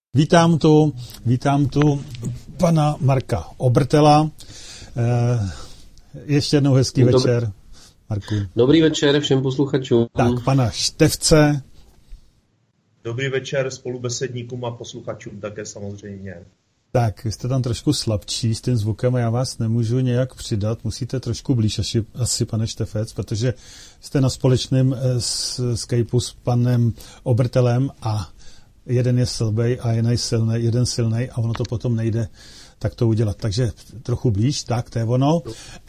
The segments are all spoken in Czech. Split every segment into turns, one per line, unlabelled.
Vítám tu pana Marka Obertela. Ještě jednou hezký večer, Marku.
Dobrý večer všem posluchačům.
Tak, pana Štefce.
Dobrý večer spolubesedníkům a posluchačům také samozřejmě.
Tak, vy jste tam trošku slabší s tím zvukem a já vás nemůžu nějak přidat. Musíte trošku blíž asi pane Štefec, protože jste na společném Skypeu s panem Obertelem a jeden je slabý a jeden silnej a ono to potom nejde tak to udělat. Takže trochu blíž, tak to je ono.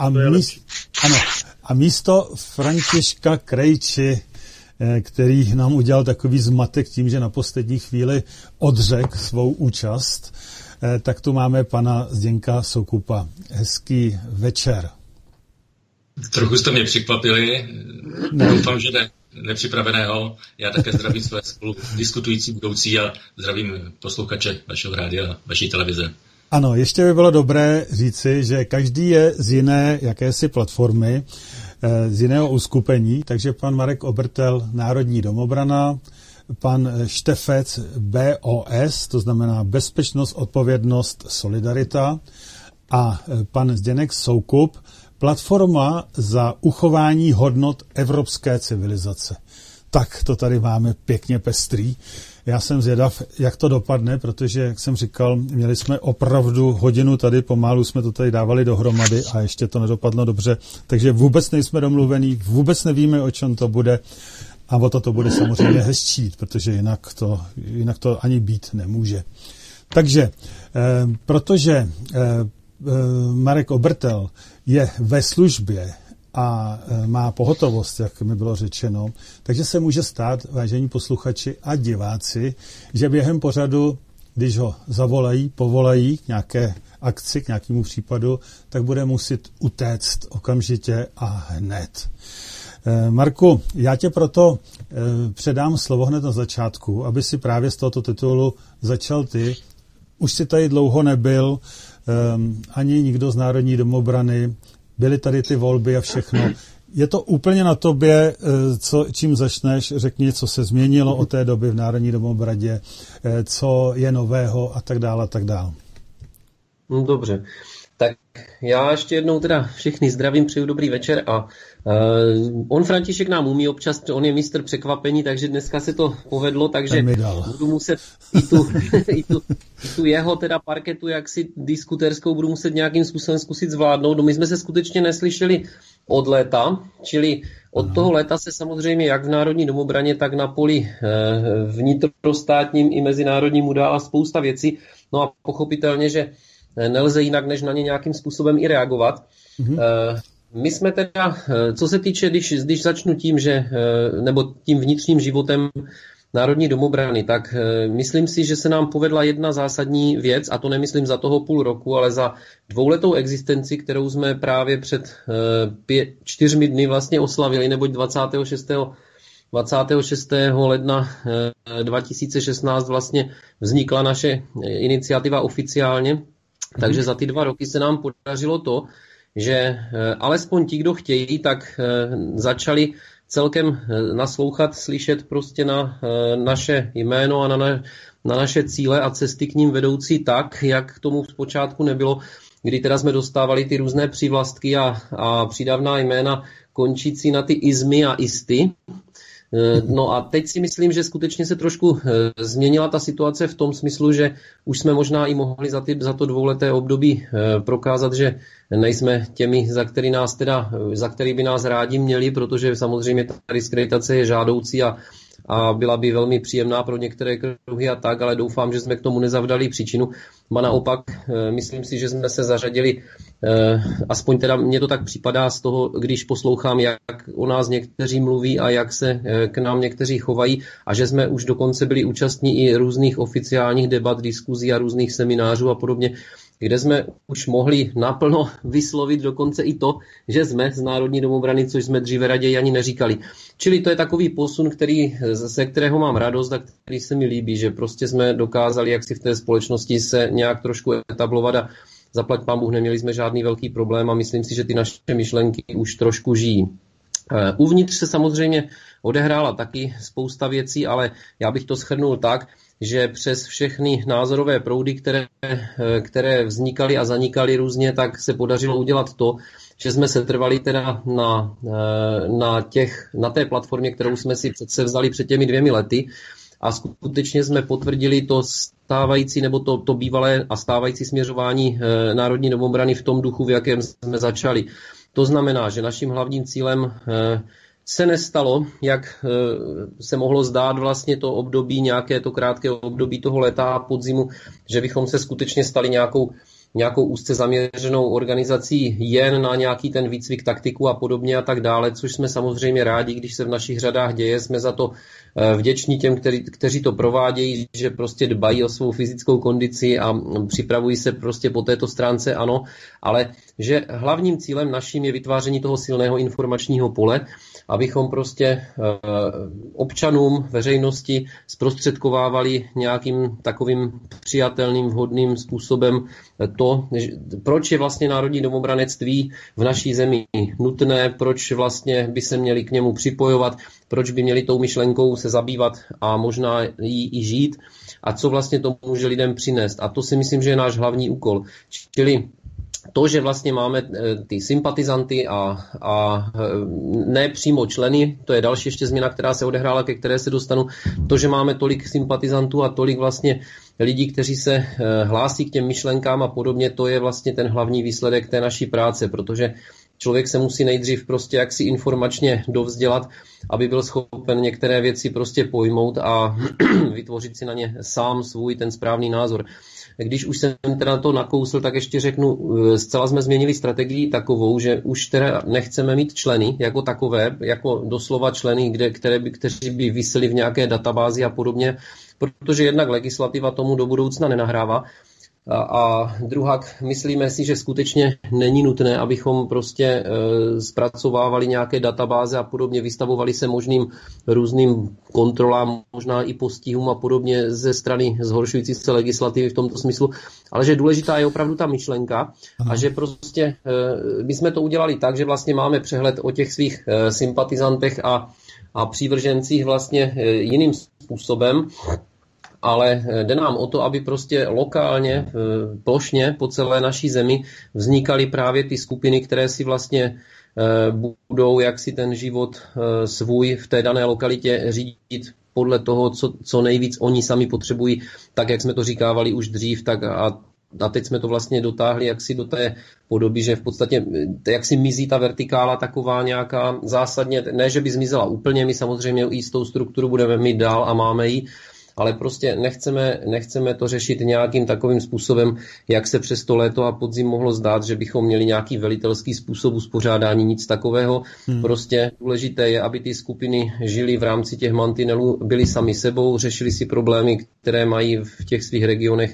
A místo Františka Krejči, který nám udělal takový zmatek tím, že na poslední chvíli odřekl svou účast, tak tu máme pana Zdeňka Soukupa. Hezký večer.
Trochu jste mě překvapili. Doufám, že nepřipraveného. Já také zdravím své spolu diskutující budoucí a zdravím posluchače vašeho rádia a vaší televize.
Ano, ještě by bylo dobré říci, že každý je z jiné jakési platformy, z jiného uskupení, takže pan Marek Obertel Národní domobrana, pan Štefec BOS, to znamená Bezpečnost, odpovědnost, solidarita, a pan Zdeněk Soukup, Platforma za uchování hodnot evropské civilizace. Tak to tady máme pěkně pestrý. Já jsem zvědav, jak to dopadne, protože, jak jsem říkal, měli jsme opravdu hodinu tady, pomalu jsme to tady dávali dohromady a ještě to nedopadlo dobře. Takže vůbec nejsme domluvení, vůbec nevíme, o čem to bude a o to bude samozřejmě hezčí, protože jinak to ani být nemůže. Takže, protože Marek Obertel je ve službě a má pohotovost, jak mi bylo řečeno, takže se může stát, vážení posluchači a diváci, že během pořadu, když ho povolají k nějaké akci, k nějakému případu, tak bude muset utéct okamžitě a hned. Marku, já tě proto předám slovo hned na začátku, aby si právě z tohoto titulu začal ty. Už si tady dlouho nebyl, ani nikdo z Národní domobrany, byly tady ty volby a všechno. Je to úplně na tobě, čím začneš, řekni, co se změnilo od té doby v Národní domobradě, co je nového a tak dále, a tak dále.
No, dobře. Tak já ještě jednou teda všechny zdravím, přeju dobrý večer a on František nám umí občas, on je mistr překvapení, takže dneska se to povedlo, takže budu muset i tu jeho teda parketu jaksi diskutérskou budu muset nějakým způsobem zkusit zvládnout. No, my jsme se skutečně neslyšeli od léta, čili od toho léta se samozřejmě jak v Národní domobraně, tak na poli vnitrostátním i mezinárodním udála spousta věcí. No a pochopitelně, že nelze jinak, než na ně nějakým způsobem i reagovat. My jsme teda, co se týče, když začnu tím, nebo tím vnitřním životem Národní domobrany, tak myslím si, že se nám povedla jedna zásadní věc, a to nemyslím za toho půl roku, ale za dvouletou existenci, kterou jsme právě před 4 dny vlastně oslavili, neboť 26. ledna 2016 vlastně vznikla naše iniciativa oficiálně. Takže za ty 2 roky se nám podařilo to, že alespoň ti, kdo chtějí, tak začali celkem naslouchat, slyšet prostě na naše jméno a na naše cíle a cesty k ním vedoucí tak, jak tomu zpočátku nebylo, kdy teda jsme dostávali ty různé přívlastky a přídavná jména končící na ty izmy a isty. No a teď si myslím, že skutečně se trošku změnila ta situace v tom smyslu, že už jsme možná i mohli za to dvouleté období prokázat, že nejsme těmi, za který by nás rádi měli, protože samozřejmě ta diskreditace je žádoucí a byla by velmi příjemná pro některé kruhy a tak, ale doufám, že jsme k tomu nezavdali příčinu. A naopak, myslím si, že jsme se zařadili, aspoň teda mně to tak připadá z toho, když poslouchám, jak o nás někteří mluví a jak se k nám někteří chovají a že jsme už dokonce byli účastní i různých oficiálních debat, diskuzí a různých seminářů a podobně, kde jsme už mohli naplno vyslovit dokonce i to, že jsme z Národní domobrany, což jsme dříve raději ani neříkali. Čili to je takový posun, ze kterého mám radost a který se mi líbí, že prostě jsme dokázali, jak si v té společnosti se nějak trošku etablovat a zaplať pán Bůh, neměli jsme žádný velký problém a myslím si, že ty naše myšlenky už trošku žijí. Uvnitř se samozřejmě odehrála taky spousta věcí, ale já bych to shrnul tak, že přes všechny názorové proudy, které vznikaly a zanikaly různě, tak se podařilo udělat to, že jsme se trvali teda na té platformě, kterou jsme si předsevzali před těmi 2 lety, a skutečně jsme potvrdili to stávající nebo to bývalé a stávající směřování Národní domobrany v tom duchu, v jakém jsme začali. To znamená, že naším hlavním cílem se nestalo, jak se mohlo zdát vlastně to období, nějaké to krátké období toho léta a podzimu, že bychom se skutečně stali nějakou úzce zaměřenou organizací jen na nějaký ten výcvik, taktiku a podobně a tak dále, což jsme samozřejmě rádi, když se v našich řadách děje, jsme za to vděční těm, kteří to provádějí, že prostě dbají o svou fyzickou kondici a připravují se prostě po této stránce, ano, ale že hlavním cílem naším je vytváření toho silného informačního pole, abychom prostě občanům, veřejnosti zprostředkovávali nějakým takovým přijatelným, vhodným způsobem to, proč je vlastně národní domobranectví v naší zemi nutné, proč vlastně by se měli k němu připojovat, proč by měli tou myšlenkou se zabývat a možná jí i žít a co vlastně to může lidem přinést. A to si myslím, že je náš hlavní úkol. Čili to, že vlastně máme ty sympatizanty a ne přímo členy, to je další ještě změna, která se odehrála, ke které se dostanu, to, že máme tolik sympatizantů a tolik vlastně lidí, kteří se hlásí k těm myšlenkám a podobně, to je vlastně ten hlavní výsledek té naší práce, protože člověk se musí nejdřív prostě jaksi informačně dovzdělat, aby byl schopen některé věci prostě pojmout a vytvořit si na ně sám svůj ten správný názor. Když už jsem teda to nakousl, tak ještě řeknu, zcela jsme změnili strategii takovou, že už teda nechceme mít členy jako takové, jako doslova členy, kteří by viseli v nějaké databázi a podobně, protože jednak legislativa tomu do budoucna nenahrává. A druhak, myslíme si, že skutečně není nutné, abychom prostě zpracovávali nějaké databáze a podobně, vystavovali se možným různým kontrolám, možná i postihům a podobně ze strany zhoršující se legislativy v tomto smyslu, ale že důležitá je opravdu ta myšlenka a že prostě my jsme to udělali tak, že vlastně máme přehled o těch svých sympatizantech a přívržencích vlastně jiným způsobem. Ale jde nám o to, aby prostě lokálně, plošně po celé naší zemi vznikaly právě ty skupiny, které si vlastně budou jaksi ten život svůj v té dané lokalitě řídit podle toho, co nejvíc oni sami potřebují, tak jak jsme to říkávali už dřív, tak a teď jsme to vlastně dotáhli jaksi do té podoby, že v podstatě jaksi mizí ta vertikála taková nějaká zásadně, ne že by zmizela úplně, my samozřejmě jistou strukturu budeme mít dál a máme ji, ale prostě nechceme to řešit nějakým takovým způsobem, jak se přes to léto a podzim mohlo zdát, že bychom měli nějaký velitelský způsob uspořádání, nic takového. Prostě důležité je, aby ty skupiny žily v rámci těch mantinelů, byly sami sebou, řešili si problémy, které mají v těch svých regionech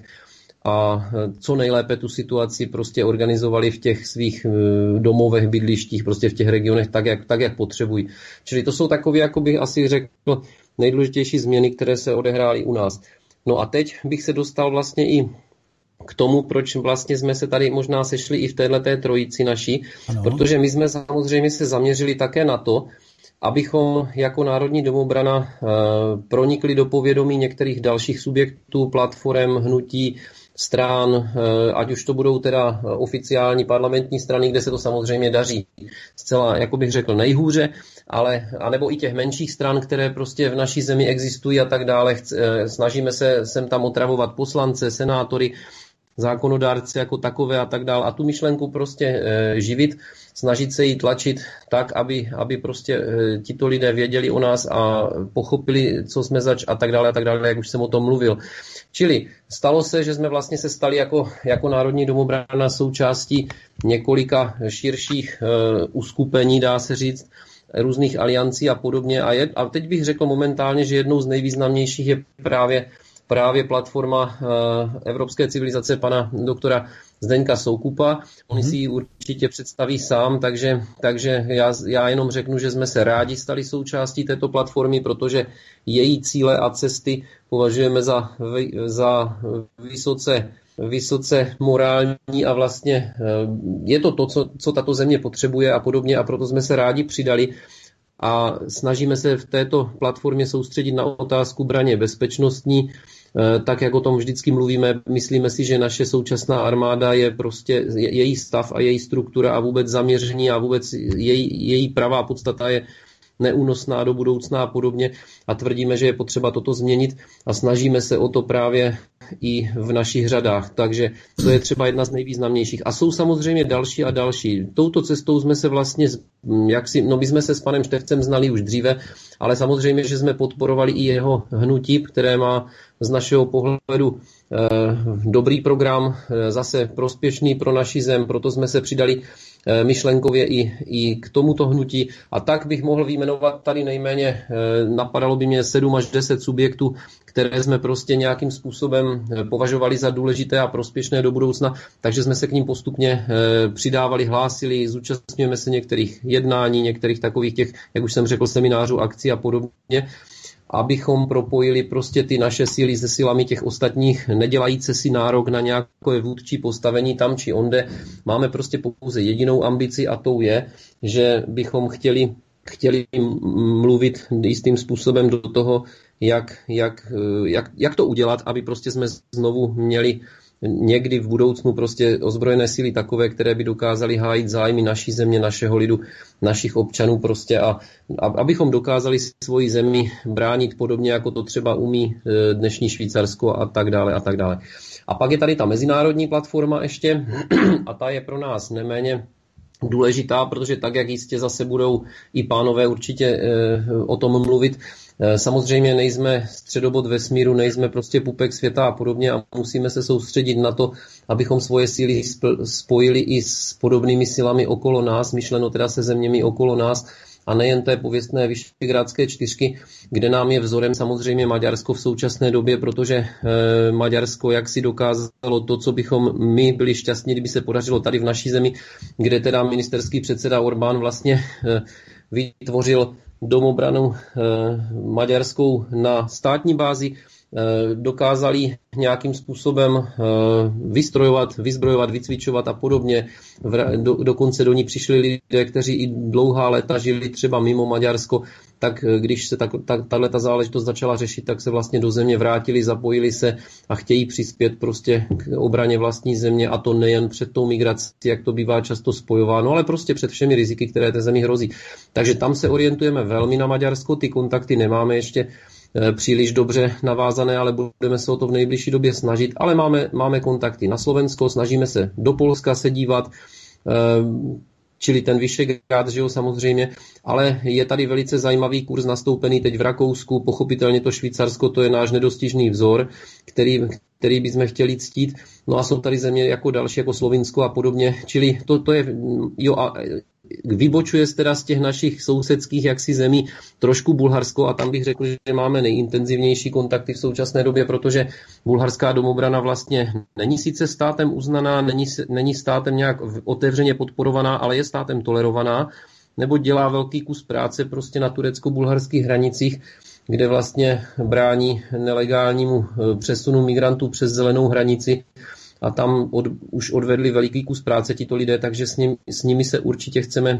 a co nejlépe tu situaci prostě organizovali v těch svých domovech, bydlištích, prostě v těch regionech tak, jak potřebují. Čili to jsou takové, jako bych asi řekl, nejdůležitější změny, které se odehrály u nás. No a teď bych se dostal vlastně i k tomu, proč vlastně jsme se tady možná sešli i v téhleté trojici naší, protože my jsme samozřejmě se zaměřili také na to, abychom jako Národní domobrana pronikli do povědomí některých dalších subjektů, platform, hnutí, stran, ať už to budou teda oficiální parlamentní strany, kde se to samozřejmě daří zcela, jako bych řekl, nejhůře, ale anebo i těch menších stran, které prostě v naší zemi existují a tak dále. Snažíme se sem tam otravovat poslance, senátory, zákonodárce jako takové a tak dále a tu myšlenku prostě živit, snažit se jí tlačit tak, aby prostě tito lidé věděli o nás a pochopili, co jsme zač a tak dále, jak už jsem o tom mluvil. Čili stalo se, že jsme vlastně se stali jako Národní domobrana součástí několika širších uskupení, dá se říct, různých aliancí a podobně. A teď bych řekl momentálně, že jednou z nejvýznamnějších je právě platforma evropské civilizace pana doktora Zdeňka Soukupa. On si ji určitě představí sám, takže já jenom řeknu, že jsme se rádi stali součástí této platformy, protože její cíle a cesty považujeme za vysoce morální a vlastně je to, co tato země potřebuje a podobně a proto jsme se rádi přidali. A snažíme se v této platformě soustředit na otázku braně bezpečnostní, tak jak o tom vždycky mluvíme, myslíme si, že naše současná armáda je prostě její stav a její struktura a vůbec zaměření a vůbec její pravá podstata je neúnosná do budoucna a podobně a tvrdíme, že je potřeba toto změnit a snažíme se o to právě i v našich řadách. Takže to je třeba jedna z nejvýznamnějších. A jsou samozřejmě další a další. Touto cestou jsme se vlastně, my jsme se s panem Štefcem znali už dříve, ale samozřejmě, že jsme podporovali i jeho hnutí, které má z našeho pohledu dobrý program, zase prospěšný pro naši zem, proto jsme se přidali myšlenkově i k tomuto hnutí. A tak bych mohl vyjmenovat tady nejméně, napadalo by mě 7 až 10 subjektů, které jsme prostě nějakým způsobem považovali za důležité a prospěšné do budoucna, takže jsme se k ním postupně přidávali, hlásili, zúčastňujeme se některých jednání, některých takových těch, jak už jsem řekl, seminářů, akcí a podobně, abychom propojili prostě ty naše síly se silami těch ostatních, nedělajíce si nárok na nějaké vůdčí postavení tam či onde. Máme prostě pouze jedinou ambici a tou je, že bychom chtěli mluvit jistým způsobem do toho, jak to udělat, aby prostě jsme znovu měli někdy v budoucnu prostě ozbrojené síly takové, které by dokázaly hájit zájmy naší země, našeho lidu, našich občanů prostě a abychom dokázali svoji zemi bránit podobně, jako to třeba umí dnešní Švýcarsko a tak dále a tak dále. A pak je tady ta mezinárodní platforma ještě a ta je pro nás neméně důležitá, protože tak, jak jistě zase budou i pánové určitě o tom mluvit, samozřejmě nejsme středobod vesmíru, nejsme prostě pupek světa a podobně a musíme se soustředit na to, abychom svoje síly spojili i s podobnými silami okolo nás, myšleno teda se zeměmi okolo nás a nejen té pověstné Visegrádské čtyřky, kde nám je vzorem samozřejmě Maďarsko v současné době, protože Maďarsko jaksi dokázalo to, co bychom my byli šťastní, kdyby se podařilo tady v naší zemi, kde teda ministerský předseda Orbán vlastně vytvořil domobranu maďarskou na státní bázi, dokázali nějakým způsobem vyzbrojovat, vycvičovat a podobně. Dokonce do ní přišli lidé, kteří i dlouhá léta žili třeba mimo Maďarsko, tak když se tato záležitost začala řešit, tak se vlastně do země vrátili, zapojili se a chtějí přispět prostě k obraně vlastní země a to nejen před tou migrací, jak to bývá často spojováno, ale prostě před všemi riziky, které té zemi hrozí. Takže tam se orientujeme velmi na Maďarsko, ty kontakty nemáme ještě příliš dobře navázané, ale budeme se o to v nejbližší době snažit. Ale máme kontakty na Slovensko, snažíme se do Polska se dívat, čili ten Visegrád, že jo, samozřejmě, ale je tady velice zajímavý kurz nastoupený teď v Rakousku, pochopitelně to Švýcarsko, to je náš nedostižný vzor, který bychom chtěli ctít. No a jsou tady země jako další, jako Slovinsko a podobně, čili to je, jo, a vybočuje se teda z těch našich sousedských jaksi zemí trošku Bulharsko a tam bych řekl, že máme nejintenzivnější kontakty v současné době, protože bulharská domobrana vlastně není sice státem uznaná, není státem nějak otevřeně podporovaná, ale je státem tolerovaná, nebo dělá velký kus práce prostě na turecko-bulharských hranicích, kde vlastně brání nelegálnímu přesunu migrantů přes zelenou hranici. A tam už odvedli veliký kus práce tito lidé, takže s nimi se určitě chceme,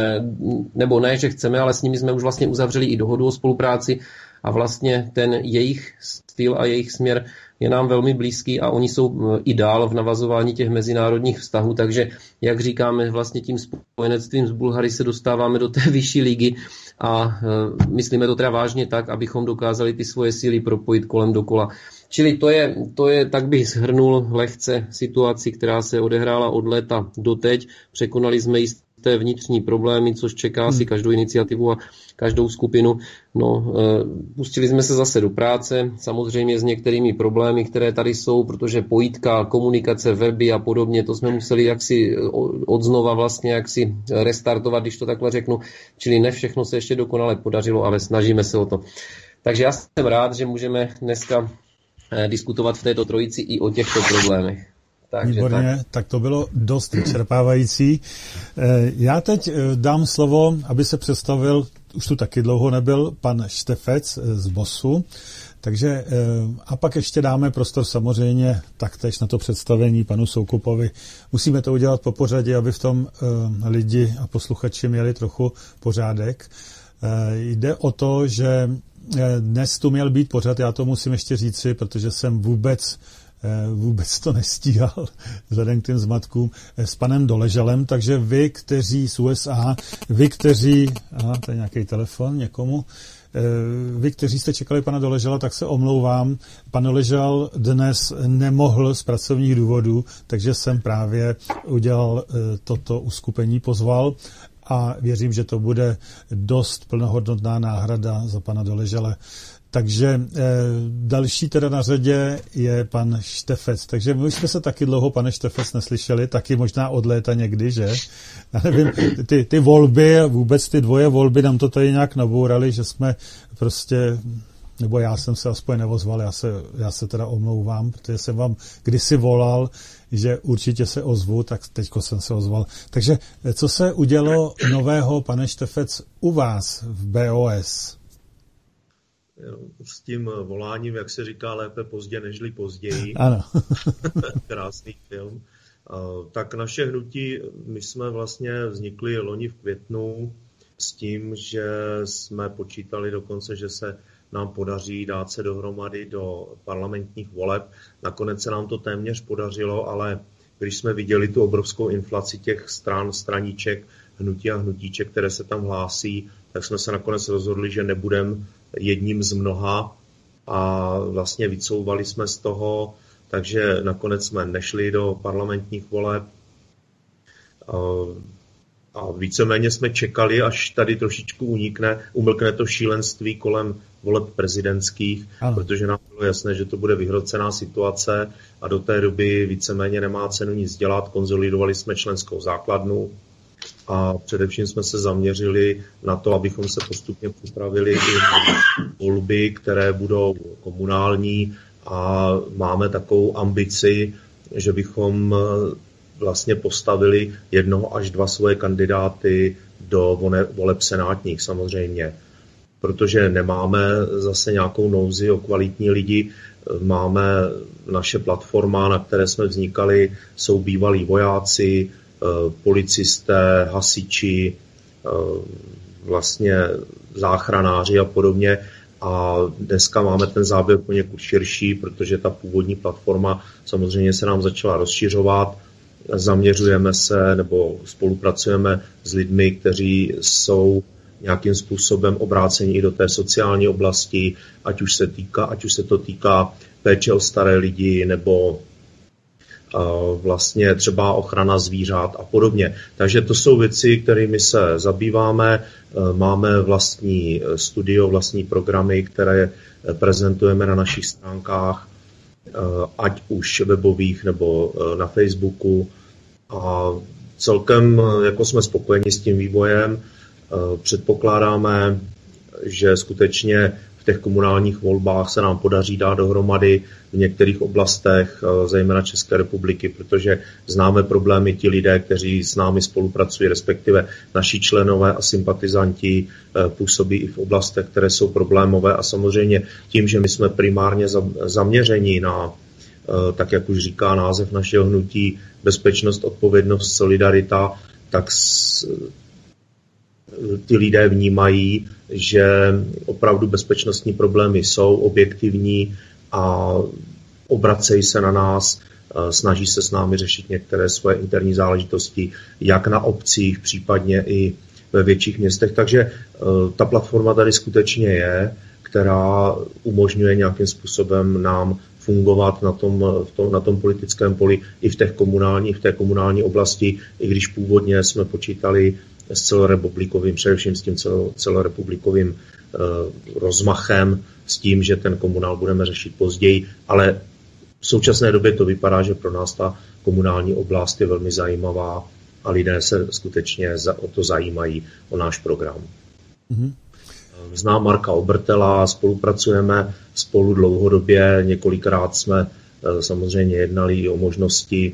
nebo ne, že chceme, ale s nimi jsme už vlastně uzavřeli i dohodu o spolupráci a vlastně ten jejich styl a jejich směr je nám velmi blízký a oni jsou i dál v navazování těch mezinárodních vztahů, takže jak říkáme, vlastně tím spojenectvím s Bulhary se dostáváme do té vyšší ligy a myslíme to teda vážně tak, abychom dokázali ty svoje síly propojit kolem dokola. Čili to je, tak bych shrnul lehce situaci, která se odehrála od léta doteď. Překonali jsme jisté vnitřní problémy, což čeká si každou iniciativu a každou skupinu. No, pustili jsme se zase do práce, samozřejmě s některými problémy, které tady jsou, protože pojítka, komunikace, weby a podobně, to jsme museli jaksi odznova vlastně jaksi restartovat, když to takhle řeknu. Čili ne všechno se ještě dokonale podařilo, ale snažíme se o to. Takže já jsem rád, že můžeme dneska diskutovat v této trojici i o těchto problémech.
Výborně, tak to bylo dost vyčerpávající. Já teď dám slovo, aby se představil, už tu taky dlouho nebyl, pan Štefec z BOSu, takže a pak ještě dáme prostor samozřejmě taktéž na to představení panu Soukupovi. Musíme to udělat po pořadě, aby v tom lidi a posluchači měli trochu pořádek. Jde o to, že dnes tu měl být pořad, já to musím ještě říci, protože jsem vůbec to nestíhal vzhledem k těm zmatkům s panem Doležalem, takže vy, kteří z USA, vy, kteří, to je nějaký telefon někomu, vy, kteří jste čekali pana Doležala, tak se omlouvám. Pan Doležal dnes nemohl z pracovních důvodů, takže jsem právě udělal toto uskupení, pozval a věřím, že to bude dost plnohodnotná náhrada za pana Doležale. Takže další teda na řadě je pan Štefec. Takže my už jsme se taky dlouho, pane Štefec, neslyšeli, taky možná od léta někdy, že? Já nevím, ty volby, vůbec ty dvoje volby nám to tady nějak nabourali, že jsme prostě, nebo já jsem se aspoň neozval, já se teda omlouvám, protože jsem vám kdysi volal, že určitě se ozvu, tak teďko jsem se ozval. Takže co se udělalo nového, pane Štefec, u vás v BOS?
S tím voláním, jak se říká, lépe pozdě nežli později.
Ano.
Krásný film. Tak naše hnutí, my jsme vlastně vznikli loni v květnu s tím, že jsme počítali dokonce, že se nám podaří dát se dohromady do parlamentních voleb. Nakonec se nám to téměř podařilo, ale když jsme viděli tu obrovskou inflaci těch stran, straníček, hnutí a hnutíček, které se tam hlásí, tak jsme se nakonec rozhodli, že nebudeme jedním z mnoha a vlastně vycouvali jsme z toho, takže nakonec jsme nešli do parlamentních voleb a víceméně jsme čekali, až tady trošičku umlkne to šílenství kolem voleb prezidentských, protože nám bylo jasné, že to bude vyhrocená situace a do té doby víceméně nemá cenu nic dělat. Konsolidovali jsme členskou základnu a především jsme se zaměřili na to, abychom se postupně připravili i volby, které budou komunální a máme takovou ambici, že bychom vlastně postavili 1 až 2 svoje kandidáty do voleb senátních samozřejmě. Protože nemáme zase nějakou nouzi o kvalitní lidi, máme naše platforma, na které jsme vznikali, jsou bývalí vojáci, policisté, hasiči, vlastně záchranáři a podobně. A dneska máme ten záběr poněkud širší, protože ta původní platforma samozřejmě se nám začala rozšiřovat. Zaměřujeme se nebo spolupracujeme s lidmi, kteří jsou nějakým způsobem obráceni i do té sociální oblasti, ať už se to týká péče o staré lidi nebo vlastně třeba ochrana zvířat a podobně. Takže to jsou věci, kterými se zabýváme. Máme vlastní studio, vlastní programy, které prezentujeme na našich stránkách, ať už webových nebo na Facebooku. A celkem jako jsme spokojeni s tím vývojem. Předpokládáme, že skutečně v těch komunálních volbách se nám podaří dát dohromady v některých oblastech, zejména České republiky, protože známe problémy ti lidé, kteří s námi spolupracují, respektive naši členové a sympatizanti působí i v oblastech, které jsou problémové a samozřejmě tím, že my jsme primárně zaměření na, tak jak už říká název našeho hnutí, bezpečnost, odpovědnost, solidarita, tak ty lidé vnímají, že opravdu bezpečnostní problémy jsou objektivní a obracejí se na nás, snaží se s námi řešit některé svoje interní záležitosti, jak na obcích, případně i ve větších městech. Takže ta platforma tady skutečně je, která umožňuje nějakým způsobem nám fungovat na tom politickém poli i v té komunální oblasti, i když původně jsme počítali s celorepublikovým, především s tím celorepublikovým rozmachem, s tím, že ten komunál budeme řešit později, ale v současné době to vypadá, že pro nás ta komunální oblast je velmi zajímavá a lidé se skutečně o to zajímají, o náš program. Mm-hmm. Znám Marka Obertela, spolupracujeme spolu dlouhodobě, několikrát jsme samozřejmě jednali o možnosti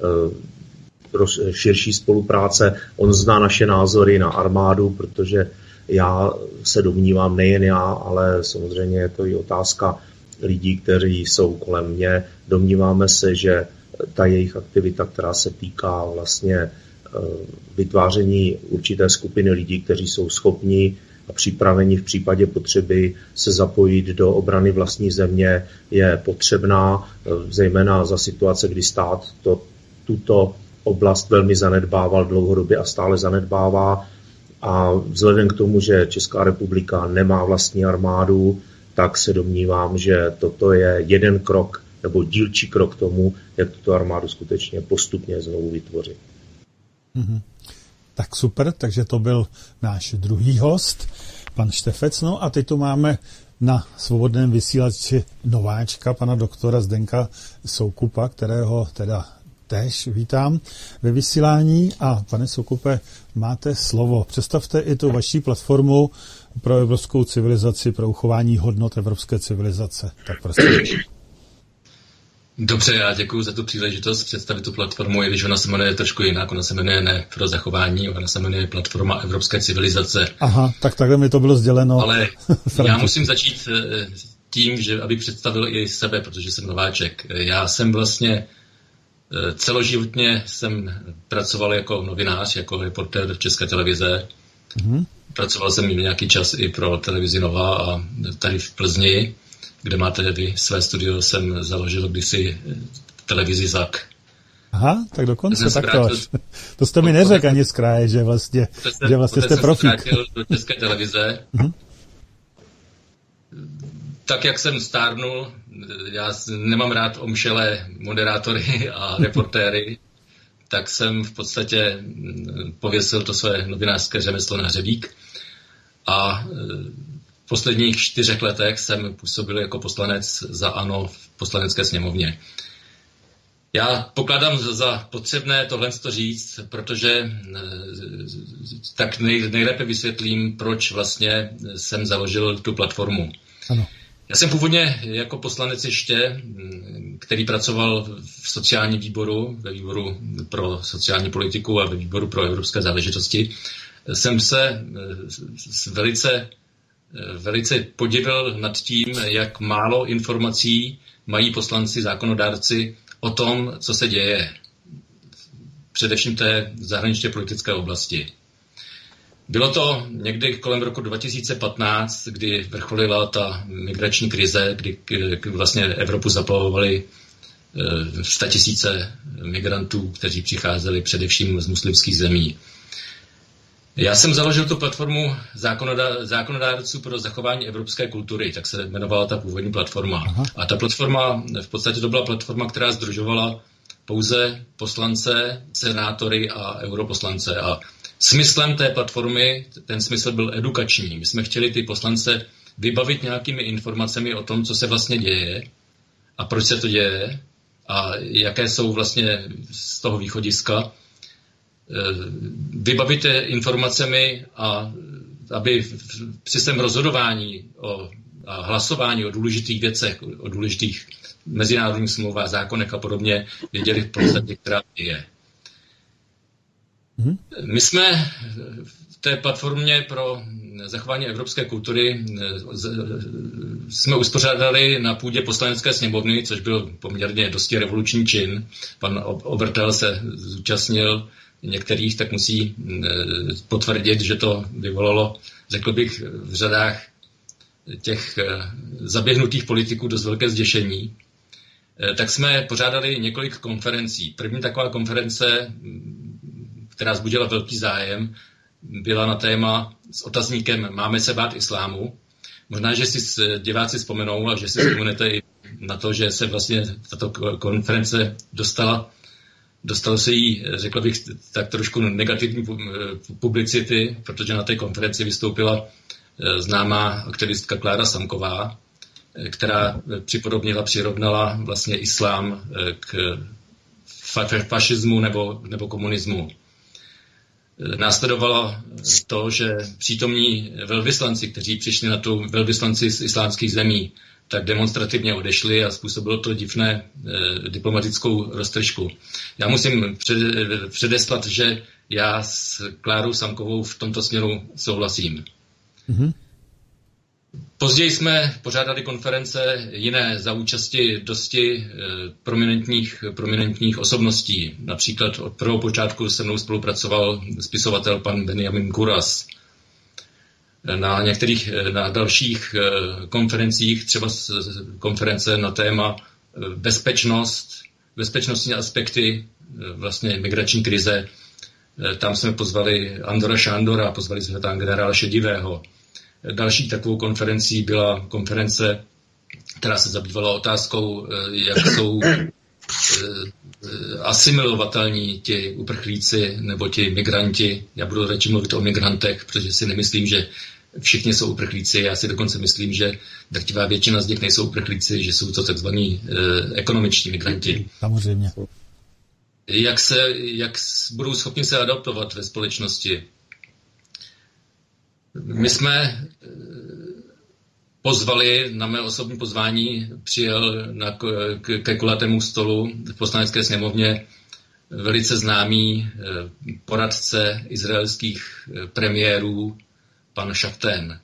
širší spolupráce. On zná naše názory na armádu, protože já se domnívám, nejen já, ale samozřejmě je to i otázka lidí, kteří jsou kolem mě. Domníváme se, že ta jejich aktivita, která se týká vlastně vytváření určité skupiny lidí, kteří jsou schopni a připraveni v případě potřeby se zapojit do obrany vlastní země je potřebná, zejména za situace, kdy stát tuto oblast velmi zanedbával dlouhodobě a stále zanedbává. A vzhledem k tomu, že Česká republika nemá vlastní armádu, tak se domnívám, že toto je jeden krok nebo dílčí krok k tomu, jak tuto armádu skutečně postupně znovu vytvořit.
Mm-hmm. Tak super, takže to byl náš druhý host, pan Štefec. No a teď tu máme na svobodném vysílači nováčka, pana doktora Zdenka Soukupa, kterého teda též vítám ve vysílání. A pane Soukupe, máte slovo. Představte i tu vaší platformu pro evropskou civilizaci, pro uchování hodnot evropské civilizace. Tak prosím.
Dobře, já děkuji za tu příležitost představit tu platformu, i když ona se jmenuje trošku jinak, ona se jmenuje ne pro zachování, ona se jmenuje Platforma Evropské civilizace.
Aha, tak takhle mi to bylo sděleno.
Ale já musím začít tím, že abych představil i sebe, protože jsem nováček. Já jsem vlastně celoživotně jsem pracoval jako novinář, jako reportér v České televize. Mm-hmm. Pracoval jsem nějaký čas i pro televizi Nova a tady v Plzni, kde máte vy své studio, jsem založil kdysi televizi ZAK.
Aha, tak dokonce takto. To jste mi neřekl ani z kraje, že vlastně jste profík.
Jsem se do České televize. Mm-hmm. Tak, jak jsem stárnul, já nemám rád omšelé moderátory a reportéry, tak jsem v podstatě pověsil to své novinářské řemeslo na hřebík a v posledních 4 letech jsem působil jako poslanec za ANO v poslanecké sněmovně. Já pokládám za potřebné tohle říct, protože tak nejlépe vysvětlím, proč vlastně jsem založil tu platformu.
Ano.
Já jsem původně jako poslanec ještě, který pracoval v sociálním výboru, ve výboru pro sociální politiku a ve výboru pro evropské záležitosti, jsem se velice podivil nad tím, jak málo informací mají poslanci, zákonodárci o tom, co se děje, především té zahraničně politické oblasti. Bylo to někdy kolem roku 2015, kdy vrcholila ta migrační krize, kdy vlastně Evropu zaplavovaly 100 000 migrantů, kteří přicházeli především z muslimských zemí. Já jsem založil tu platformu zákonodárců pro zachování evropské kultury, tak se jmenovala ta původní platforma. Aha. A ta platforma, v podstatě to byla platforma, která sdružovala pouze poslance, senátory a europoslance. A smyslem té platformy, ten smysl byl edukační. My jsme chtěli ty poslance vybavit nějakými informacemi o tom, co se vlastně děje a proč se to děje a jaké jsou vlastně z toho východiska. Vybavit informacemi a aby při svém rozhodování a hlasování o důležitých věcech, o důležitých mezinárodních smlouvách, zákonech a podobně věděli v podstatě, která je. My jsme v té platformě pro zachování evropské kultury jsme uspořádali na půdě poslanecké sněmovny, což byl poměrně dosti revoluční čin. Pan Obertel se zúčastnil některých, tak musí potvrdit, že to vyvolalo, řekl bych, v řadách těch zaběhnutých politiků dost velké zděšení. Tak jsme pořádali několik konferencí. První taková konference, která vzbudila velký zájem, byla na téma s otazníkem Máme se bát islámu. Možná, že si diváci vzpomenou a že si vzpomenete i na to, že se vlastně tato konference dostalo se jí, řekl bych, tak trošku negativní publicity, protože na té konferenci vystoupila známá aktivistka Klára Samková, která přirovnala vlastně islám k fašismu nebo komunismu. Následovalo to, že přítomní velvyslanci, kteří přišli na tu velvyslanci z islámských zemí, tak demonstrativně odešli a způsobilo to divné diplomatickou roztržku. Já musím předeslat, že já s Klárou Samkovou v tomto směru souhlasím. Mm-hmm. Později jsme pořádali konference jiné za účasti dosti prominentních osobností. Například od prvního počátku se mnou spolupracoval spisovatel pan Benjamin Kuras. na dalších konferencích, třeba konference na téma bezpečnostní aspekty vlastně migrační krize. Tam jsme pozvali Andora Šándora, pozvali jsme tam generála Šedivého. Další takovou konferencí byla konference, která se zabývala otázkou, jak jsou asimilovatelní ti uprchlíci nebo ti migranti. Já budu radši mluvit o migrantech, protože si nemyslím, že všichni jsou uprchlíci. Já si dokonce myslím, že drtivá většina z nich nejsou uprchlíci, že jsou to takzvaní ekonomičtí migranti.
Samozřejmě.
Jak budou schopni se adaptovat ve společnosti. My jsme pozvali, na mé osobní pozvání přijel ke kulatému stolu v Poslanecké sněmovně velice známý poradce izraelských premiérů, pan Šaften.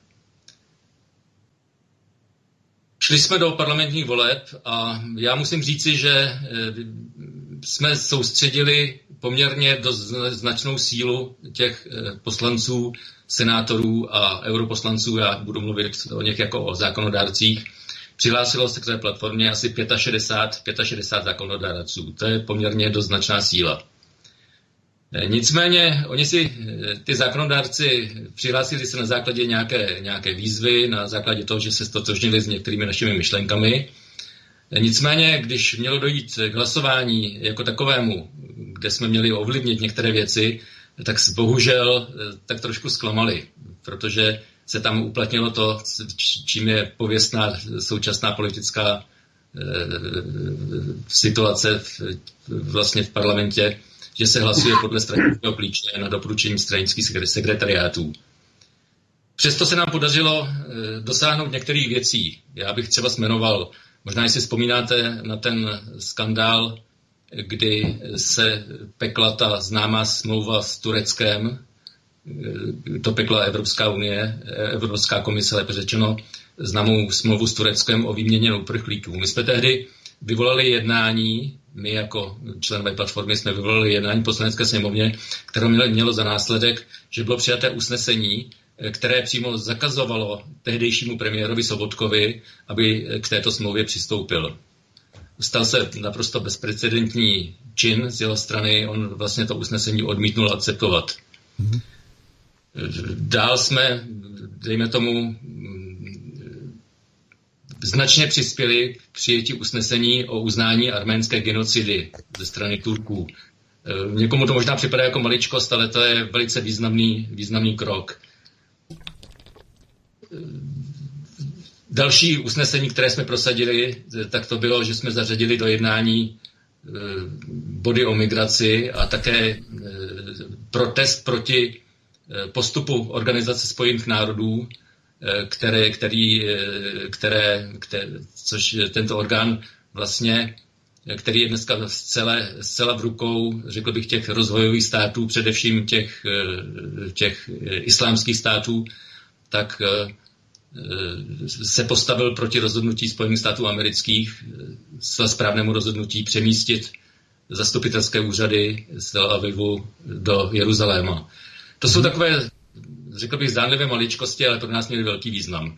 Šli jsme do parlamentních voleb a já musím říci, že jsme soustředili poměrně dost značnou sílu těch poslanců, senátorů a europoslanců, já budu mluvit o nich jako o zákonodárcích. Přihlásilo se k té platformě asi 65 zákonodárců. To je poměrně dost značná síla. Nicméně oni si, ty zákonodárci, přihlásili se na základě nějaké výzvy, na základě toho, že se ztotožnili s některými našimi myšlenkami. Nicméně, když mělo dojít k hlasování jako takovému, kde jsme měli ovlivnit některé věci, tak bohužel tak trošku zklamali, protože se tam uplatnilo to, čím je pověstná současná politická situace vlastně v parlamentě, že se hlasuje podle stranického klíče na doporučení stranických sekretariátů. Přesto se nám podařilo dosáhnout některých věcí. Já bych třeba jmenoval, možná si vzpomínáte na ten skandál, kdy se pekla ta známá smlouva s Tureckem, to pekla Evropská unie, Evropská komise, lépe řečeno, známou smlouvu s Tureckem o výměně uprchlíků. My jsme tehdy vyvolali jednání, my jako členové platformy jsme vyvolali jednání Poslanecké sněmovně, které mělo za následek, že bylo přijaté usnesení, které přímo zakazovalo tehdejšímu premiérovi Sobotkovi, aby k této smlouvě přistoupil. Stal se naprosto bezprecedentní čin z jeho strany, on vlastně to usnesení odmítnul akceptovat. Dál jsme, dejme tomu, značně přispěli k přijetí usnesení o uznání arménské genocidy ze strany Turků. Někomu to možná připadá jako maličkost, ale to je velice významný krok. Další usnesení, které jsme prosadili, tak to bylo, že jsme zařadili do jednání body o migraci a také protest proti postupu Organizace spojených národů, což tento orgán vlastně, který je dneska zcela v rukou, řekl bych, těch rozvojových států, především těch islámských států, tak se postavil proti rozhodnutí Spojených států amerických, správnému rozhodnutí přemístit zastupitelské úřady z Tel Avivu do Jeruzaléma. To jsou takové, řekl bych, zdánlivé maličkosti, ale pro nás měly velký význam.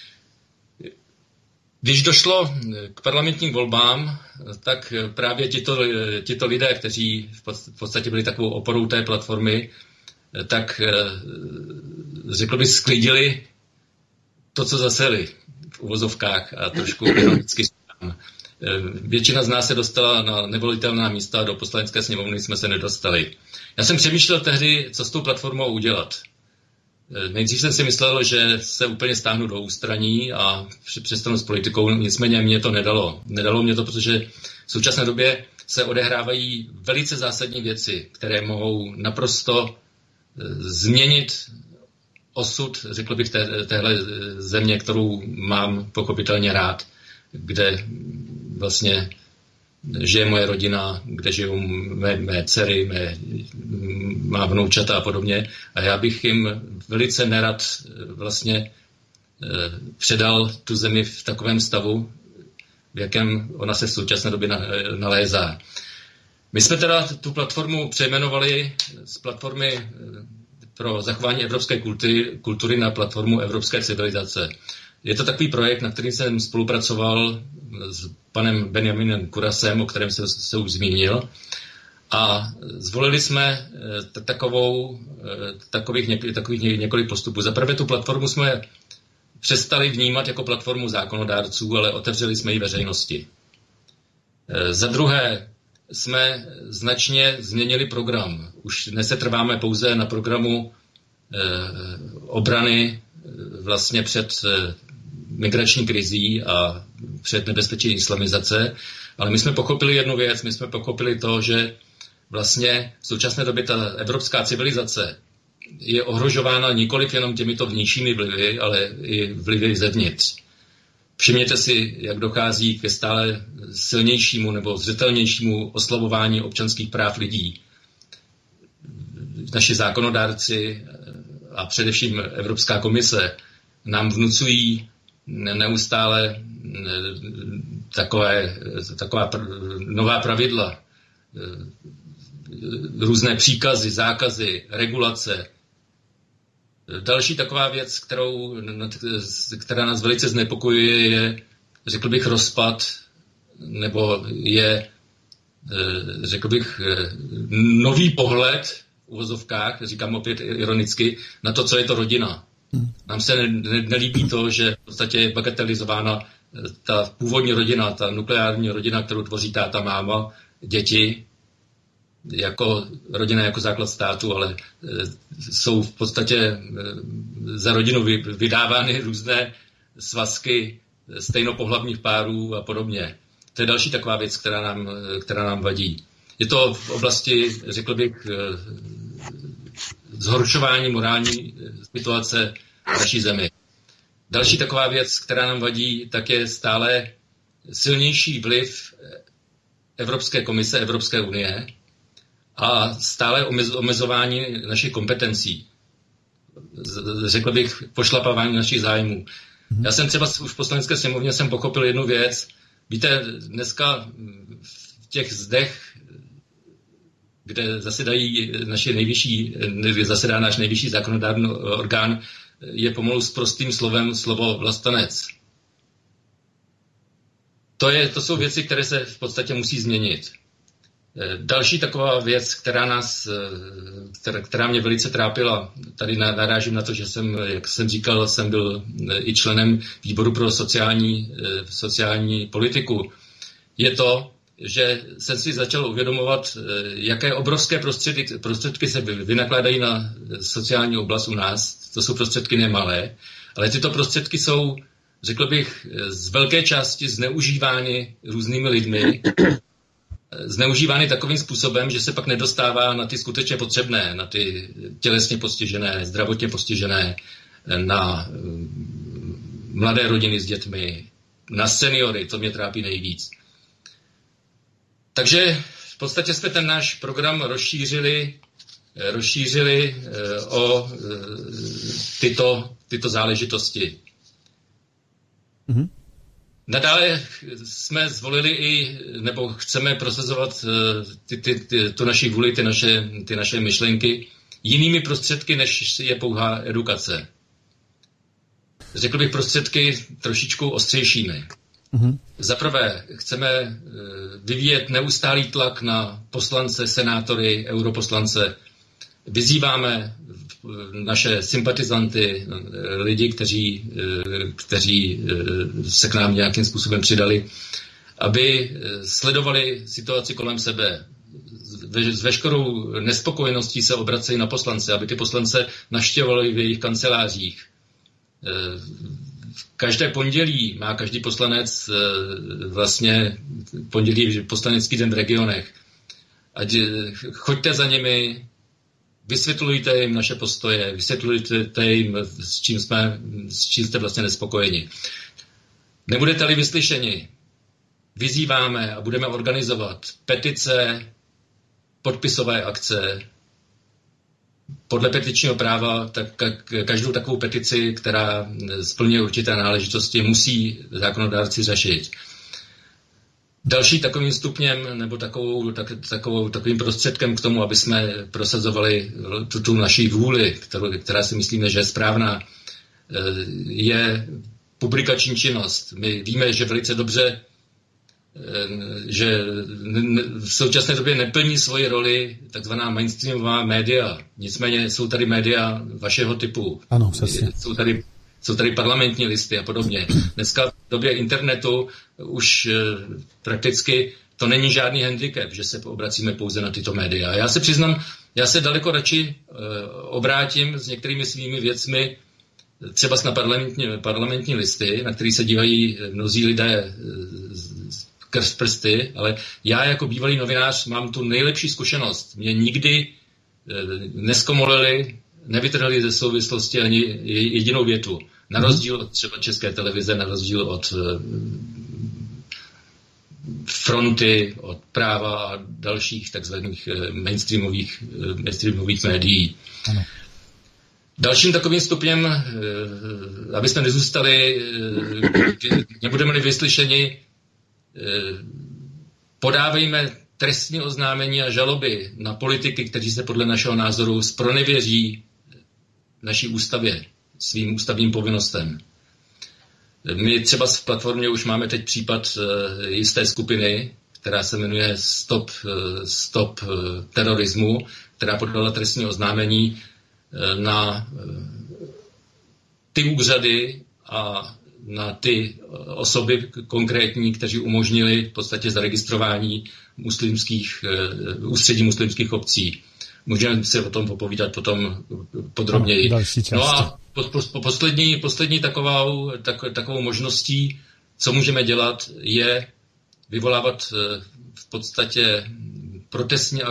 Když došlo k parlamentním volbám, tak právě tito lidé, kteří v podstatě byli takovou oporou té platformy, tak řekl bych, sklidili to, co zaseli v uvozovkách a trošku ironicky říkám. Většina z nás se dostala na nevolitelná místa, do Poslanecké sněmovny jsme se nedostali. Já jsem přemýšlel tehdy, co s tou platformou udělat. Nejdřív jsem si myslel, že se úplně stáhnu do ústraní a přestanu s politikou, nicméně mě to nedalo. Nedalo mě to, protože v současné době se odehrávají velice zásadní věci, které mohou naprosto změnit osud, řekl bych, téhle země, kterou mám pochopitelně rád, kde vlastně žije moje rodina, kde žijou mé dcery, má vnoučata a podobně. A já bych jim velice nerad vlastně předal tu zemi v takovém stavu, v jakém ona se v současné době nalézá. My jsme teda tu platformu přejmenovali z platformy pro zachování evropské kultury na platformu Evropské civilizace. Je to takový projekt, na který jsem spolupracoval s panem Benjaminem Kurasem, o kterém jsem se už zmínil. A zvolili jsme takových několik postupů. Za prvé tu platformu jsme přestali vnímat jako platformu zákonodárců, ale otevřeli jsme ji veřejnosti. Za druhé jsme značně změnili program. Už nesetrváme pouze na programu obrany vlastně před migrační krizí a před nebezpečí islamizace, ale my jsme pochopili jednu věc, my jsme pochopili to, že vlastně v současné době ta evropská civilizace je ohrožována nikoliv jenom těmito vnějšími vlivy, ale i vlivy zevnitř. Všimněte si, jak dochází ke stále silnějšímu nebo zřetelnějšímu oslabování občanských práv lidí. Naši zákonodárci a především Evropská komise nám vnucují neustále taková nová pravidla, různé příkazy, zákazy, regulace. Další taková věc, která nás velice znepokojuje, je, řekl bych, rozpad, nebo je, řekl bych, nový pohled v uvozovkách, říkám opět ironicky, na to, co je to rodina. Nám se nelíbí to, že v podstatě je bagatelizována ta původní rodina, ta nukleární rodina, kterou tvoří táta, máma, děti, jako rodina jako základ státu, ale jsou v podstatě za rodinu vydávány různé svazky stejnopohlavních párů a podobně. To je další taková věc, která nám vadí. Je to v oblasti, řekl bych, zhoršování morální situace v naší zemi. Další taková věc, která nám vadí, tak je stále silnější vliv Evropské komise, Evropské unie a stále omezování našich kompetencí. Řekl bych, pošlapávání našich zájmů. Já jsem třeba už v poslanecké sněmovně jsem pochopil jednu věc. Víte, dneska v těch zdech, kde zasedá náš nejvyšší zákonodárný orgán, je pomalu s prostým slovem slovo vlastenec. To jsou věci, které se v podstatě musí změnit. Další taková věc, která mě velice trápila, tady narážím na to, že jak jsem říkal, jsem byl i členem výboru pro sociální politiku, je to, že jsem si začal uvědomovat, jaké obrovské prostředky se vynakládají na sociální oblast u nás. To jsou prostředky nemalé, ale tyto prostředky jsou, řekl bych, z velké části zneužívány různými lidmi, zneužívány takovým způsobem, že se pak nedostává na ty skutečně potřebné, na ty tělesně postižené, zdravotně postižené, na mladé rodiny s dětmi, na seniory, to mě trápí nejvíc. Takže v podstatě jsme ten náš program rozšířili o tyto záležitosti. Mm-hmm. Nadále jsme zvolili nebo chceme prosazovat tu naši vůli, ty naše myšlenky jinými prostředky, než je pouhá edukace. Řekl bych prostředky trošičku ostřejšími. Mm-hmm. Za prvé chceme vyvíjet neustálý tlak na poslance, senátory, europoslance. Vyzýváme naše sympatizanty, lidi, kteří se k nám nějakým způsobem přidali, aby sledovali situaci kolem sebe. S veškerou nespokojeností se obracejí na poslance, aby ty poslance navštěvovali v jejich kancelářích. Každé pondělí má každý poslanec vlastně pondělí poslanecký den v regionech. Choďte za nimi, vysvětlujte jim naše postoje, vysvětlujte jim, s čím jste vlastně nespokojeni. Nebudete-li vyslyšeni, vyzýváme a budeme organizovat petice, podpisové akce. Podle petičního práva tak každou takovou petici, která splňuje určité náležitosti, musí zákonodárci řešit. Další takovým stupněm nebo takovým prostředkem k tomu, aby jsme prosazovali tu naší vůli, která si myslíme, že je správná, je publikační činnost. My víme, že velice dobře, že v současné době neplní svoji roli takzvaná mainstreamová média. Nicméně jsou tady média vašeho typu.
Ano, přesně.
Jsou tady parlamentní listy a podobně. Dneska v době internetu už prakticky to není žádný handicap, že se obracíme pouze na tyto média. Já se přiznám, já se daleko radši obrátím s některými svými věcmi třeba na parlamentní listy, na který se dívají mnozí lidé skrz prsty, ale já jako bývalý novinář mám tu nejlepší zkušenost. Mě nikdy neskomolili, nevytrhli ze souvislosti ani jedinou větu. Na rozdíl od třeba České televize, na rozdíl od Fronty, od Práva a dalších takzvaných mainstreamových médií. Ano. Dalším takovým stupněm, aby jsme nezůstali, nebudeme-li vyslyšeni, podávejme trestní oznámení a žaloby na politiky, kteří se podle našeho názoru zpronevěří naší ústavě, svým ústavním povinnostem. My třeba v platformě už máme teď případ jisté skupiny, která se jmenuje Stop terorismu, která podala trestní oznámení na ty úřady a na ty osoby konkrétní, kteří umožnili v podstatě zaregistrování ústředí muslimských obcí. Můžeme si o tom popovídat potom podrobněji. No a poslední takovou možností, co můžeme dělat, je vyvolávat v podstatě protestní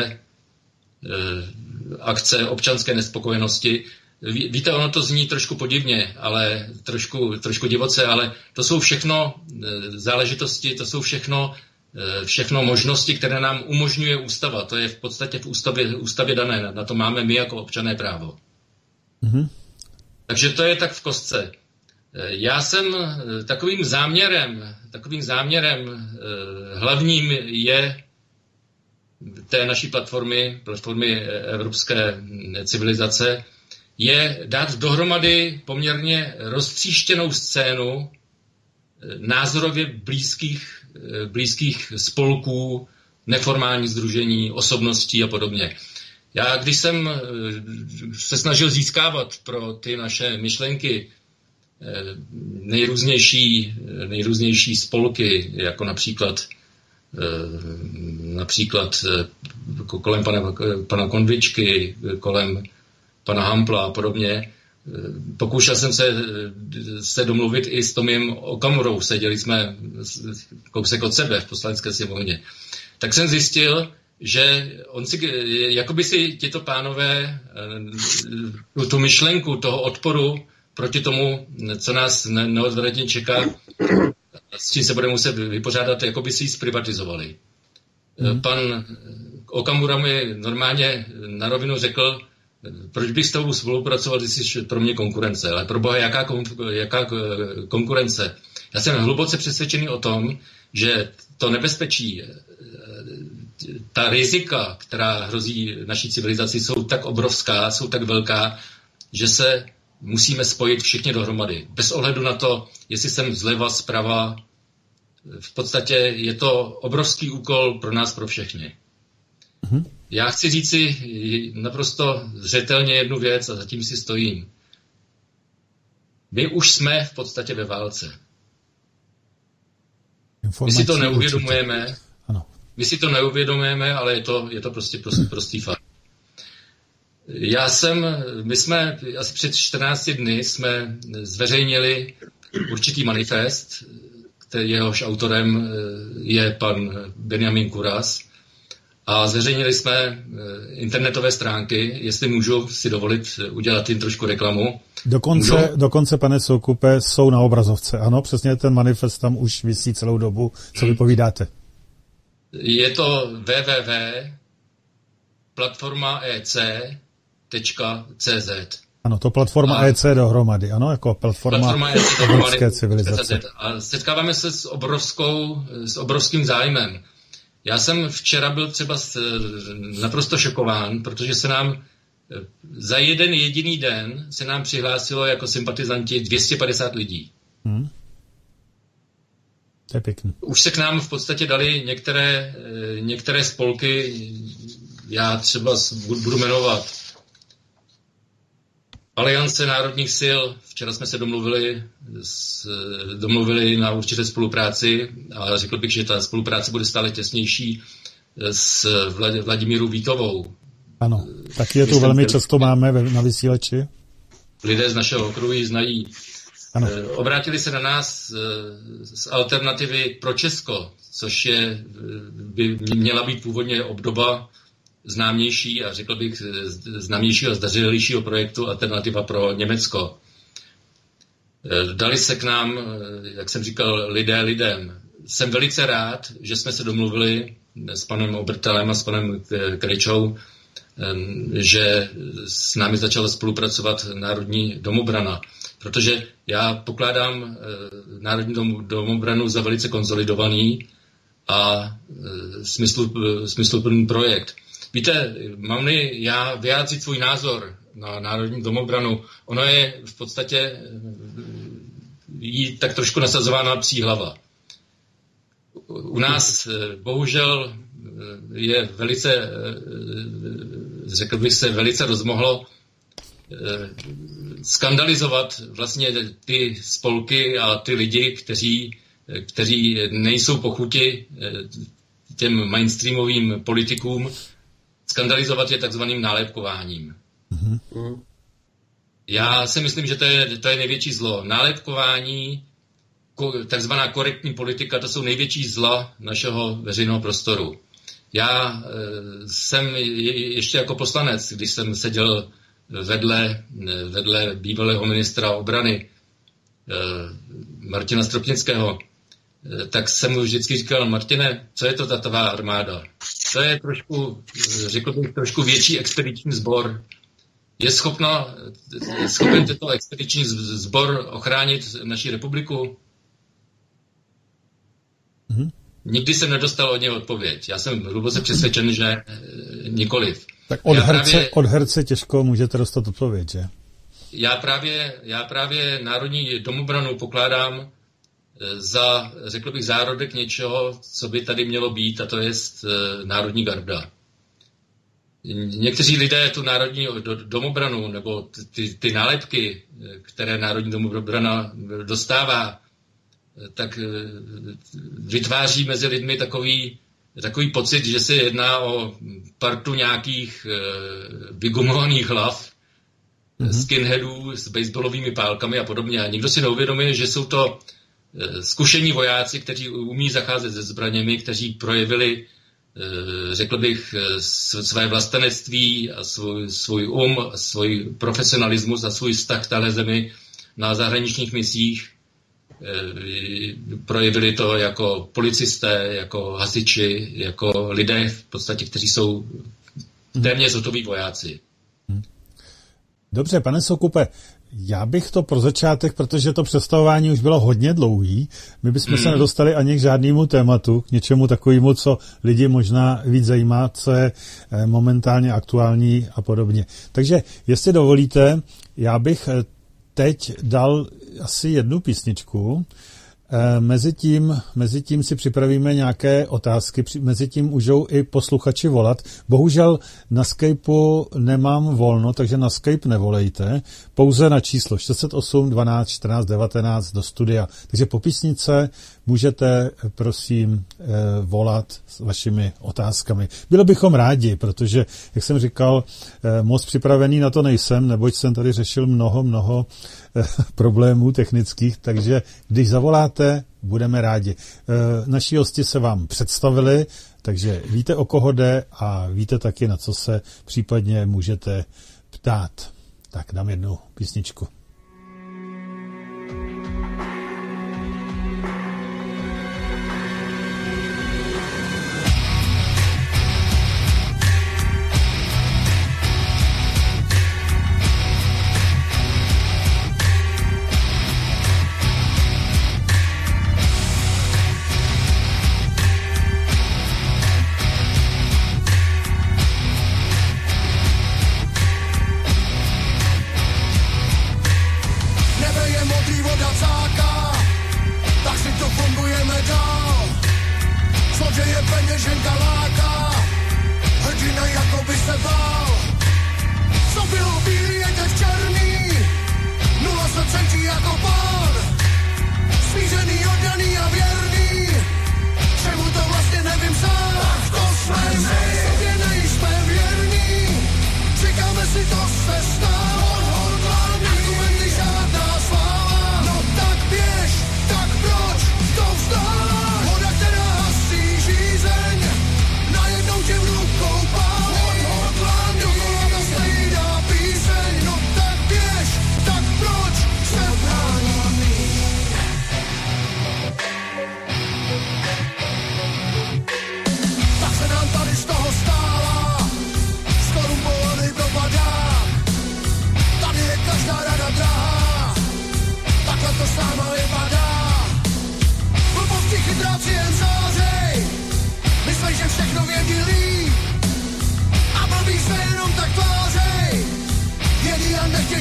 akce občanské nespokojenosti. Víte, ono to zní trošku podivně, ale trošku divoce, ale to jsou všechno záležitosti, to jsou všechno možnosti, které nám umožňuje ústava. To je v podstatě v ústavě dané. Na to máme my jako občané právo. Mm-hmm. Takže to je tak v kostce. Já jsem takovým záměrem hlavním je té naší platformy Evropské civilizace, je dát dohromady poměrně roztříštěnou scénu názorově blízkých spolků, neformální sdružení, osobností a podobně. Já, když jsem se snažil získávat pro ty naše myšlenky nejrůznější spolky, jako například kolem pana Konvičky, kolem pana Hampla a podobně. Pokoušel jsem se domluvit i s Tomiem Okamurou, seděli jsme kousek od sebe v Poslanecké sněmovně. Tak jsem zjistil, že jakoby si těto pánové tu myšlenku toho odporu proti tomu, co nás neodvratně čeká, s čím se budeme muset vypořádat, jakoby si ji zprivatizovali. Pan Okamura mi normálně na rovinu řekl, proč bych s tebou spolupracoval, když jsi pro mě konkurence. Ale pro boha, jaká konkurence? Já jsem hluboce přesvědčený o tom, že to nebezpečí, ta rizika, která hrozí naší civilizaci, jsou tak obrovská, jsou tak velká, že se musíme spojit všichni dohromady. Bez ohledu na to, jestli jsem zleva, zprava, v podstatě je to obrovský úkol pro nás, pro všechny. Mhm. Já chci říci naprosto zřetelně jednu věc a zatím si stojím. My už jsme v podstatě ve válce. My si to neuvědomujeme. Ano. My si to neuvědomujeme, ale je to prostě prostý fakt. My jsme asi před 14 dny jsme zveřejnili určitý manifest, jehož autorem je pan Benjamin Kuras. A zveřejnili jsme internetové stránky, jestli můžu si dovolit udělat jim trošku reklamu.
Dokonce, pane Soukupe, jsou na obrazovce. Ano, přesně ten manifest tam už visí celou dobu. Co vy povídáte?
Je to www.platformaec.cz.
Ano, to platforma EC dohromady, ano, jako platforma evropské civilizace.
A setkáváme se s obrovským zájmem. Já jsem včera byl třeba naprosto šokován, protože se nám za jeden jediný den se nám přihlásilo jako sympatizanti 250 lidí.
To je pěkný.
Už se k nám v podstatě dali některé spolky, já třeba budu jmenovat Aliance národních sil. Včera jsme se domluvili na určité spolupráci a řekl bych, že ta spolupráce bude stále těsnější s Vladimírou Vítovou.
Ano, taky je to velmi často máme na vysílači.
Lidé z našeho okruhu ji znají. Ano. Obrátili se na nás z alternativy pro Česko, což by měla být původně obdoba známější a řekl bych známějšího a zdařilejšího projektu Alternativa pro Německo. Dali se k nám, jak jsem říkal, lidé lidem. Jsem velice rád, že jsme se domluvili s panem Obertelem a s panem Krejčou, že s námi začala spolupracovat Národní domobrana. Protože já pokládám Národní domobranu za velice konsolidovaný a smysluplný projekt. Víte, mám-li já vyjádřit svůj názor na Národní domobranu, ono je v podstatě jí tak trošku nasazována psí hlava. U nás bohužel je velice, řekl bych se, velice rozmohlo skandalizovat vlastně ty spolky a ty lidi, kteří nejsou po chuti těm mainstreamovým politikům, skandalizovat je takzvaným nálepkováním. Já si myslím, že to je největší zlo. Nálepkování, takzvaná korektní politika, to jsou největší zla našeho veřejného prostoru. Já jsem ještě jako poslanec, když jsem seděl vedle bývalého ministra obrany Martina Stropnického, tak jsem mu vždycky říkal: Martine, co je to ta tvá armáda? To je trošku, řekl bych, trošku větší expediční sbor. Je schopen tento expediční sbor ochránit naši republiku? Nikdy jsem nedostal od něj odpověď. Já jsem hluboce přesvědčen, že nikoliv.
Tak od herce těžko můžete dostat odpověď, že?
Já právě Národní domobranu pokládám za, řekl bych, zárodek něčeho, co by tady mělo být, a to je Národní garda. Někteří lidé tu Národní domobranu nebo ty nálepky, které Národní domobrana dostává, tak vytváří mezi lidmi takový pocit, že se jedná o partu nějakých vygumovaných hlav, skinheadů s baseballovými pálkami a podobně. A nikdo si neuvědomuje, že jsou to zkušení vojáci, kteří umí zacházet se zbraněmi, kteří projevili, řekl bych, své vlastenectví a svůj svůj profesionalismus a svůj vztah k téhle zemi na zahraničních misích. Projevili to jako policisté, jako hasiči, jako lidé v podstatě, kteří jsou téměř hotoví vojáci.
Dobře, pane Soukupe, já bych to pro začátek, protože to představování už bylo hodně dlouhý, my bychom se nedostali ani k žádnému tématu, k něčemu takovému, co lidi možná víc zajímá, co je momentálně aktuální a podobně. Takže, jestli dovolíte, já bych teď dal asi jednu písničku. Mezitím si připravíme nějaké otázky, mezitím můžou i posluchači volat. Bohužel na Skypeu nemám volno, takže na Skype nevolejte, pouze na číslo 608 12 14 19 do studia. Takže po písnice můžete, prosím, volat s vašimi otázkami. Byli bychom rádi, protože, jak jsem říkal, moc připravený na to nejsem, neboť jsem tady řešil mnoho problémů technických, takže když zavoláte, budeme rádi. Naši hosti se vám představili, takže víte, o koho jde a víte taky, na co se případně můžete ptát. Tak dám jednu písničku.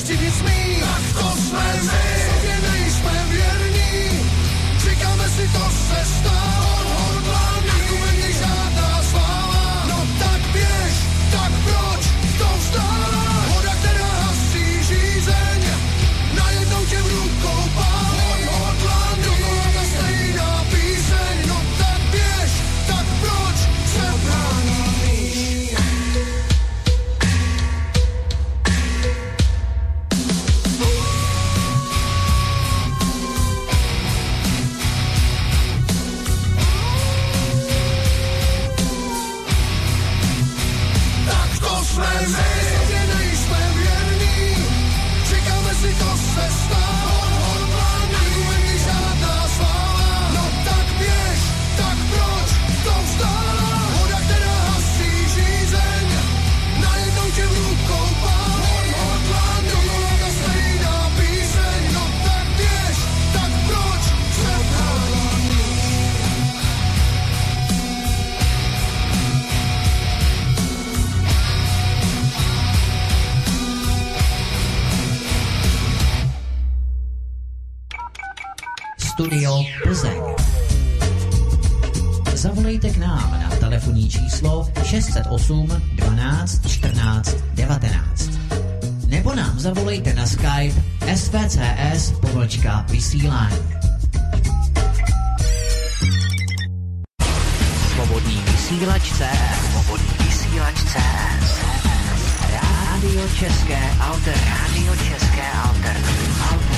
cítit smí, tak to jsme my. Sobě nejsme věrní, říkáme si, to se stalo. Odhodlaný, tu není žádná sláva. No tak běž, tak proč to vzdává? Voda, která hasí žízeň, najednou tě v rukou pálí. Odhodlaný, dokola ta stejná píseň. No tak běž, tak proč se brání? Jsme my, sobě nejsme věrní, říkáme si, to se stalo. Odhodlaný, tu není žádná sláva. No tak běž, tak proč to vzdává? Voda, která hasí žízeň, najednou tě v rukou pálí. Odhodlaný, dokola ta stejná píseň. No tak běž, tak proč se brání?
Studio Plzeň. Zavolejte k nám na telefonní číslo 608 12 14 19. Nebo nám zavolejte na Skype svcs_vysílání. Svobodný vysílač CS. Svobodný vysílač CS. Rádio České alternativy. Rádio České alternativy.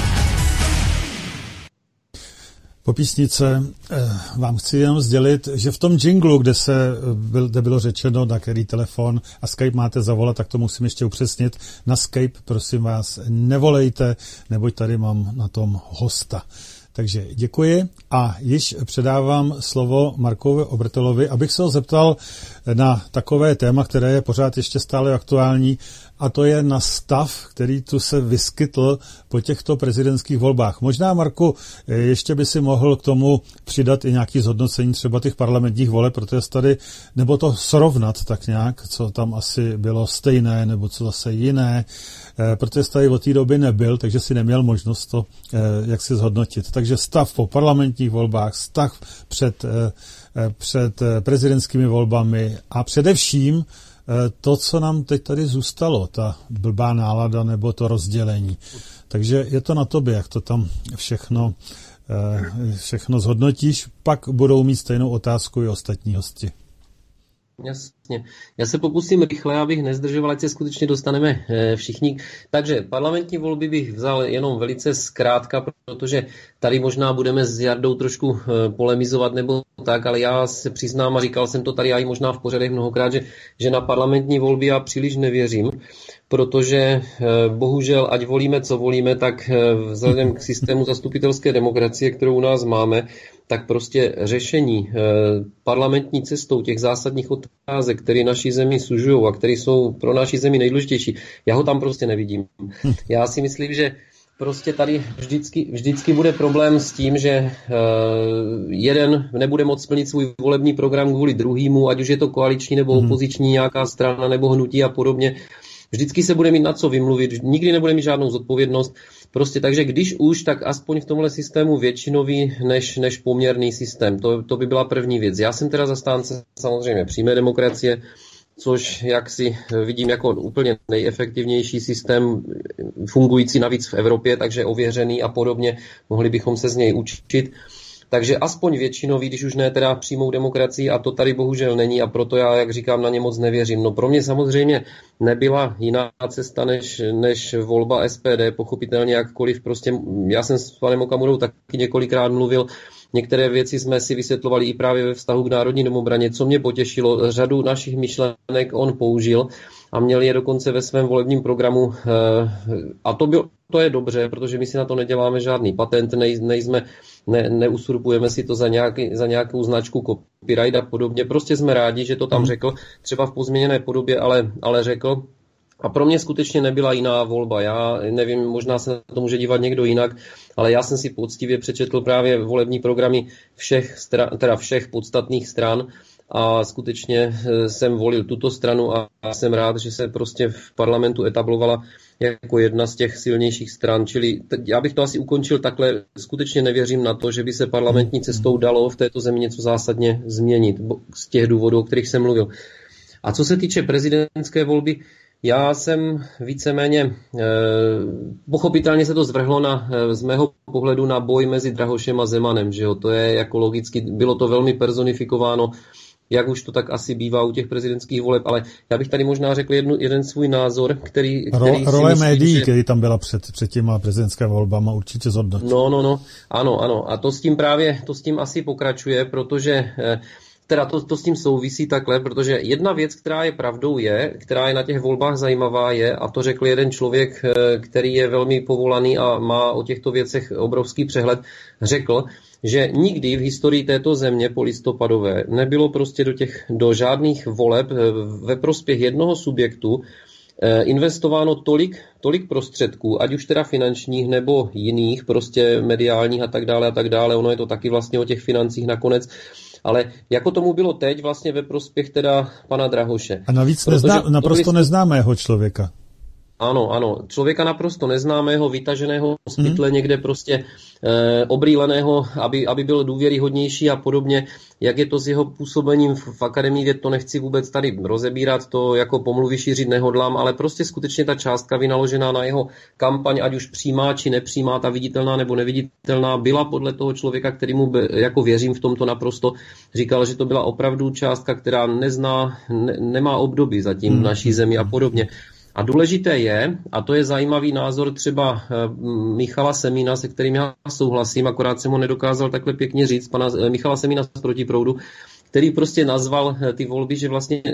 Po písnice vám chci jenom sdělit, že v tom jinglu, kde bylo řečeno, na který telefon a Skype máte zavolat, tak to musím ještě upřesnit. Na Skype, prosím vás, nevolejte, neboť tady mám na tom hosta. Takže děkuji a již předávám slovo Markovi Obertelovi, abych se ho zeptal na takové téma, které je pořád ještě stále aktuální, a to je na stav, který tu se vyskytl po těchto prezidentských volbách. Možná, Marku, ještě by si mohl k tomu přidat i nějaké zhodnocení třeba těch parlamentních voleb, protože tady, nebo to srovnat tak nějak, co tam asi bylo stejné, nebo co zase jiné, protože tady od té doby nebyl, takže si neměl možnost to jak si zhodnotit. Takže stav po parlamentních volbách, stav před prezidentskými volbami a především to, co nám teď tady zůstalo, ta blbá nálada nebo to rozdělení. Takže je to na tobě, jak to tam všechno zhodnotíš, pak budou mít stejnou otázku i ostatní hosti.
Jasně. Já se pokusím rychle, abych nezdržoval, ať se skutečně dostaneme všichni. Takže parlamentní volby bych vzal jenom velice zkrátka, protože tady možná budeme s Jardou trošku polemizovat nebo tak, ale já se přiznám a říkal jsem to tady i možná v pořadech mnohokrát, že na parlamentní volby já příliš nevěřím, protože bohužel, ať volíme, co volíme, tak vzhledem k systému zastupitelské demokracie, kterou u nás máme, tak prostě řešení parlamentní cestou těch zásadních otázek, které naší zemi sužují a které jsou pro naší zemi nejdůležitější, já ho tam prostě nevidím. Já si myslím, že prostě tady vždycky bude problém s tím, že jeden nebude moct splnit svůj volební program kvůli druhýmu, ať už je to koaliční nebo opoziční nějaká strana nebo hnutí a podobně. Vždycky se bude mít na co vymluvit, nikdy nebude mít žádnou zodpovědnost. Prostě takže když už, tak aspoň v tomhle systému většinový než poměrný systém. To by byla první věc. Já jsem teda zastánce samozřejmě přímé demokracie, což jak si vidím jako úplně nejefektivnější systém fungující navíc v Evropě, takže ověřený a podobně. Mohli bychom se z něj učit. Takže aspoň většinový, když už ne teda přímou demokracii, a to tady bohužel není a proto já, jak říkám, na ně moc nevěřím. No pro mě samozřejmě nebyla jiná cesta než volba SPD, pochopitelně jakkoliv prostě, já jsem s panem Okamurou taky několikrát mluvil, některé věci jsme si vysvětlovali i právě ve vztahu k Národní domobraně, co mě potěšilo, řadu našich myšlenek on použil a měl je dokonce ve svém volebním programu a to je dobře, protože my si na to neděláme žádný patent, neusurpujeme si to za nějakou značku copyright a podobně. Prostě jsme rádi, že to tam řekl, třeba v pozměněné podobě, ale řekl. A pro mě skutečně nebyla jiná volba. Já nevím, možná se na to může dívat někdo jinak, ale já jsem si poctivě přečetl právě volební programy všech podstatných stran a skutečně jsem volil tuto stranu a jsem rád, že se prostě v parlamentu etablovala jako jedna z těch silnějších stran. Čili já bych to asi ukončil takhle. Skutečně nevěřím na to, že by se parlamentní cestou dalo v této zemi něco zásadně změnit z těch důvodů, o kterých jsem mluvil. A co se týče prezidentské volby, já jsem víceméně, pochopitelně se to zvrhlo z mého pohledu na boj mezi Drahošem a Zemanem, že jo, to je jako logicky, bylo to velmi personifikováno, jak už to tak asi bývá u těch prezidentských voleb, ale já bych tady možná řekl jeden svůj názor, který
role médií, že... který tam byla před těma prezidentskými volbama, určitě zhodnotí.
No, ano, a to s tím asi pokračuje, protože teda to s tím souvisí takhle, protože jedna věc, která je pravdou která je na těch volbách zajímavá a to řekl jeden člověk, který je velmi povolaný a má o těchto věcech obrovský přehled, řekl, že nikdy v historii této země polistopadové nebylo prostě do žádných voleb ve prospěch jednoho subjektu investováno tolik prostředků, ať už teda finančních nebo jiných, prostě mediálních a tak dále. Ono je to taky vlastně o těch financích nakonec. Ale jako tomu bylo teď vlastně ve prospěch teda pana Drahoše.
A navíc naprosto neznámého člověka.
Ano, člověka naprosto neznámého, vytaženého z pytle někde prostě obrýleného, aby byl důvěryhodnější a podobně. Jak je to s jeho působením v Akademii věd, to nechci vůbec tady rozebírat, to jako pomluvy šířit nehodlám, ale prostě skutečně ta částka vynaložená na jeho kampaň, ať už přímá či nepřímá, ta viditelná nebo neviditelná, byla podle toho člověka, kterýmu jako věřím v tomto naprosto, říkal, že to byla opravdu částka, která nemá obdoby zatím v naší zemi a podobně. A důležité je, a to je zajímavý názor třeba Michala Semína, se kterým já souhlasím, akorát jsem ho nedokázal takhle pěkně říct, pana Michala Semína z Protiproudu, který prostě nazval ty volby, že vlastně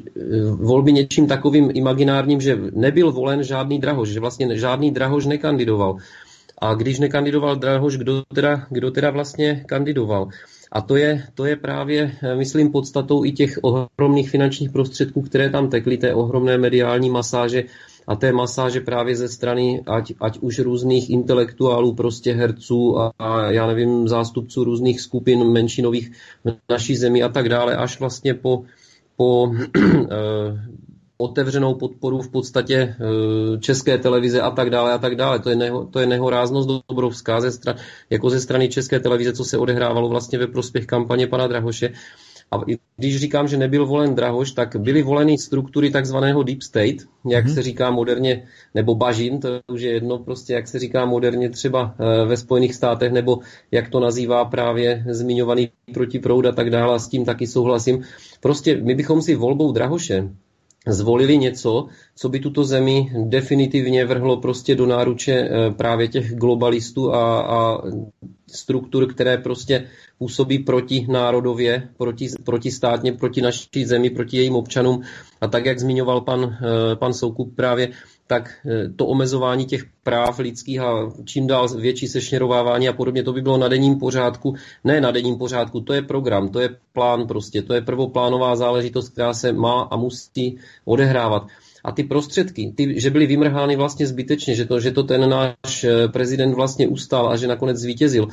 volby něčím takovým imaginárním, že nebyl volen žádný Drahoš, že vlastně žádný Drahoš nekandidoval. A když nekandidoval Drahoš, kdo teda vlastně kandidoval? A to je právě, myslím, podstatou i těch ohromných finančních prostředků, které tam tekly, té ohromné mediální masáže a té masáže právě ze strany ať už různých intelektuálů, prostě herců a já nevím, zástupců různých skupin menšinových v naší zemi a tak dále, až vlastně po otevřenou podporu v podstatě České televize a tak dále. To je nehoráznost obrovská ze strany České televize, co se odehrávalo vlastně ve prospěch kampaně pana Drahoše. A když říkám, že nebyl volen Drahoš, tak byly voleny struktury takzvaného Deep State, jak se říká moderně, nebo Bažin, to už je jedno, prostě jak se říká moderně třeba ve Spojených státech, nebo jak to nazývá právě zmiňovaný Protiproud a tak dále, a s tím taky souhlasím. Prostě my bychom si volbou Drahoše zvolili něco, co by tuto zemi definitivně vrhlo prostě do náruče právě těch globalistů a struktur, které prostě působí protinárodově, protistátně, proti naší zemi, proti jejím občanům. A tak, jak zmiňoval pan Soukup právě, tak to omezování těch práv lidských a čím dál větší sešněrovávání a podobně, to by bylo na denním pořádku. Ne na denním pořádku, to je program, to je plán prostě, to je prvoplánová záležitost, která se má a musí odehrávat. A ty prostředky, že byly vymrhány vlastně zbytečně, že to ten náš prezident vlastně ustál a že nakonec zvítězil,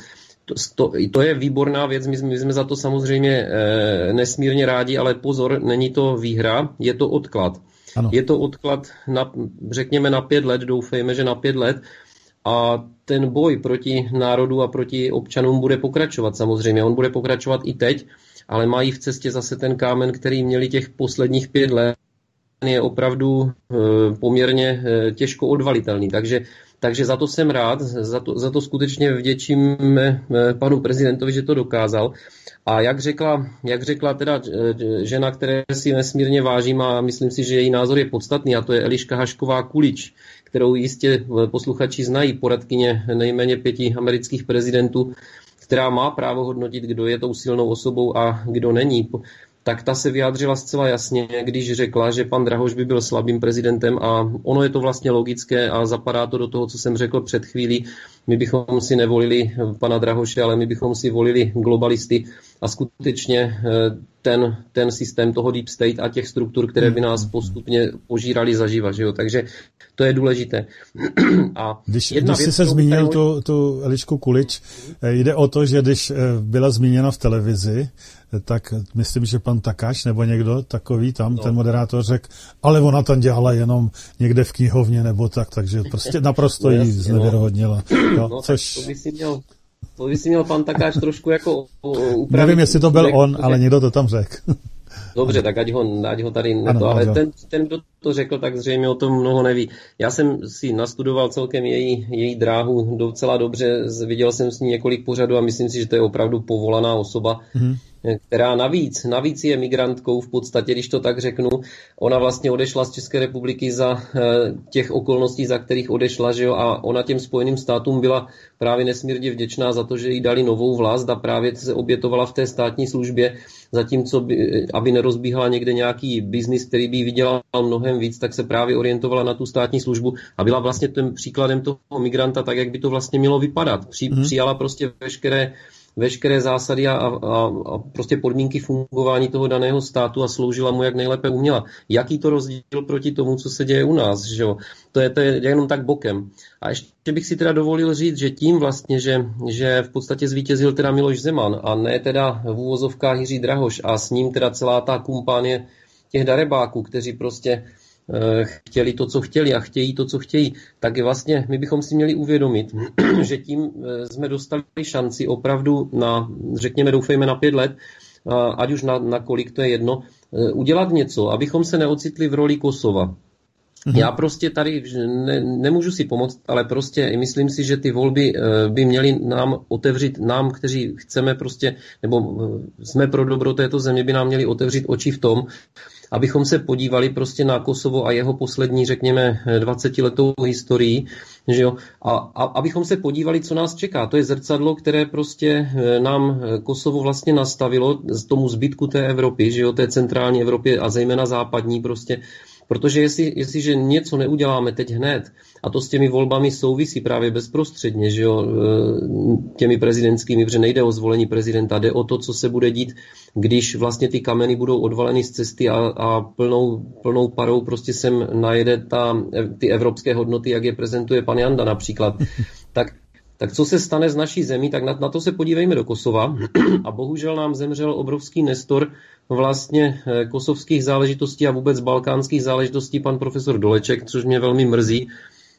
to je výborná věc, my jsme za to samozřejmě nesmírně rádi, ale pozor, není to výhra, je to odklad. Ano. Je to odklad, řekněme, na 5 let, doufejme, že na 5 let. A ten boj proti národu a proti občanům bude pokračovat samozřejmě. On bude pokračovat i teď, ale mají v cestě zase ten kámen, který měli těch posledních 5 let, je opravdu poměrně těžko odvalitelný. Takže za to jsem rád, za to skutečně vděčím panu prezidentovi, že to dokázal. A jak řekla teda žena, které si nesmírně vážím a myslím si, že její názor je podstatný, a to je Eliška Hašková-Kulič, kterou jistě posluchači znají, poradkyně nejméně 5 amerických prezidentů, která má právo hodnotit, kdo je tou silnou osobou a kdo není. Tak ta se vyjádřila zcela jasně, když řekla, že pan Drahoš by byl slabým prezidentem, a ono je to vlastně logické a zapadá to do toho, co jsem řekl před chvílí. My bychom si nevolili pana Drahoše, ale my bychom si volili globalisty. a skutečně ten systém toho deep state a těch struktur, které by nás postupně požírali zaživa. Že jo? Takže to je důležité. A
když jsi se zmínil tu Elišku Kulič, jde o to, že když byla zmíněna v televizi, tak myslím, že pan Takáč nebo někdo takový tam, ten moderátor řekl, ale ona tam dělala jenom někde v knihovně nebo tak, takže prostě naprosto jí znevěrohodnila. Což...
To by si měl pan Takáč trošku jako upravit.
Nevím, jestli to byl on, ale někdo to tam řekl.
Dobře, tak ať ho tady neto, ale ten, kdo to řekl, tak zřejmě o tom mnoho neví. Já jsem si nastudoval celkem její dráhu docela dobře, viděl jsem s ní několik pořadů a myslím si, že to je opravdu povolaná osoba, která navíc je migrantkou v podstatě, když to tak řeknu. Ona vlastně odešla z České republiky za těch okolností, za kterých odešla, že jo, a ona těm Spojeným státům byla právě nesmírně vděčná za to, že jí dali novou vlast a právě se obětovala v té státní službě, zatímco aby nerozbíhala někde nějaký biznis, který by vydělal mnohem víc, tak se právě orientovala na tu státní službu a byla vlastně tím příkladem toho migranta, tak jak by to vlastně mělo vypadat. Přijala prostě veškeré zásady a prostě podmínky fungování toho daného státu a sloužila mu, jak nejlépe uměla. Jaký to rozdíl proti tomu, co se děje u nás, že jo? To je jenom tak bokem. A ještě bych si teda dovolil říct, že tím vlastně, že v podstatě zvítězil teda Miloš Zeman a ne teda v úvozovkách Jiří Drahoš a s ním teda celá ta kumpánie těch darebáků, kteří prostě chtěli to, co chtěli a chtějí to, co chtějí, tak vlastně my bychom si měli uvědomit, že tím jsme dostali šanci opravdu na, řekněme, doufejme na 5 let, ať už na kolik, to je jedno, udělat něco, abychom se neocitli v roli Kosova. Já prostě tady nemůžu si pomoct, ale prostě myslím si, že ty volby by měly nám otevřít, nám, kteří chceme prostě, nebo jsme pro dobro této země, by nám měli otevřít oči v tom, abychom se podívali prostě na Kosovo a jeho poslední, řekněme, 20letou historii, že jo, a abychom se podívali, co nás čeká. To je zrcadlo, které prostě nám Kosovo vlastně nastavilo z tomu zbytku té Evropy, že jo, té centrální Evropy a zejména západní prostě. Protože jestliže něco neuděláme teď hned, a to s těmi volbami souvisí právě bezprostředně, že jo, těmi prezidentskými, protože nejde o zvolení prezidenta, jde o to, co se bude dít, když vlastně ty kameny budou odvaleny z cesty a plnou parou prostě sem najede ty evropské hodnoty, jak je prezentuje pan Janda například. Tak co se stane z naší zemí, tak na to se podívejme do Kosova. A bohužel nám zemřel obrovský nestor vlastně kosovských záležitostí a vůbec balkánských záležitostí pan profesor Doleček, což mě velmi mrzí.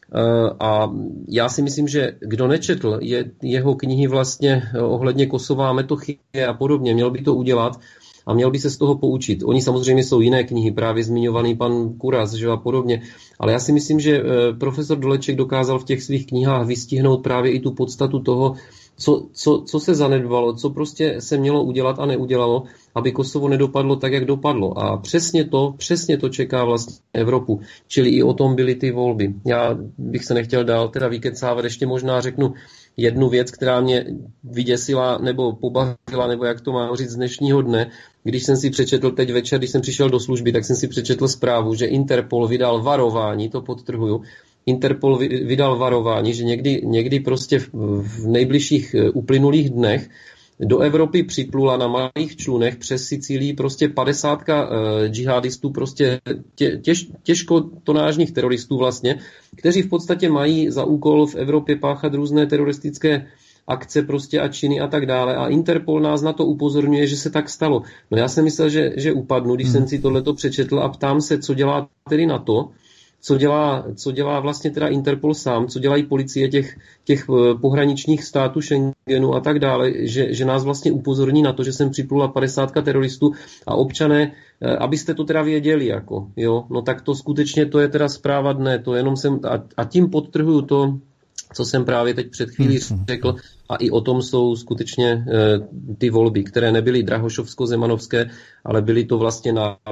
A já si myslím, že kdo nečetl jeho knihy vlastně ohledně Kosova, Metochie a podobně, měl by to udělat a měl by se z toho poučit. Oni samozřejmě jsou jiné knihy, právě zmiňovaný pan Kuras, že a podobně, ale já si myslím, že profesor Doleček dokázal v těch svých knihách vystihnout právě i tu podstatu toho, co se zanedbalo, co prostě se mělo udělat a neudělalo, aby Kosovo nedopadlo tak, jak dopadlo. A přesně to čeká vlastně Evropu. Čili i o tom byly ty volby. Já bych se nechtěl dál teda vykecávat, ještě možná řeknu jednu věc, která mě vyděsila nebo pobavila, nebo jak to mám říct z dnešního dne. Když jsem si přečetl teď večer, když jsem přišel do služby, tak jsem si přečetl zprávu, že Interpol vydal varování, to podtrhuju, Interpol vydal varování, že někdy prostě v nejbližších uplynulých dnech do Evropy připlula na malých člunech přes Sicílii prostě 50 džihadistů, prostě těžkotonážních teroristů vlastně, kteří v podstatě mají za úkol v Evropě páchat různé teroristické akce prostě a činy a tak dále. A Interpol nás na to upozorňuje, že se tak stalo. No já jsem myslel, že upadnu, když jsem si tohleto přečetl a ptám se, co dělá tedy NATO, co dělá vlastně teda Interpol sám, co dělají policie těch pohraničních států Schengenu a tak dále, že nás vlastně upozorní na to, že sem připlula 50 teroristů a občané, abyste to teda věděli, jako, jo, no tak to skutečně to je teda zpráva dne, to jenom jsem, a tím podtrhuju to, co jsem právě teď před chvílí řekl, a i o tom jsou skutečně ty volby, které nebyly drahošovsko-zemanovské, ale byly to vlastně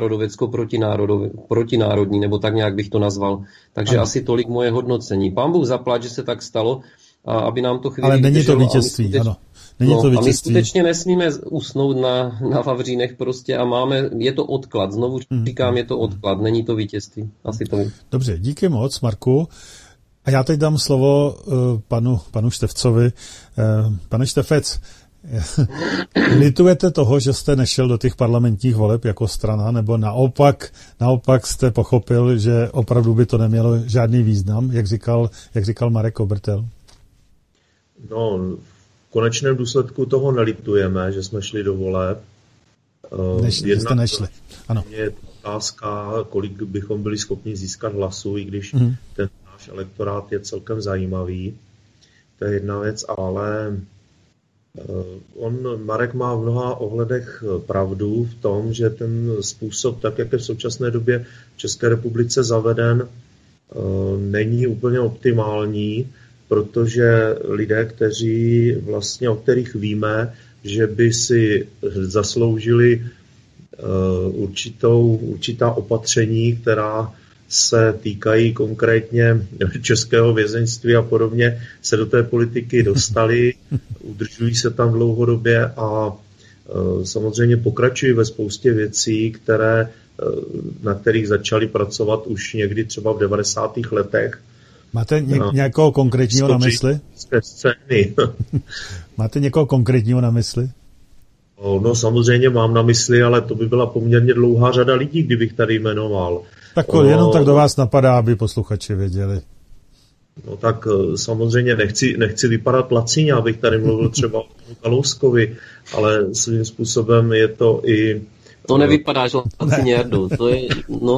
národovecko-protinárodní, nebo tak nějak bych to nazval. Takže asi tolik moje hodnocení. Pán Bůh zaplať, že se tak stalo, a aby nám to chvíli...
Ale není to vítězství, ano. Není to vítězství.
A my skutečně nesmíme usnout na Vavřínech prostě a je to odklad. Znovu říkám, je to odklad, není to vítězství. Asi to.
Dobře, díky moc, Marku. A já teď dám slovo panu Štefcovi. Pane Štefec, Litujete toho, že jste nešel do těch parlamentních voleb jako strana, nebo naopak jste pochopil, že opravdu by to nemělo žádný význam, jak říkal Marek Obertel?
No, v konečném důsledku toho nelitujeme, že jsme šli do voleb.
Jste nešli. Ano.
Je otázka, kolik bychom byli schopni získat hlasů, i když ten náš elektorát je celkem zajímavý. To je jedna věc, ale Marek má v mnoha ohledech pravdu v tom, že ten způsob, tak jak je v současné době v České republice zaveden, není úplně optimální, protože lidé, o kterých víme, že by si zasloužili určitá opatření, která se týkají konkrétně českého vězeňství a podobně, se do té politiky dostali, udržují se tam dlouhodobě a samozřejmě pokračují ve spoustě věcí, na kterých začali pracovat už někdy třeba v 90. letech.
Máte někoho konkrétního na mysli? Máte někoho konkrétního na mysli?
No samozřejmě mám na mysli, ale to by byla poměrně dlouhá řada lidí, kdybych tady jmenoval.
Tak jenom tak do vás napadá, aby posluchači věděli.
No tak samozřejmě nechci vypadat lacině, abych tady mluvil třeba o Kalouskovi, ale svým způsobem je to i...
To nevypadáš lacině, Jardo, to je, no...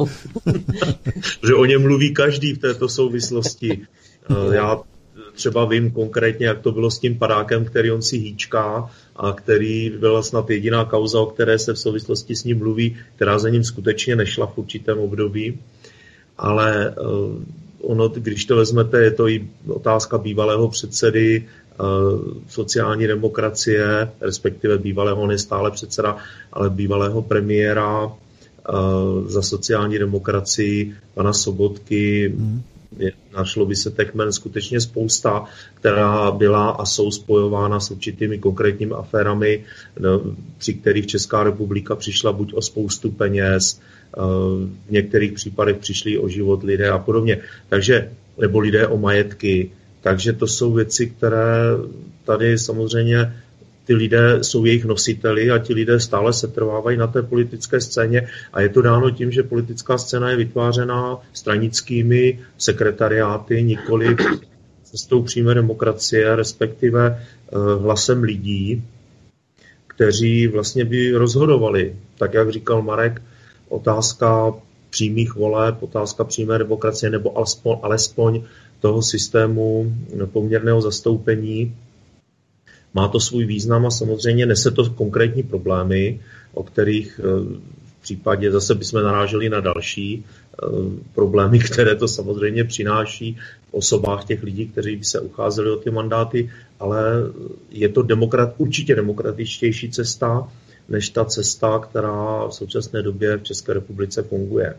Že o něm mluví každý v této souvislosti. Já třeba vím konkrétně, jak to bylo s tím padákem, který on si hýčká a který byla snad jediná kauza, o které se v souvislosti s ním mluví, která za ním skutečně nešla v určitém období. Ale když to vezmete, je to i otázka bývalého předsedy sociální demokracie, respektive bývalého, on je stále předseda, ale bývalého premiéra za sociální demokracii, pana Sobotky. Našlo by se těch jmen skutečně spousta, která byla a jsou spojována s určitými konkrétními aférami, při kterých Česká republika přišla buď o spoustu peněz, v některých případech přišli o život lidé a podobně. Takže, nebo lidé o majetky. Takže to jsou věci, které tady samozřejmě ty lidé jsou jejich nositeli a ti lidé stále se trvávají na té politické scéně a je to dáno tím, že politická scéna je vytvářená stranickými sekretariáty, nikoli cestou přímé demokracie, respektive hlasem lidí, kteří vlastně by rozhodovali. Tak, jak říkal Marek, otázka přímých voleb, otázka přímé demokracie nebo alespoň toho systému poměrného zastoupení. Má to svůj význam a samozřejmě nese to konkrétní problémy, o kterých v případě zase bychom naráželi na další problémy, které to samozřejmě přináší v osobách těch lidí, kteří by se ucházeli o ty mandáty, ale je to určitě demokratičtější cesta, než ta cesta, která v současné době v České republice funguje.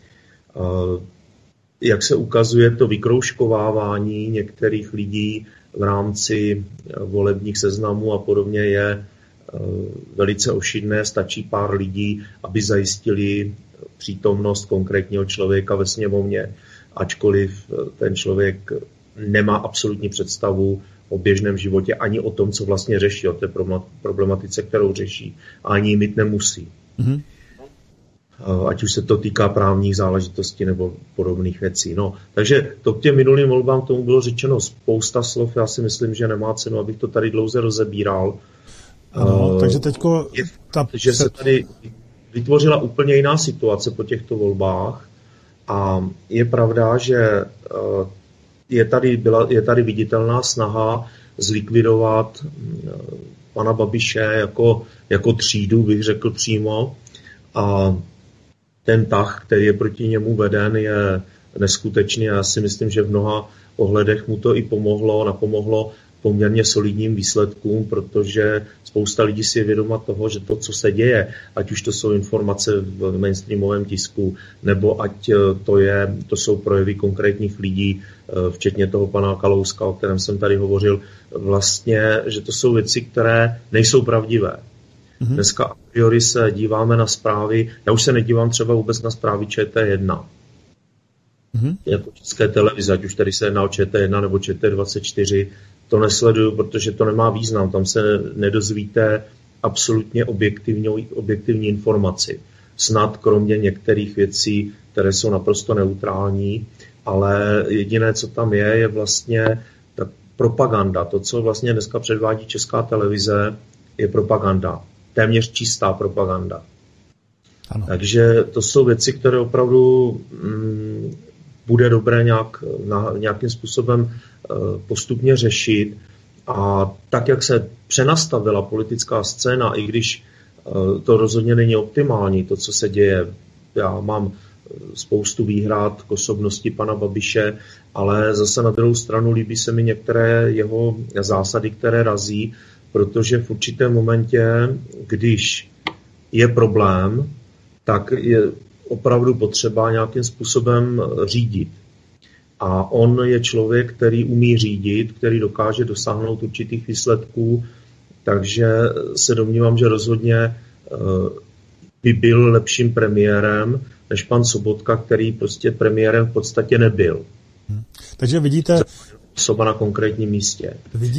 Jak se ukazuje, to vykroužkovávání některých lidí v rámci volebních seznamů a podobně je velice ošidné. Stačí pár lidí, aby zajistili přítomnost konkrétního člověka ve sněmovně, ačkoliv ten člověk nemá absolutní představu o běžném životě ani o tom, co vlastně řeší, o té problematice, kterou řeší, a ani ji mít nemusí. Mm-hmm. Ať už se to týká právních záležitostí nebo podobných věcí. No, takže to k těm minulým volbám tomu bylo řečeno spousta slov. Já si myslím, že nemá cenu, abych to tady dlouze rozebíral.
Ano, takže teďko...
že se tady vytvořila úplně jiná situace po těchto volbách a je pravda, že je tady viditelná snaha zlikvidovat pana Babiše jako třídu, bych řekl přímo, a ten tah, který je proti němu veden, je neskutečný. Já si myslím, že v mnoha ohledech mu to i napomohlo poměrně solidním výsledkům, protože spousta lidí si je vědoma toho, že to, co se děje, ať už to jsou informace v mainstreamovém tisku, nebo ať to jsou projevy konkrétních lidí, včetně toho pana Kalouska, o kterém jsem tady hovořil, vlastně, že to jsou věci, které nejsou pravdivé. Dneska a priori se díváme na zprávy, já už se nedívám třeba vůbec na zprávy ČT1. Jako České televize, ať už tady se jedná o ČT1 nebo ČT24, to nesleduju, protože to nemá význam. Tam se nedozvíte absolutně objektivní informaci. Snad kromě některých věcí, které jsou naprosto neutrální, ale jediné, co tam je vlastně ta propaganda. To, co vlastně dneska předvádí Česká televize, je propaganda. Téměř čistá propaganda. Ano. Takže to jsou věci, které opravdu bude dobré nějakým způsobem postupně řešit. A tak, jak se přenastavila politická scéna, i když to rozhodně není optimální, to, co se děje. Já mám spoustu výhrad k osobnosti pana Babiše, ale zase na druhou stranu líbí se mi některé jeho zásady, které razí, protože v určitém momentě, když je problém, tak je opravdu potřeba nějakým způsobem řídit. A on je člověk, který umí řídit, který dokáže dosáhnout určitých výsledků, takže se domnívám, že rozhodně by byl lepším premiérem než pan Sobotka, který prostě premiérem v podstatě nebyl.
Takže vidíte...
Osoba na konkrétním místě.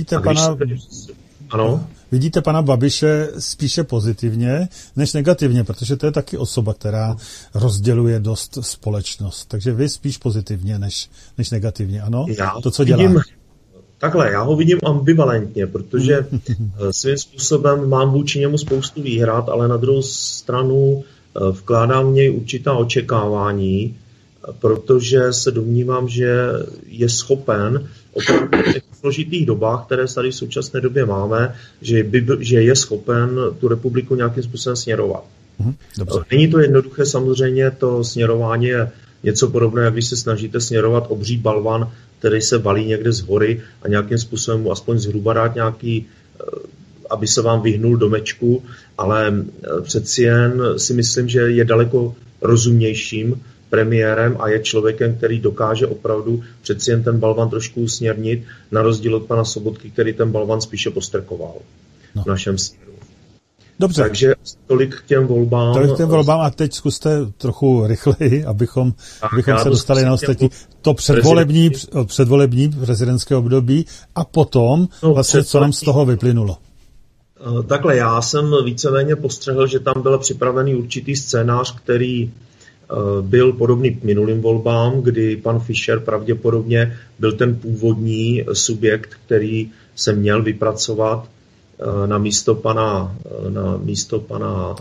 Vidíte pana Babiše spíše pozitivně než negativně, protože to je taky osoba, která rozděluje dost společnost. Takže vy spíš pozitivně než negativně, ano? To, co dělá.
Takhle, já ho vidím ambivalentně, protože svým způsobem mám vůči němu spoustu výhrad, ale na druhou stranu vkládám v něj určitá očekávání, protože se domnívám, že je schopen opravdu v těch složitých dobách, které tady v současné době máme, že je schopen tu republiku nějakým způsobem směrovat. Dobře. Není to jednoduché, samozřejmě to směrování je něco podobného, jak když se snažíte směrovat obří balvan, který se valí někde z hory a nějakým způsobem mu aspoň zhruba dát nějaký, aby se vám vyhnul domečku, ale přeci jen si myslím, že je daleko rozumnějším premiérem a je člověkem, který dokáže opravdu přeci jen ten balvan trošku usměrnit, na rozdíl od pana Sobotky, který ten balvan spíše postrkoval v našem směru.
Dobře.
Takže tolik k těm volbám.
A teď zkuste trochu rychleji, abychom se dostali na ostatní. To předvolební prezidentské období a potom vlastně, co nám z toho vyplynulo.
Takhle, já jsem víceméně postřehl, že tam byl připravený určitý scénář, který byl podobný k minulým volbám, kdy pan Fischer pravděpodobně byl ten původní subjekt, který se měl vypracovat na místo pana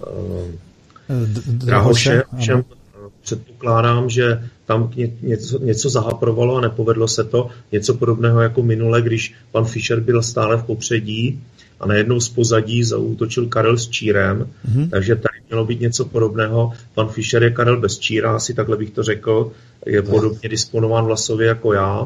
Drahoše. Všem předpokládám, že tam něco zahaprovalo a nepovedlo se to. Něco podobného jako minule, když pan Fischer byl stále v popředí a najednou z pozadí zaútočil Karel s čírem, takže tady mělo být něco podobného. Pan Fischer je Karel bez číra, asi takhle bych to řekl, je podobně disponován vlasově jako já,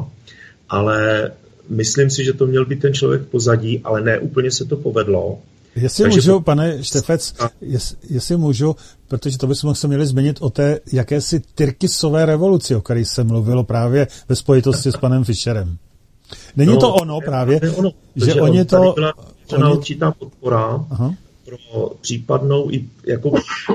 ale myslím si, že to měl být ten člověk v pozadí, ale ne úplně se to povedlo.
Jestli můžu, pane Štefec, jestli můžu, protože to bychom se měli změnit o té jakési tyrkysové revoluci, o které se mluvilo právě ve spojitosti s panem Fischerem. Není to ono právě, že oni to...
Byla určitá podpora pro případnou i jako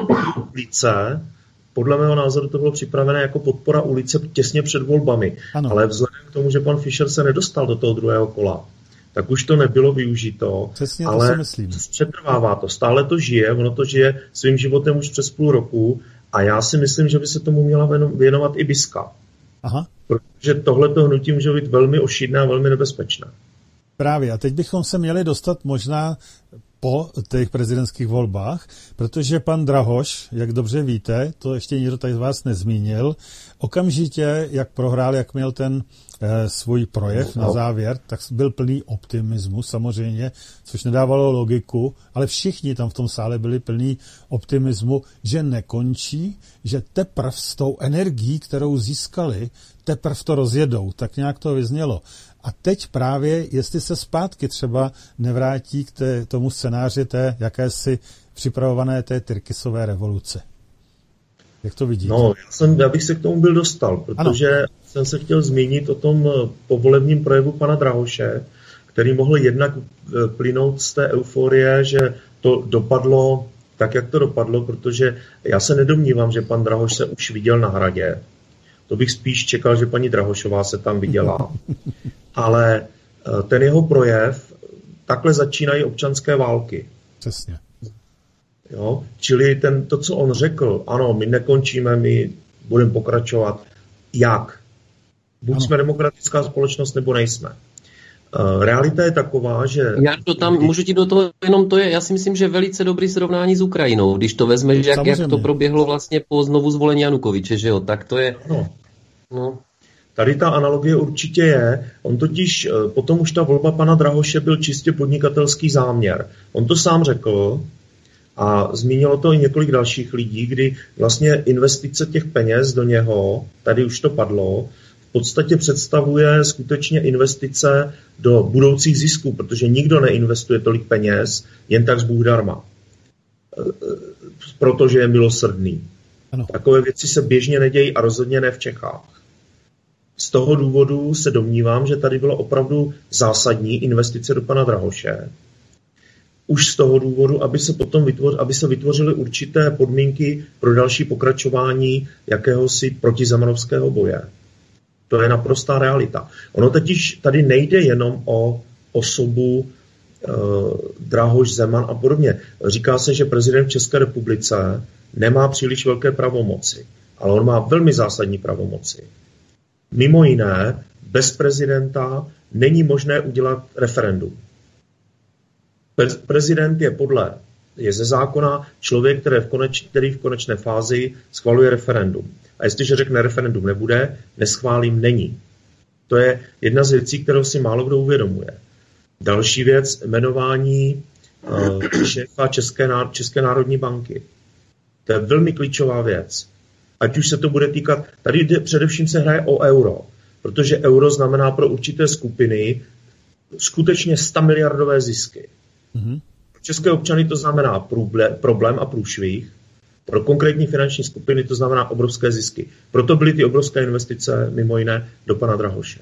ulice. Podle mého názoru to bylo připravené jako podpora ulice těsně před volbami. Ano. Ale vzhledem k tomu, že pan Fischer se nedostal do toho druhého kola, tak už to nebylo využito.
Přesně,
ale
to si myslím.
Přetrvává to. Stále to žije, ono to žije svým životem už přes půl roku a já si myslím, že by se tomu měla věnovat i Biska.
Aha.
Protože tohleto hnutí může být velmi ošidné a velmi nebezpečné.
Právě. A teď bychom se měli dostat možná po těch prezidentských volbách, protože pan Drahoš, jak dobře víte, to ještě nikdo tady z vás nezmínil, okamžitě, jak prohrál, jak měl ten svůj projev na závěr, tak byl plný optimismu samozřejmě, což nedávalo logiku, ale všichni tam v tom sále byli plní optimismu, že nekončí, že teprv s tou energií, kterou získali, teprv to rozjedou. Tak nějak to vyznělo. A teď právě, jestli se zpátky třeba nevrátí k tomu scénáři té jakési připravované té tyrkysové revoluce. Jak to vidíte?
No, já bych se k tomu byl dostal, protože jsem se chtěl zmínit o tom povolebním projevu pana Drahoše, který mohl jednak plynout z té euforie, že to dopadlo tak, jak to dopadlo, protože já se nedomnívám, že pan Drahoš se už viděl na Hradě. To bych spíš čekal, že paní Drahošová se tam viděla. Ale ten jeho projev, takhle začínají občanské války.
Přesně.
Jo? Čili to, co on řekl, ano, my nekončíme, my budeme pokračovat. Jak? Buď jsme demokratická společnost, nebo nejsme. Realita je taková, že...
Můžu ti do toho jenom to je, já si myslím, že velice dobrý srovnání s Ukrajinou, když to vezmeš, jak to proběhlo vlastně po znovu zvolení Janukoviče, že jo, tak to je... No.
Tady ta analogie určitě je, on totiž, potom už ta volba pana Drahoše byl čistě podnikatelský záměr. On to sám řekl a zmínilo to i několik dalších lidí, kdy vlastně investice těch peněz do něho, tady už to padlo, v podstatě představuje skutečně investice do budoucích zisků, protože nikdo neinvestuje tolik peněz jen tak z Bůh darma, protože je milosrdný. Ano. Takové věci se běžně nedějí a rozhodně ne v Čechách. Z toho důvodu se domnívám, že tady bylo opravdu zásadní investice do pana Drahoše. Už z toho důvodu, aby se vytvořily určité podmínky pro další pokračování jakéhosi protizemanovského boje. To je naprostá realita. Ono totiž tady nejde jenom o osobu Drahoš, Zeman a podobně. Říká se, že prezident v České republice nemá příliš velké pravomoci, ale on má velmi zásadní pravomoci. Mimo jiné, bez prezidenta není možné udělat referendum. Prezident je ze zákona člověk, který v konečné fázi schvaluje referendum. A jestliže řekne referendum nebude, neschválím není. To je jedna z věcí, kterou si málo kdo uvědomuje. Další věc, jmenování šéfa České národní banky. To je velmi klíčová věc. Ať už se to bude týkat, tady především se hraje o euro, protože euro znamená pro určité skupiny skutečně 100 miliardové zisky. Mm-hmm. Pro české občany to znamená problém a průšvih, pro konkrétní finanční skupiny to znamená obrovské zisky. Proto byly ty obrovské investice mimo jiné do pana Drahoše.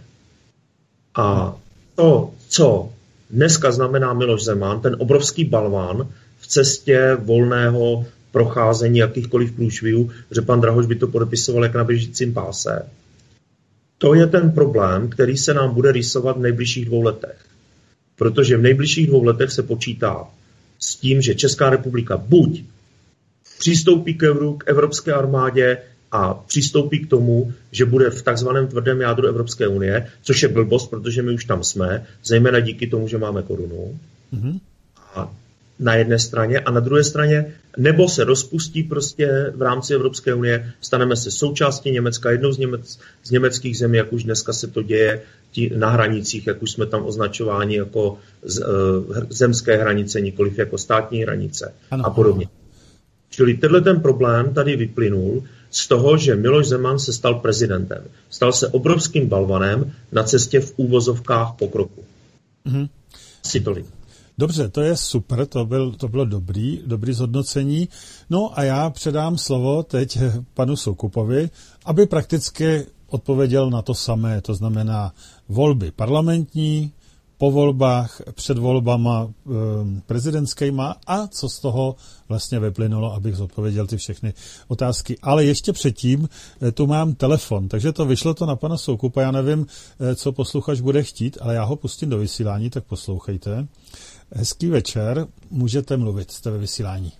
A to, co dneska znamená Miloš Zeman, ten obrovský balván v cestě volného procházení jakýchkoliv průšvihů, že pan Drahoš by to podepisoval jak na běžícím páse. To je ten problém, který se nám bude rýsovat v nejbližších 2 letech. Protože v nejbližších 2 letech se počítá s tím, že Česká republika buď přistoupí k Evropské armádě a přistoupí k tomu, že bude v takzvaném tvrdém jádru Evropské unie, což je blbost, protože my už tam jsme, zejména díky tomu, že máme korunu. Mm-hmm. A na jedné straně a na druhé straně, nebo se rozpustí prostě v rámci Evropské unie, staneme se součástí Německa, jednou z německých zemí, jak už dneska se to děje na hranicích, jak už jsme tam označováni jako zemské hranice, nikoliv jako státní hranice a podobně. Čili ten problém tady vyplynul z toho, že Miloš Zeman se stal prezidentem. Stal se obrovským balvanem na cestě v úvozovkách pokroku. Mm-hmm. Si tolik.
Dobře, to je super, to bylo dobrý zhodnocení. No a já předám slovo teď panu Soukupovi, aby prakticky odpověděl na to samé, to znamená volby parlamentní, po volbách, před volbama prezidentskýma a co z toho vlastně vyplynulo, abych zodpověděl ty všechny otázky. Ale ještě předtím tu mám telefon, takže to vyšlo to na pana Soukupa, já nevím, co posluchač bude chtít, ale já ho pustím do vysílání, tak poslouchejte. Hezký večer, můžete mluvit, jste ve vysílání.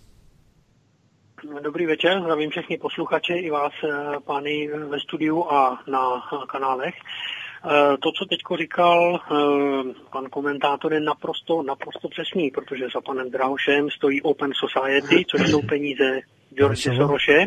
Dobrý večer, zdravím všechny posluchače i vás, pány ve studiu a na kanálech. To, co teďko říkal pan komentátor, je naprosto přesný, protože za panem Drahošem stojí Open Society, což jsou peníze George Sorose.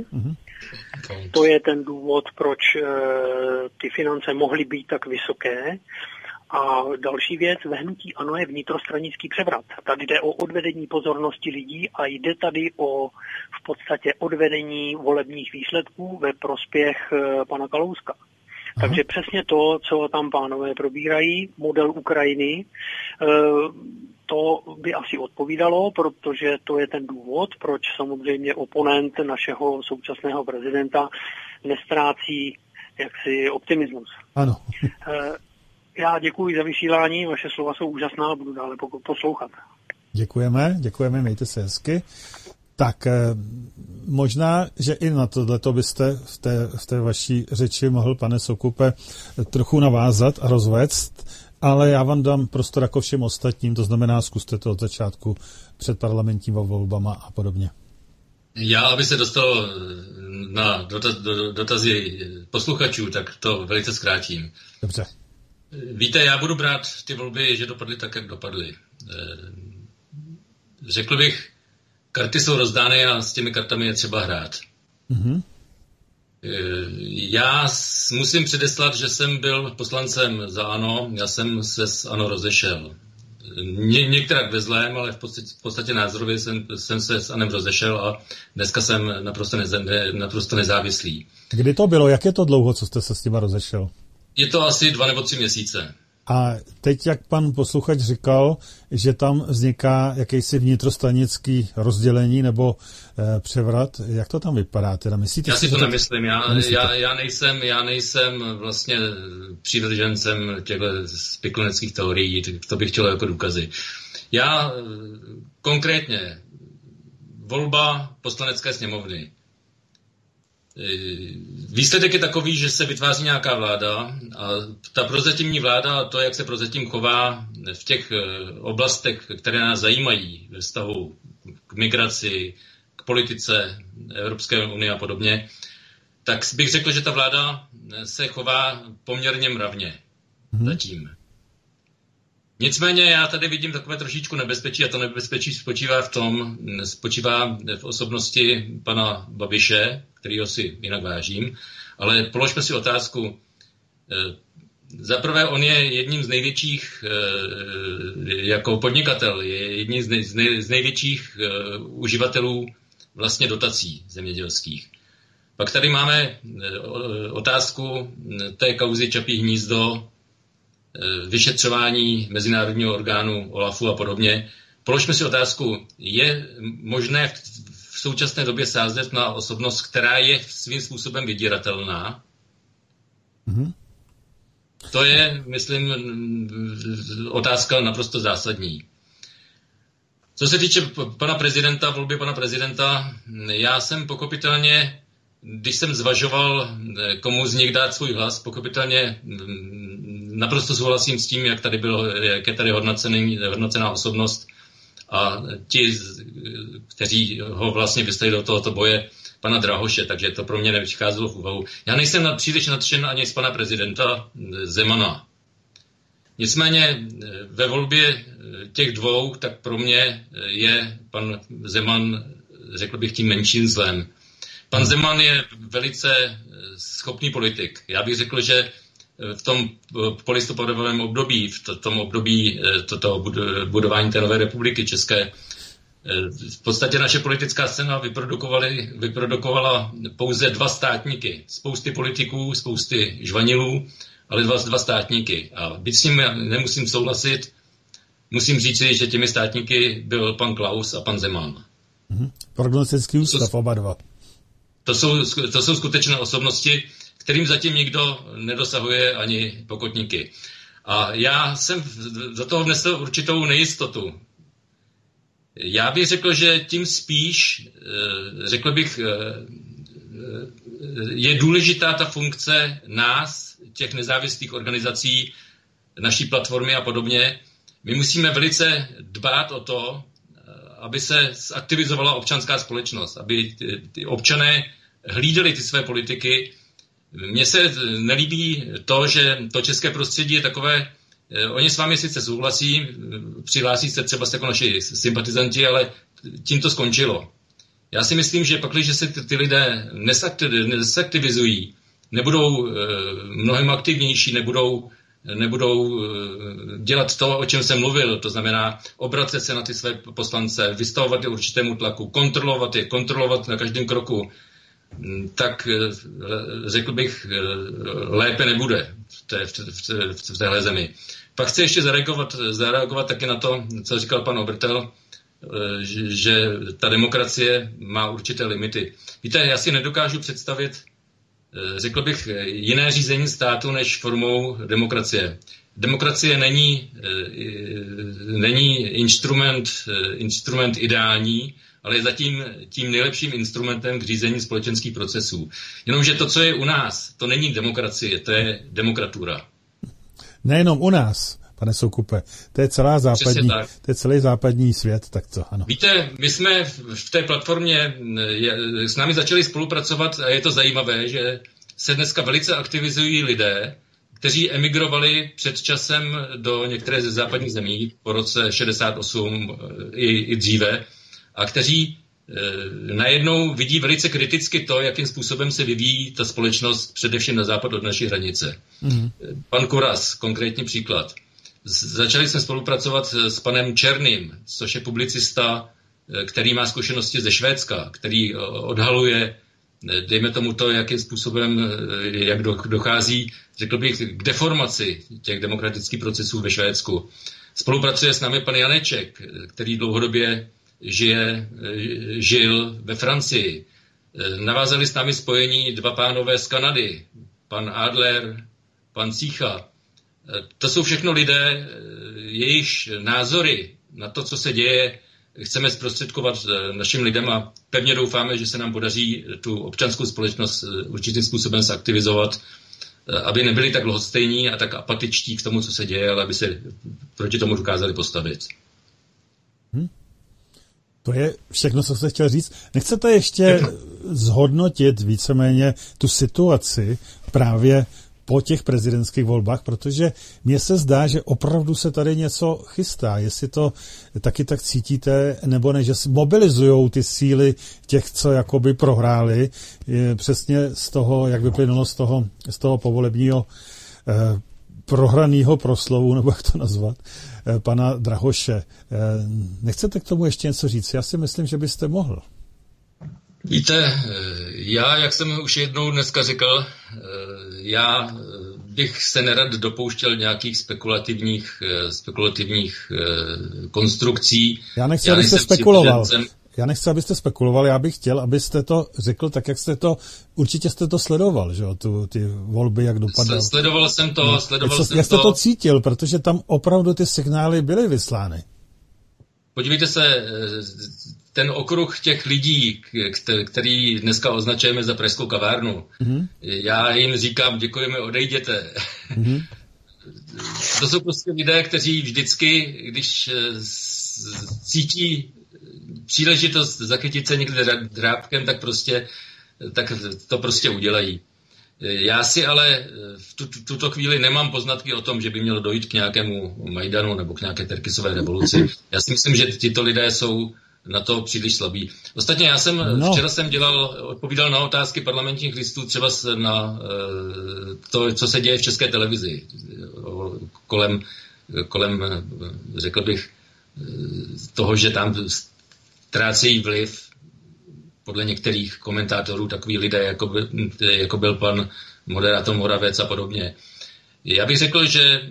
To je ten důvod, proč ty finance mohly být tak vysoké. A další věc, ve hnutí ANO je vnitrostranický převrat. Tady jde o odvedení pozornosti lidí a jde tady o v podstatě odvedení volebních výsledků ve prospěch pana Kalouska. Aha. Takže přesně to, co tam pánové probírají, model Ukrajiny, to by asi odpovídalo, protože to je ten důvod, proč samozřejmě oponent našeho současného prezidenta nestrácí jaksi optimismus.
Ano.
Já děkuji za vysílání, vaše slova jsou úžasná, budu dále poslouchat.
Děkujeme, mějte se hezky. Tak možná, že i na tohleto byste v té vaší řeči mohl, pane Soukupe, trochu navázat a rozvést. ale já vám dám prostor jako všem ostatním, to znamená, zkuste to od začátku před parlamentníma volbama a podobně.
Já, aby se dostal na dotazy posluchačů, tak to velice zkrátím.
Dobře.
Víte, já budu brát ty volby, že dopadly tak, jak dopadly. Řekl bych, karty jsou rozdány a s těmi kartami je třeba hrát. Mm-hmm. Já musím předeslat, že jsem byl poslancem za ANO, já jsem se s ANO rozešel. Některak ve zlém, ale v podstatě názorově jsem se s ANem rozešel a dneska jsem naprosto nezávislý.
Kdy to bylo? Jak je to dlouho, co jste se s nima rozešel?
Je to asi 2 nebo 3 měsíce.
A teď, jak pan posluchač říkal, že tam vzniká jakýsi vnitrostranický rozdělení nebo převrat, jak to tam vypadá? Teda myslíte,
já si to nemyslím. Já nejsem vlastně přívržencem těchto spikleneckých teorií, to bych chtěl jako důkazy. Já konkrétně volba poslanecké sněmovny. Výsledek je takový, že se vytváří nějaká vláda a ta prozatímní vláda, to, jak se prozatím chová v těch oblastech, které nás zajímají ve vztahu k migraci, k politice Evropské unie a podobně, tak bych řekl, že ta vláda se chová poměrně mravně zatím. Nicméně já tady vidím takové trošičku nebezpečí a to nebezpečí spočívá v osobnosti pana Babiše, kterýho si jinak vážím, ale položme si otázku. Zaprvé on je jedním z největších, jako podnikatel, je jedním z největších uživatelů vlastně dotací zemědělských. Pak tady máme otázku té kauzy Čapí hnízdo, vyšetřování mezinárodního orgánu OLAFu a podobně. Položme si otázku, je možné v současné době sázet na osobnost, která je svým způsobem vydíratelná? Mm-hmm. To je, myslím, otázka naprosto zásadní. Co se týče volby pana prezidenta, já jsem pochopitelně, když jsem zvažoval, komu z nich dát svůj hlas, pochopitelně naprosto souhlasím s tím, jak je tady hodnocená osobnost a ti, kteří ho vlastně vystavili do tohoto boje, pana Drahoše, takže to pro mě nepřicházelo v úvahu. Já nejsem příliš nadšen ani z pana prezidenta Zemana. Nicméně ve volbě těch dvou, tak pro mě je pan Zeman, řekl bych, tím menším zlem. Pan Zeman je velice schopný politik. Já bych řekl, že v tom polistopadovém období, v tom období budování té nové republiky české, v podstatě naše politická scéna vyprodukovala pouze 2 státníky. Spousty politiků, spousty žvanilů, ale dva státníky. A byť s ním nemusím souhlasit, musím říci, že těmi státníky byl pan Klaus a pan Zeman.
Prognostický ústav, oba dva.
To jsou skutečné osobnosti, kterým zatím nikdo nedosahuje ani pokotníky. A já jsem za toho vnesl určitou nejistotu. Já bych řekl, že tím spíš, řekl bych, je důležitá ta funkce nás, těch nezávislých organizací, naší platformy a podobně. My musíme velice dbát o to, aby se zaktivizovala občanská společnost, aby ty občané hlídali ty své politiky. Mně se nelíbí to, že to české prostředí je takové, oni s vámi sice souhlasí, přihlásí se třeba jako naši sympatizanti, ale tím to skončilo. Já si myslím, že pakliže se ty lidé nesaktivizují, nebudou mnohem aktivnější, nebudou dělat to, o čem jsem mluvil, to znamená obracet se na ty své poslance, vystavovat je určitému tlaku, kontrolovat na každém kroku, tak řekl bych, lépe nebude v téhle zemi. Pak chci ještě zareagovat taky na to, co říkal pan Obertel, že ta demokracie má určité limity. Víte, já si nedokážu představit, řekl bych, jiné řízení státu než formou demokracie. Demokracie není instrument ideální, ale je zatím tím nejlepším instrumentem k řízení společenských procesů. Jenomže to, co je u nás, to není demokracie, to je demokratura.
Nejenom u nás. pane Soukupe. To je celý západní svět, tak co, ano.
Víte, my jsme v té platformě s námi začali spolupracovat a je to zajímavé, že se dneska velice aktivizují lidé, kteří emigrovali před časem do některé ze západních zemí po roce 68 i dříve a kteří najednou vidí velice kriticky to, jakým způsobem se vyvíjí ta společnost především na západ od naší hranice. Pan Kuras, konkrétní příklad. Začali jsme spolupracovat s panem Černým, což je publicista, který má zkušenosti ze Švédska, který odhaluje, dejme tomu to, jakým způsobem, jak dochází, řekl bych, k deformaci těch demokratických procesů ve Švédsku. Spolupracuje s námi pan Janeček, který dlouhodobě žil ve Francii. Navázali s námi spojení dva pánové z Kanady, pan Adler, pan Cícha. To jsou všechno lidé, jejichž názory na to, co se děje, chceme zprostředkovat našim lidem a pevně doufáme, že se nám podaří tu občanskou společnost určitým způsobem zaktivizovat, aby nebyli tak lhostejní a tak apatičtí k tomu, co se děje, ale aby se proti tomu dokázali postavit.
To je všechno, co jsem chtěl říct. Nechcete ještě zhodnotit víceméně tu situaci právě po těch prezidentských volbách, protože mně se zdá, že opravdu se tady něco chystá. Jestli to taky tak cítíte, nebo ne, že mobilizujou ty síly těch, co jakoby prohráli, přesně z toho, jak vyplynulo z toho povolebního prohraného proslovu, nebo jak to nazvat, pana Drahoše. Nechcete k tomu ještě něco říct? Já si myslím, že byste mohl.
Víte, já, jak jsem už jednou dneska řekl, já bych se nerad dopouštěl nějakých spekulativních konstrukcí.
Já nechci, abyste spekuloval. Já bych chtěl, abyste to řekl tak, jak jste to, určitě jste to sledoval, že jo, ty volby, jak dopadly.
Sledoval jsem to.
Jak jste to cítil, protože tam opravdu ty signály byly vyslány.
Podívejte se, ten okruh těch lidí, který dneska označujeme za pražskou kavárnu, já jim říkám, děkujeme, odejděte. To jsou prostě lidé, kteří vždycky, když cítí příležitost zachytit se někde drápkem, tak to prostě udělají. Já si ale v tuto chvíli nemám poznatky o tom, že by mělo dojít k nějakému Majdanu nebo k nějaké Terkisové revoluci. Já si myslím, že tito lidé jsou na to příliš slabí. Ostatně včera jsem odpovídal na otázky parlamentních listů třeba na to, co se děje v České televizi. Kolem řekl bych, toho, že tam ztrácejí vliv podle některých komentátorů takový lidé, jako byl pan moderátor Moravec a podobně. Já bych řekl, že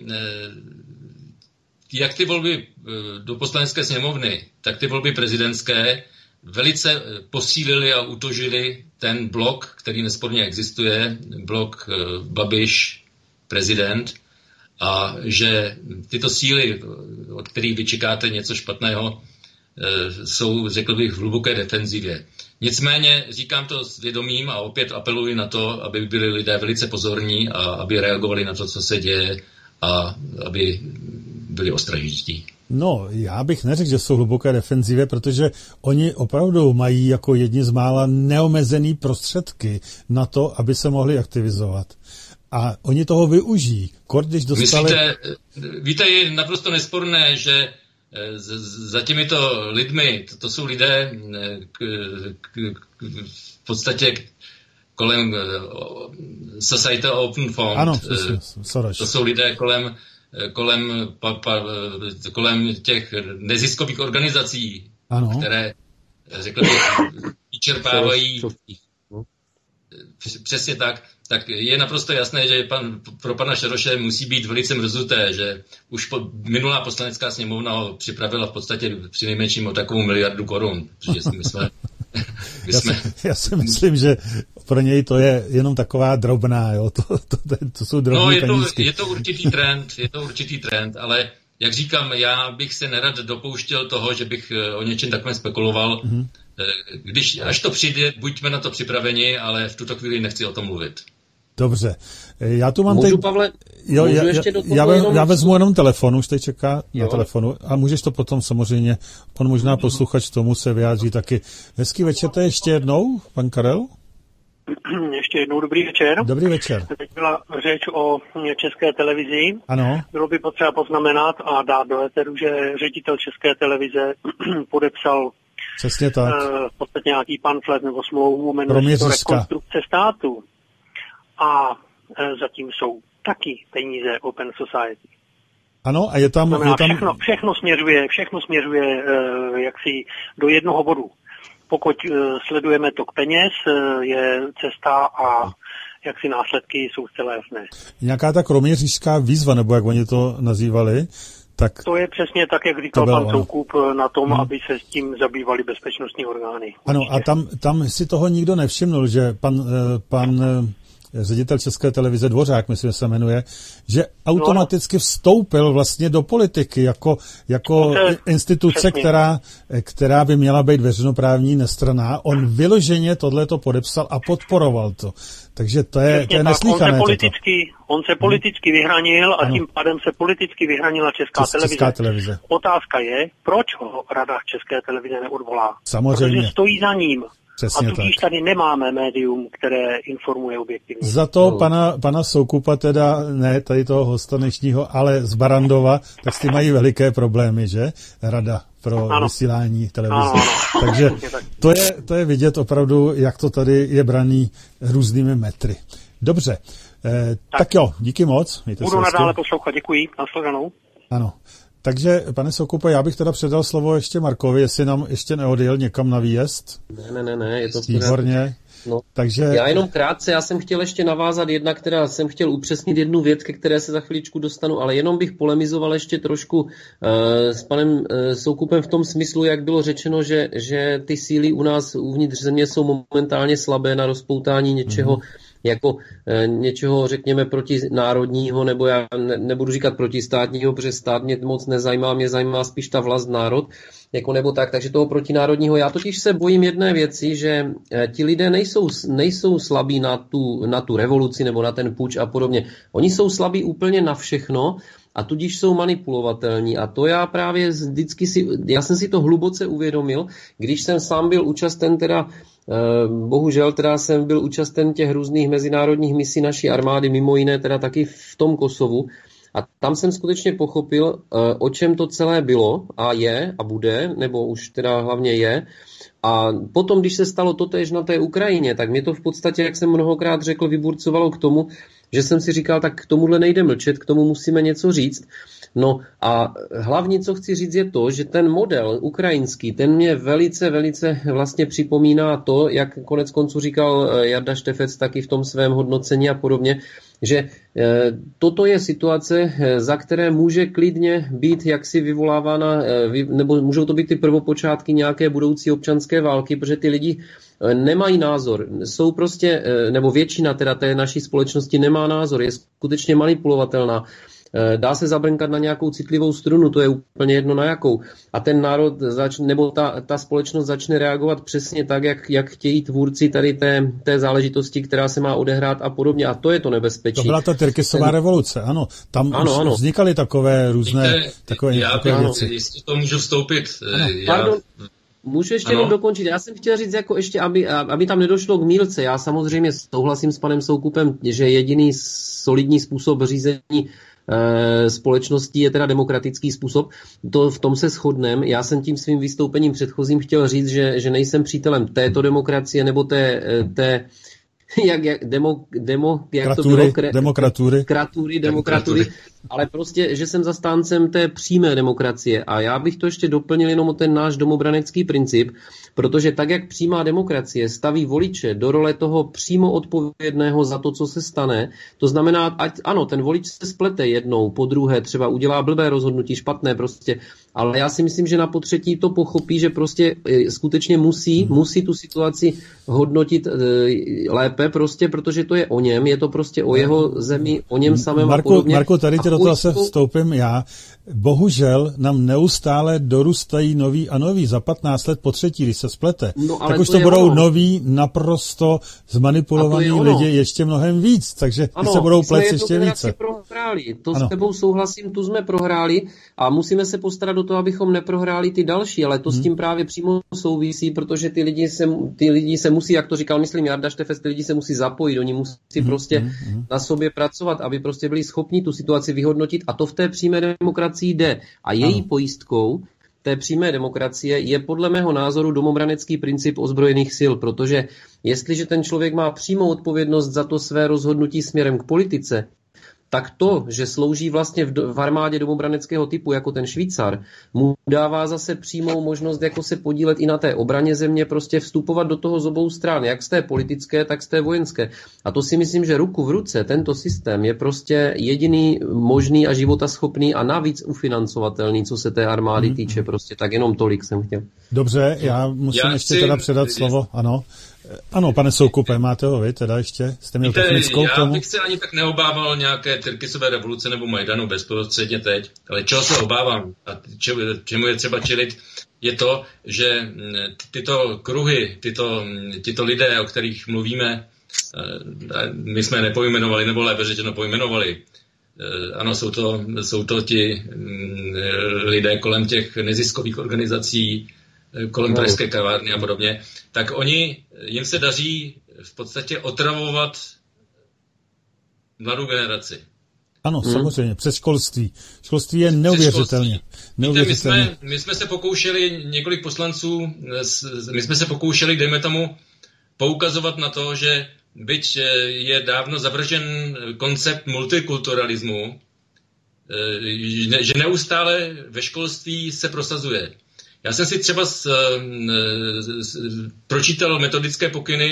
jak ty volby do poslanecké sněmovny, tak ty volby prezidentské velice posílily a utožily ten blok, který nesporně existuje, blok Babiš prezident, a že tyto síly, od kterých vy čekáte něco špatného, jsou, řekl bych, v hluboké defenzivě. Nicméně říkám to s vědomím a opět apeluji na to, aby byli lidé velice pozorní a aby reagovali na to, co se děje a aby byli ostražití.
No, já bych neřekl, že jsou hluboké defenzivě, protože oni opravdu mají jako jedni z mála neomezený prostředky na to, aby se mohli aktivizovat. A oni toho využijí. Když dostali...
Víte, je naprosto nesporné, že za těmito lidmi, to jsou lidé v podstatě kolem Society Open Fund.
Ano,
to jsou lidé kolem těch neziskových organizací, které, řekl bych, vyčerpávají. Přesně tak je naprosto jasné, že pro pana Šeroše musí být velice mrzuté, že už minulá poslanecká sněmovna ho připravila v podstatě přinejmenším o takovou 1 miliardu korun.
Já si myslím, že pro něj to je jenom taková drobná, jo? To jsou drobné penízky.
Je to určitý trend, ale jak říkám, já bych se nerad dopouštěl toho, že bych o něčem takovém spekuloval. Až to přijde, buďme na to připraveni, ale v tuto chvíli nechci o tom mluvit.
Dobře. Já tu mám
Můžu, Pavle, ještě do toho
já vezmu jenom telefon, už teď čeká na telefonu a můžeš to potom samozřejmě, on možná posluchač tomu se vyjádří taky. Hezký večer, to ještě jednou, pan Karel?
Ještě jednou dobrý večer.
Dobrý večer.
Teď byla řeč o České televizi.
Ano.
Bylo by potřeba poznamenat a dát do éteru, že ředitel České televize podepsal
přesně tak.
V podstatě nějaký pamflet nebo smlouvu, jmenuje to Rekonstrukce státu. A zatím jsou taky peníze Open Society.
Ano, a je tam...
Všechno směřuje jaksi do jednoho bodu. Pokud sledujeme tok peněz, je cesta a jaksi následky jsou zcela jasné.
Nějaká ta kroměřížská výzva, nebo jak oni to nazývali, tak...
To je přesně tak, jak říkal pan Soukup, na tom, aby se s tím zabývali bezpečnostní orgány.
Ano, a tam si toho nikdo nevšimnul, že pan ředitel České televize Dvořák, myslím, že se jmenuje, že automaticky vstoupil vlastně do politiky jako instituce, která by měla být veřejnoprávní, nestranná. On vyloženě tohleto podepsal a podporoval to. Takže to je neslýchané.
On se politicky vyhranil a tím pádem se politicky vyhranila Česká televize. Otázka je, proč ho Rada České televize neodvolá?
Samozřejmě.
Protože stojí za ním.
Přesně
a tudíž tady nemáme médium, které informuje objektivně.
Za to pana Soukupa, teda ne tady toho hosta dnešního, ale z Barandova, tak s tím mají veliké problémy, že? Rada pro vysílání televize. Takže to je vidět opravdu, jak to tady je braný různými metry. Dobře, tak jo, díky moc.
Budu nadále poslouchat, děkuji, nashledanou.
Ano. Takže, pane Soukupe, já bych teda předal slovo ještě Markovi, jestli nám ještě neodjel někam na výjezd.
Ne, je to
výborně.
No, takže... Já jenom krátce, já jsem chtěl ještě navázat jsem chtěl upřesnit jednu věc, ke které se za chviličku dostanu, ale jenom bych polemizoval ještě trošku s panem Soukupem v tom smyslu, jak bylo řečeno, že ty síly u nás uvnitř země jsou momentálně slabé na rozpoutání něčeho, jako něčeho, řekněme, protinárodního, nebo já nebudu říkat protistátního, protože stát mě moc nezajímá, mě zajímá spíš ta vlast, národ, jako nebo tak, takže toho protinárodního. Já totiž se bojím jedné věci, že ti lidé nejsou slabí na tu revoluci nebo na ten puč a podobně. Oni jsou slabí úplně na všechno a tudíž jsou manipulovatelní. A to já právě já jsem si to hluboce uvědomil, když jsem sám byl účasten bohužel teda jsem byl účasten těch různých mezinárodních misí naší armády, mimo jiné teda taky v tom Kosovu. A tam jsem skutečně pochopil, o čem to celé bylo a je a bude, nebo už teda hlavně je. A potom, když se stalo totéž na té Ukrajině, tak mě to v podstatě, jak jsem mnohokrát řekl, vyburcovalo k tomu, že jsem si říkal, tak k tomuhle nejde mlčet, k tomu musíme něco říct. No a hlavně, co chci říct, je to, že ten model ukrajinský, ten mě velice, velice vlastně připomíná to, jak konec konců říkal Jarda Štefec taky v tom svém hodnocení a podobně, že toto je situace, za které může klidně být jaksi vyvolávána, nebo můžou to být ty prvopočátky nějaké budoucí občanské války, protože ty lidi nemají názor, jsou prostě, nebo většina teda té naší společnosti nemá názor, je skutečně manipulovatelná. Dá se zabrnkat na nějakou citlivou strunu, to je úplně jedno na jakou. A ten národ nebo ta společnost začne reagovat přesně tak, jak chtějí tvůrci tady té záležitosti, která se má odehrát a podobně. A to je to nebezpečí.
To byla ta Tyrkisová revoluce, ano. Tam vznikaly takové různé takové věci.
Jestli to můžu vstoupit.
Pardon. Můžu ještě jenom dokončit. Já jsem chtěl říct, jako ještě, aby tam nedošlo k mýlce. Já samozřejmě souhlasím s panem Soukupem, že jediný solidní způsob řízení společností je teda demokratický způsob. V tom se shodneme. Já jsem tím svým vystoupením předchozím chtěl říct, že nejsem přítelem této demokracie nebo té demokratury, ale prostě, že jsem zastáncem té přímé demokracie. A já bych to ještě doplnil jenom o ten náš domobranecký princip, protože tak, jak přímá demokracie staví voliče do role toho přímo odpovědného za to, co se stane, to znamená, ať ano, ten volič se splete jednou, po druhé třeba udělá blbé rozhodnutí, špatné prostě, ale já si myslím, že na potřetí to pochopí, že prostě skutečně musí tu situaci hodnotit lépe prostě, protože to je o něm, je to prostě o jeho zemi, o něm samém a podobně.
Marko, tady tě do toho se vstoupím já. Bohužel nám neustále dorůstají noví a noví. Za 15 let po třetí, když se splete, tak už to budou noví, naprosto zmanipulovaní lidi ještě mnohem víc. Takže se budou plést ještě více.
Prohráli. To s tebou souhlasím, tu jsme prohráli a musíme se postarat o to, abychom neprohráli ty další, ale to s tím právě přímo souvisí, protože ty lidi se musí, jak to říkal, myslím, Jarda Štefec, ty lidi se musí zapojit, oni musí prostě na sobě pracovat, aby prostě byli schopni tu situaci vyhodnotit a to v té přímé demokracii jde. A její pojistkou té přímé demokracie je podle mého názoru domobranecký princip ozbrojených sil, protože jestliže ten člověk má přímou odpovědnost za to své rozhodnutí směrem k politice, tak to, že slouží vlastně v armádě domobraneckého typu jako ten Švýcar, mu dává zase přímou možnost jako se podílet i na té obraně země, prostě vstupovat do toho z obou stran, jak z té politické, tak z té vojenské. A to si myslím, že ruku v ruce tento systém je prostě jediný možný a životaschopný a navíc ufinancovatelný, co se té armády týče. Prostě tak jenom tolik jsem chtěl.
Dobře, já musím ještě teda předat slovo, ano. Ano, pane Soukupe, máte ho vy, teda ještě jste měl technickou k tomu?
Já bych se ani tak neobával nějaké Tyrkisové revoluce nebo Majdanu bezprostředně teď, ale čeho se obávám a čemu je třeba čelit, je to, že tyto kruhy, tyto lidé, o kterých mluvíme, my jsme je nepojmenovali, nebo lépe řečeno pojmenovali. Ano, jsou to ti lidé kolem těch neziskových organizací, kolem pražské kavárny a podobně, tak jim se daří v podstatě otravovat mladou generaci.
Ano, samozřejmě, přes školství. Školství je neuvěřitelně.
Víte, my jsme se pokoušeli, několik poslanců, my jsme se pokoušeli, dejme tomu, poukazovat na to, že byť je dávno zavržen koncept multikulturalismu, že neustále ve školství se prosazuje. Já jsem si třeba pročítal metodické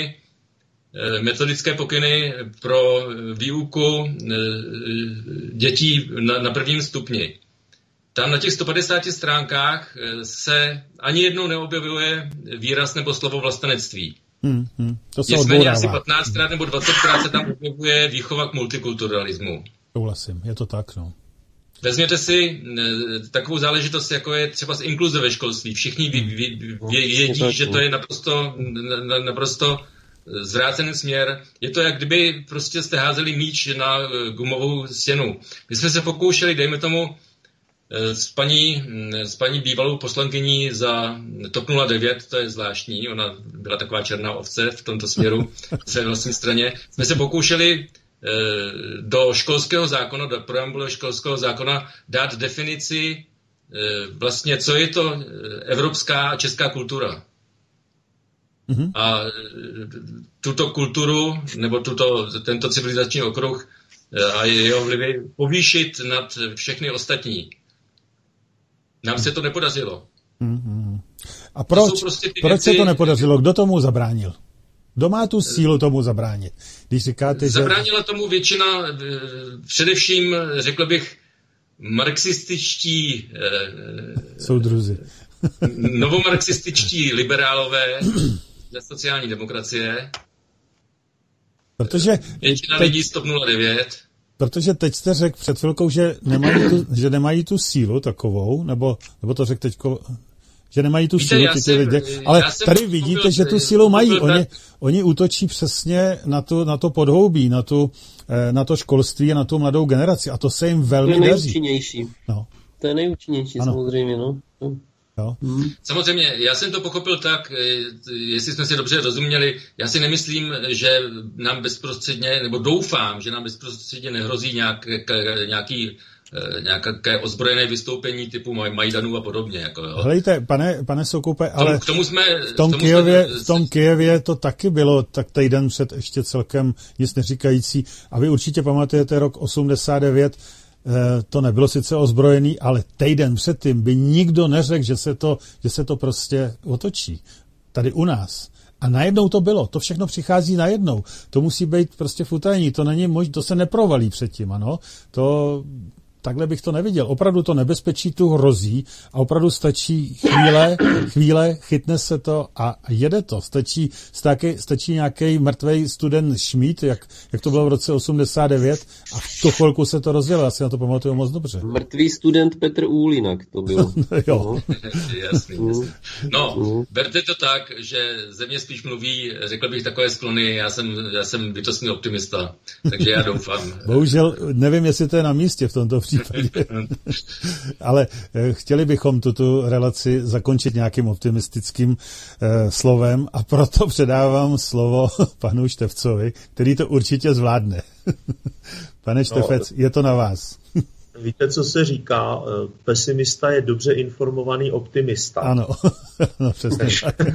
pokyny pro výuku dětí na prvním stupni. Tam na těch 150 stránkách se ani jednou neobjevuje výraz nebo slovo vlastenectví.
To se
nicméně asi 15krát nebo 20krát se tam objevuje výchova k multikulturalismu.
Souhlasím, je to tak, no.
Vezměte si takovou záležitost, jako je třeba z inkluze ve školství. Všichni vědí, že to je naprosto zvrácený směr. Je to, jak kdyby prostě jste házeli míč na gumovou stěnu. My jsme se pokoušeli, dejme tomu, s paní bývalou poslankyní za TOP 09, to je zvláštní, ona byla taková černá ovce v tomto směru, v své vlastní straně. Jsme se pokoušeli do školského zákona, do preambule školského zákona dát definici vlastně, co je to evropská a česká kultura. A tuto kulturu, nebo tento civilizační okruh a jeho vlivy povýšit nad všechny ostatní. Nám se to nepodařilo.
A proč se to nepodařilo? Kdo tomu zabránil? Kdo má tu sílu tomu zabránit? Když říkáte,
zabránila tomu většina, především, řekl bych, marxističtí
soudruzi.
Novomarxističtí liberálové ze sociální demokracie.
Protože
většina lidí z TOP 09.
Protože teď jste řekl před chvilkou, že nemají tu sílu takovou, nebo to řekl teďko, že nemají tu sílu ty lidé, ale tady vidíte, že tu sílu mají. Oni útočí přesně na to podhoubí, na to školství a na tu mladou generaci a to se jim velmi daří.
To je nejúčinnější. No. To je nejúčinnější, samozřejmě, no.
Jo.
Samozřejmě, já jsem to pochopil tak, jestli jsme si dobře rozuměli, já si nemyslím, že nám bezprostředně, nebo doufám, že nám bezprostředně nehrozí nějaké ozbrojené vystoupení typu Majdanu a podobně. Jako, jo.
Hledejte, pane Soukupe, ale v tom Kyjevě to taky bylo tak týden před ještě celkem nic neříkající a vy určitě pamatujete rok 89, to nebylo sice ozbrojený, ale týden předtím by nikdo neřekl, že se to prostě otočí. Tady u nás. A najednou to bylo. To všechno přichází najednou. To musí být prostě v utajení. To se neprovalí předtím, ano. takhle bych to neviděl. Opravdu to nebezpečí tu hrozí a opravdu stačí chvíle, chytne se to a jede to. Stačí nějaký mrtvej student Schmidt, jak to bylo v roce 89 a v tu chvilku se to rozjelo. Já si na to pamatuju moc dobře.
Mrtvý student Petr Úlinak to byl.
Jo.
Jasný. No, berte to tak, že země spíš mluví, řekl bych takové sklony, já jsem bytostný optimista, takže já doufám.
Bohužel nevím, jestli to je na místě v tomto případě, ale chtěli bychom tuto relaci zakončit nějakým optimistickým slovem a proto předávám slovo panu Štefcovi, který to určitě zvládne. Pane Štefec, je to na vás.
Víte, co se říká? Pesimista je dobře informovaný optimista.
Ano, no přesně.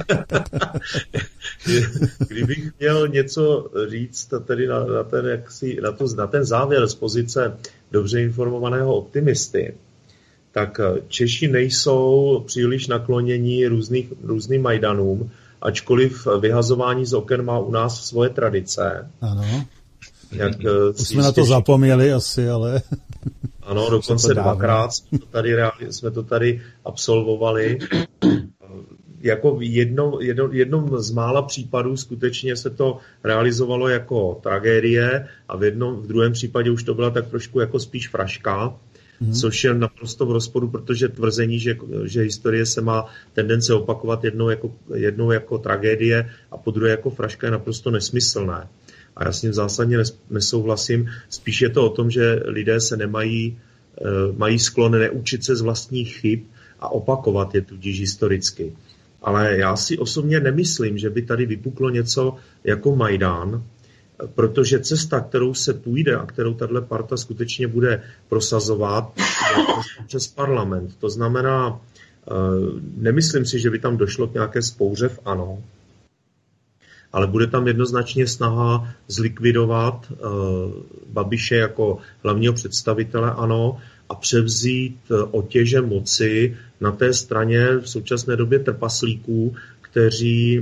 Kdybych měl něco říct tady na ten závěr z pozice dobře informovaného optimisty, tak Češi nejsou příliš naklonění různým Majdanům, ačkoliv vyhazování z oken má u nás svoje tradice.
Ano. Už jsme na to zapomněli asi, ale...
Ano, dokonce dvakrát jsme to tady absolvovali. Jako jednom z mála případů skutečně se to realizovalo jako tragédie a v druhém případě už to byla tak trošku jako spíš fraška, což je naprosto v rozporu, protože tvrzení, že historie se má tendence opakovat jednou jako tragédie a po druhé jako fraška je naprosto nesmyslné. A já s tím zásadně nesouhlasím. Spíš je to o tom, že lidé se mají sklon neučit se z vlastních chyb a opakovat je tudíž historicky. Ale já si osobně nemyslím, že by tady vypuklo něco jako Majdan, protože cesta, kterou se půjde a kterou tato parta skutečně bude prosazovat, je přes parlament. To znamená, nemyslím si, že by tam došlo k nějaké vzpouře v ANO, ale bude tam jednoznačně snaha zlikvidovat Babiše jako hlavního představitele ANO a převzít otěže moci na té straně v současné době trpaslíků, kteří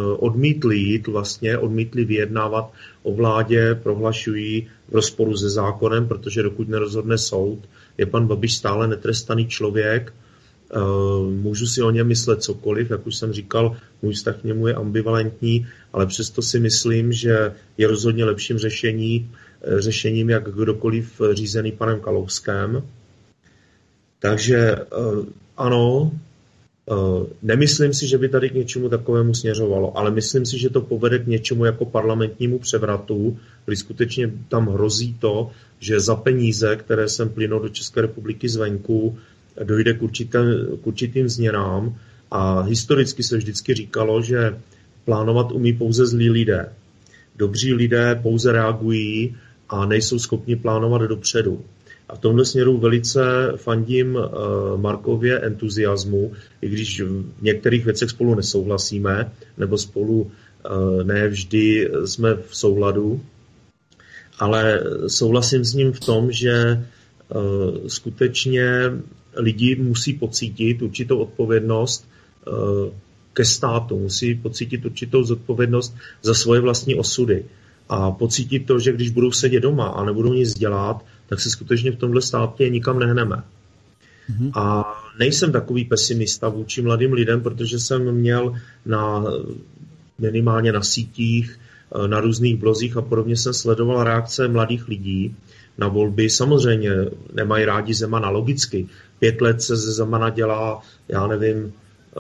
odmítli vyjednávat o vládě, prohlašují v rozporu se zákonem, protože dokud nerozhodne soud, je pan Babiš stále netrestaný člověk. Můžu si o něm myslet cokoliv, jak už jsem říkal, můj vztah k němu je ambivalentní, ale přesto si myslím, že je rozhodně lepším řešením jak kdokoliv řízený panem Kalouskem. Takže ano, nemyslím si, že by tady k něčemu takovému směřovalo, ale myslím si, že to povede k něčemu jako parlamentnímu převratu, kdy skutečně tam hrozí to, že za peníze, které sem plynou do České republiky zvenku, dojde k určitým změnám a historicky se vždycky říkalo, že plánovat umí pouze zlí lidé. Dobří lidé pouze reagují a nejsou schopni plánovat dopředu. A v tomhle směru velice fandím Markově entuziasmu, i když v některých věcech spolu nesouhlasíme, nebo spolu ne vždy jsme v souladu, ale souhlasím s ním v tom, že skutečně lidi musí pocítit určitou odpovědnost ke státu, musí pocítit určitou zodpovědnost za svoje vlastní osudy a pocítit to, že když budou sedět doma a nebudou nic dělat, tak se skutečně v tomhle státě nikam nehneme. A nejsem takový pesimista vůči mladým lidem, protože jsem měl minimálně na sítích, na různých blozích a podobně jsem sledoval reakce mladých lidí na volby. Samozřejmě nemají rádi Zemana logicky. 5 let se ze Zemana dělá, já nevím,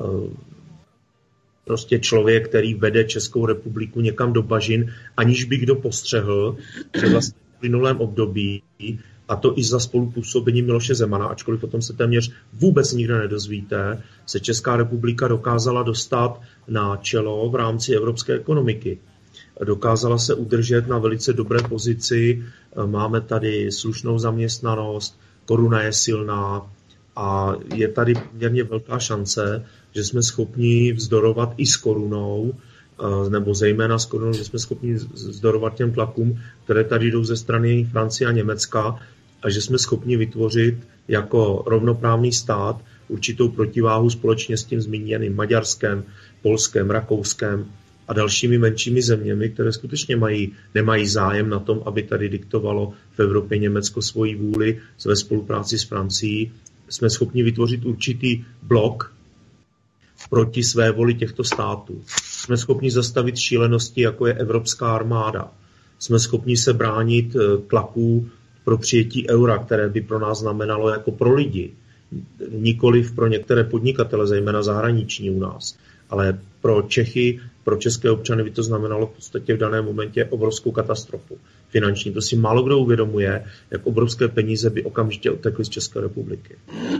prostě člověk, který vede Českou republiku někam do bažin, aniž by kdo postřehl, že vlastně v minulém období, a to i za spolupůsobení Miloše Zemana, ačkoliv o tom se téměř vůbec nikdo nedozvíte, se Česká republika dokázala dostat na čelo v rámci evropské ekonomiky. Dokázala se udržet na velice dobré pozici, máme tady slušnou zaměstnanost, koruna je silná a je tady poměrně velká šance, že jsme schopni vzdorovat i s korunou, nebo zejména s korunou, že jsme schopni vzdorovat těm tlakům, které tady jdou ze strany Francie a Německa a že jsme schopni vytvořit jako rovnoprávný stát určitou protiváhu společně s tím zmíněným Maďarskem, Polskem, Rakouskem a dalšími menšími zeměmi, které skutečně nemají zájem na tom, aby tady diktovalo v Evropě Německo svoji vůli ve spolupráci s Francií, jsme schopni vytvořit určitý blok proti své voli těchto států. Jsme schopni zastavit šílenosti, jako je Evropská armáda. Jsme schopni se bránit tlaků pro přijetí eura, které by pro nás znamenalo jako pro lidi. Nikoliv pro některé podnikatele, zejména zahraniční u nás. Ale pro Čechy, pro české občany by to znamenalo v podstatě v daném momentě obrovskou katastrofu finanční. To si málo kdo uvědomuje, jak obrovské peníze by okamžitě odtekly z České republiky.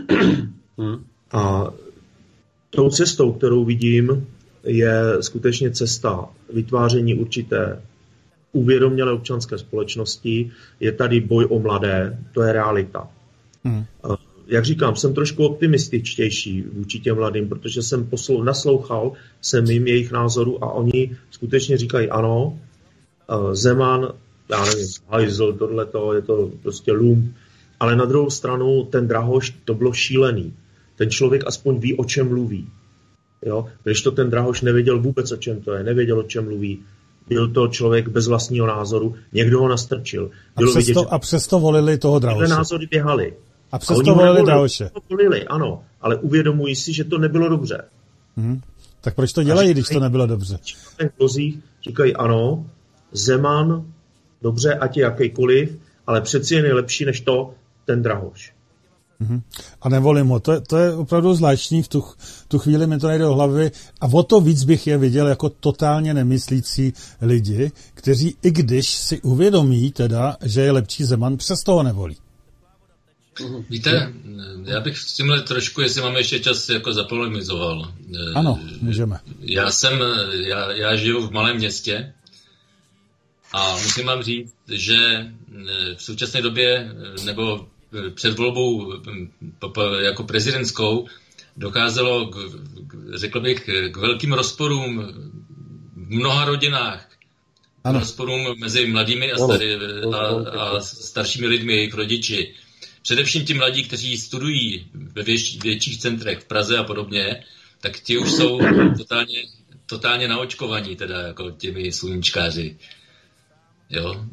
A tou cestou, kterou vidím, je skutečně cesta vytváření určité uvědomělé občanské společnosti. Je tady boj o mladé, to je realita. Jak říkám, jsem trošku optimističtější vůči těm mladým, protože jsem naslouchal jsem jim jejich názoru a oni skutečně říkají ano, Zeman, já nevím, hajzl, tohleto, je to prostě lump, ale na druhou stranu ten Drahoš, to bylo šílený. Ten člověk aspoň ví, o čem mluví. Jo? Když to ten Drahoš nevěděl vůbec, o čem to je, nevěděl, o čem mluví. Byl to člověk bez vlastního názoru, někdo ho nastrčil.
A přesto volili toho Drahoše.
Tyhle názory běhaly.
A přesto volili Drahoše.
Volili, ano, ale uvědomují si, že to nebylo dobře.
Tak proč to dělají, když to nebylo dobře?
V těch vozích říkají ano, Zeman, dobře, ať je jakýkoliv, ale přeci je nejlepší než ten Drahoš.
A nevolím ho. To je opravdu zvláštní, v tu chvíli mi to nejde do hlavy a o to víc bych je viděl jako totálně nemyslící lidi, kteří i když si uvědomí teda, že je lepší Zeman, přesto ho nevolí.
Víte, já bych s tímhle trošku, jestli máme ještě čas, jako zapolemizoval.
Ano, můžeme.
Já žiju v malém městě a musím vám říct, že v současné době, nebo před volbou jako prezidentskou, docházelo, řekl bych, k velkým rozporům v mnoha rodinách. Ano. Rozporům mezi mladými a staršími lidmi, jejich rodiči. Především ti mladí, kteří studují ve větších centrech v Praze a podobně, tak ti už jsou totálně naočkovaní, teda jako těmi sluníčkáři. Jo?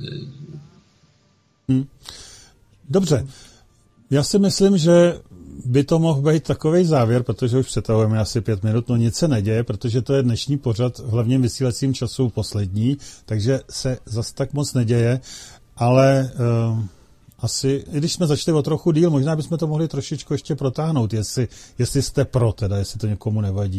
Dobře. Já si myslím, že by to mohl být takovej závěr, protože už přetahujeme asi 5 minut, no nic se neděje, protože to je dnešní pořad v hlavním vysílacím času poslední, takže se zas tak moc neděje, ale asi, i když jsme začali o trochu díl, možná bychom to mohli trošičku ještě protáhnout, jestli jste pro teda, jestli to někomu nevadí.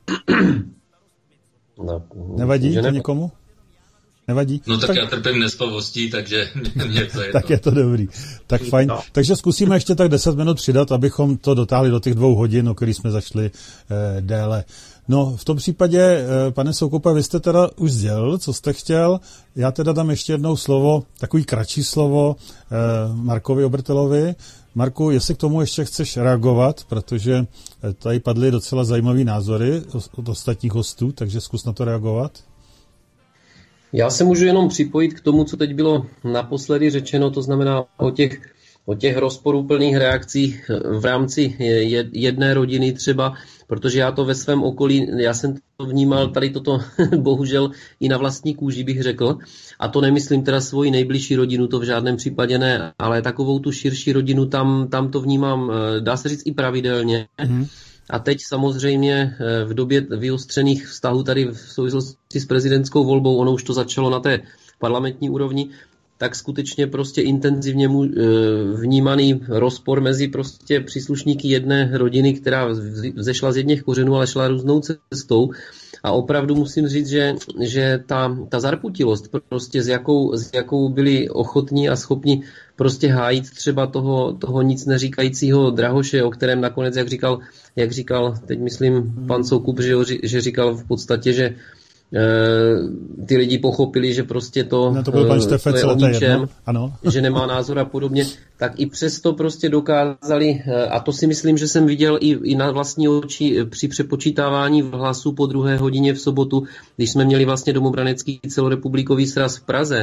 Nevadí to někomu? Nevadí?
No tak já trpím nespavostí, takže mě to je
tak je to dobrý. Tak fajn. No. Takže zkusíme ještě tak 10 minut přidat, abychom to dotáhli do těch 2 hodin, o kterých jsme zašli déle. No, v tom případě, pane Soukupe, vy jste teda už sdělil, co jste chtěl. Já teda dám ještě jednou slovo, takový kratší slovo Markovi Obertelovi. Marku, jestli k tomu ještě chceš reagovat, protože tady padly docela zajímavý názory od ostatních hostů, takže zkus na to reagovat.
Já se můžu jenom připojit k tomu, co teď bylo naposledy řečeno, to znamená o těch rozporuplných reakcích v rámci jedné rodiny třeba, protože já to ve svém okolí, já jsem to vnímal tady toto bohužel i na vlastní kůži, bych řekl, a to nemyslím teda svoji nejbližší rodinu, to v žádném případě ne, ale takovou tu širší rodinu, tam to vnímám, dá se říct, i pravidelně. A teď samozřejmě v době vyostřených vztahů tady v souvislosti s prezidentskou volbou, ono už to začalo na té parlamentní úrovni, tak skutečně prostě intenzivně vnímaný rozpor mezi prostě příslušníky jedné rodiny, která vzešla z jedněch kořenů, ale šla různou cestou. A opravdu musím říct, že ta zarputilost, prostě s jakou byli ochotní a schopni prostě hájit třeba toho nic neříkajícího Drahoše, o kterém nakonec, jak říkal, teď myslím pan Soukup, že říkal v podstatě, že ty lidi pochopili, že prostě to je o ničem, že nemá názor a podobně, tak i přesto prostě dokázali, a to si myslím, že jsem viděl i na vlastní oči při přepočítávání hlasů po 2. hodině v sobotu, když jsme měli vlastně domobranecký celorepublikový sraz v Praze,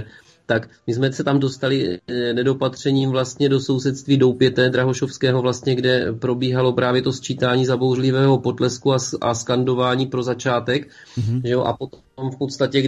tak my jsme se tam dostali nedopatřením vlastně do sousedství Doupěté Drahošovského vlastně, kde probíhalo právě to sčítání zabouřlivého potlesku a skandování pro začátek, že jo, a potom v podstatě,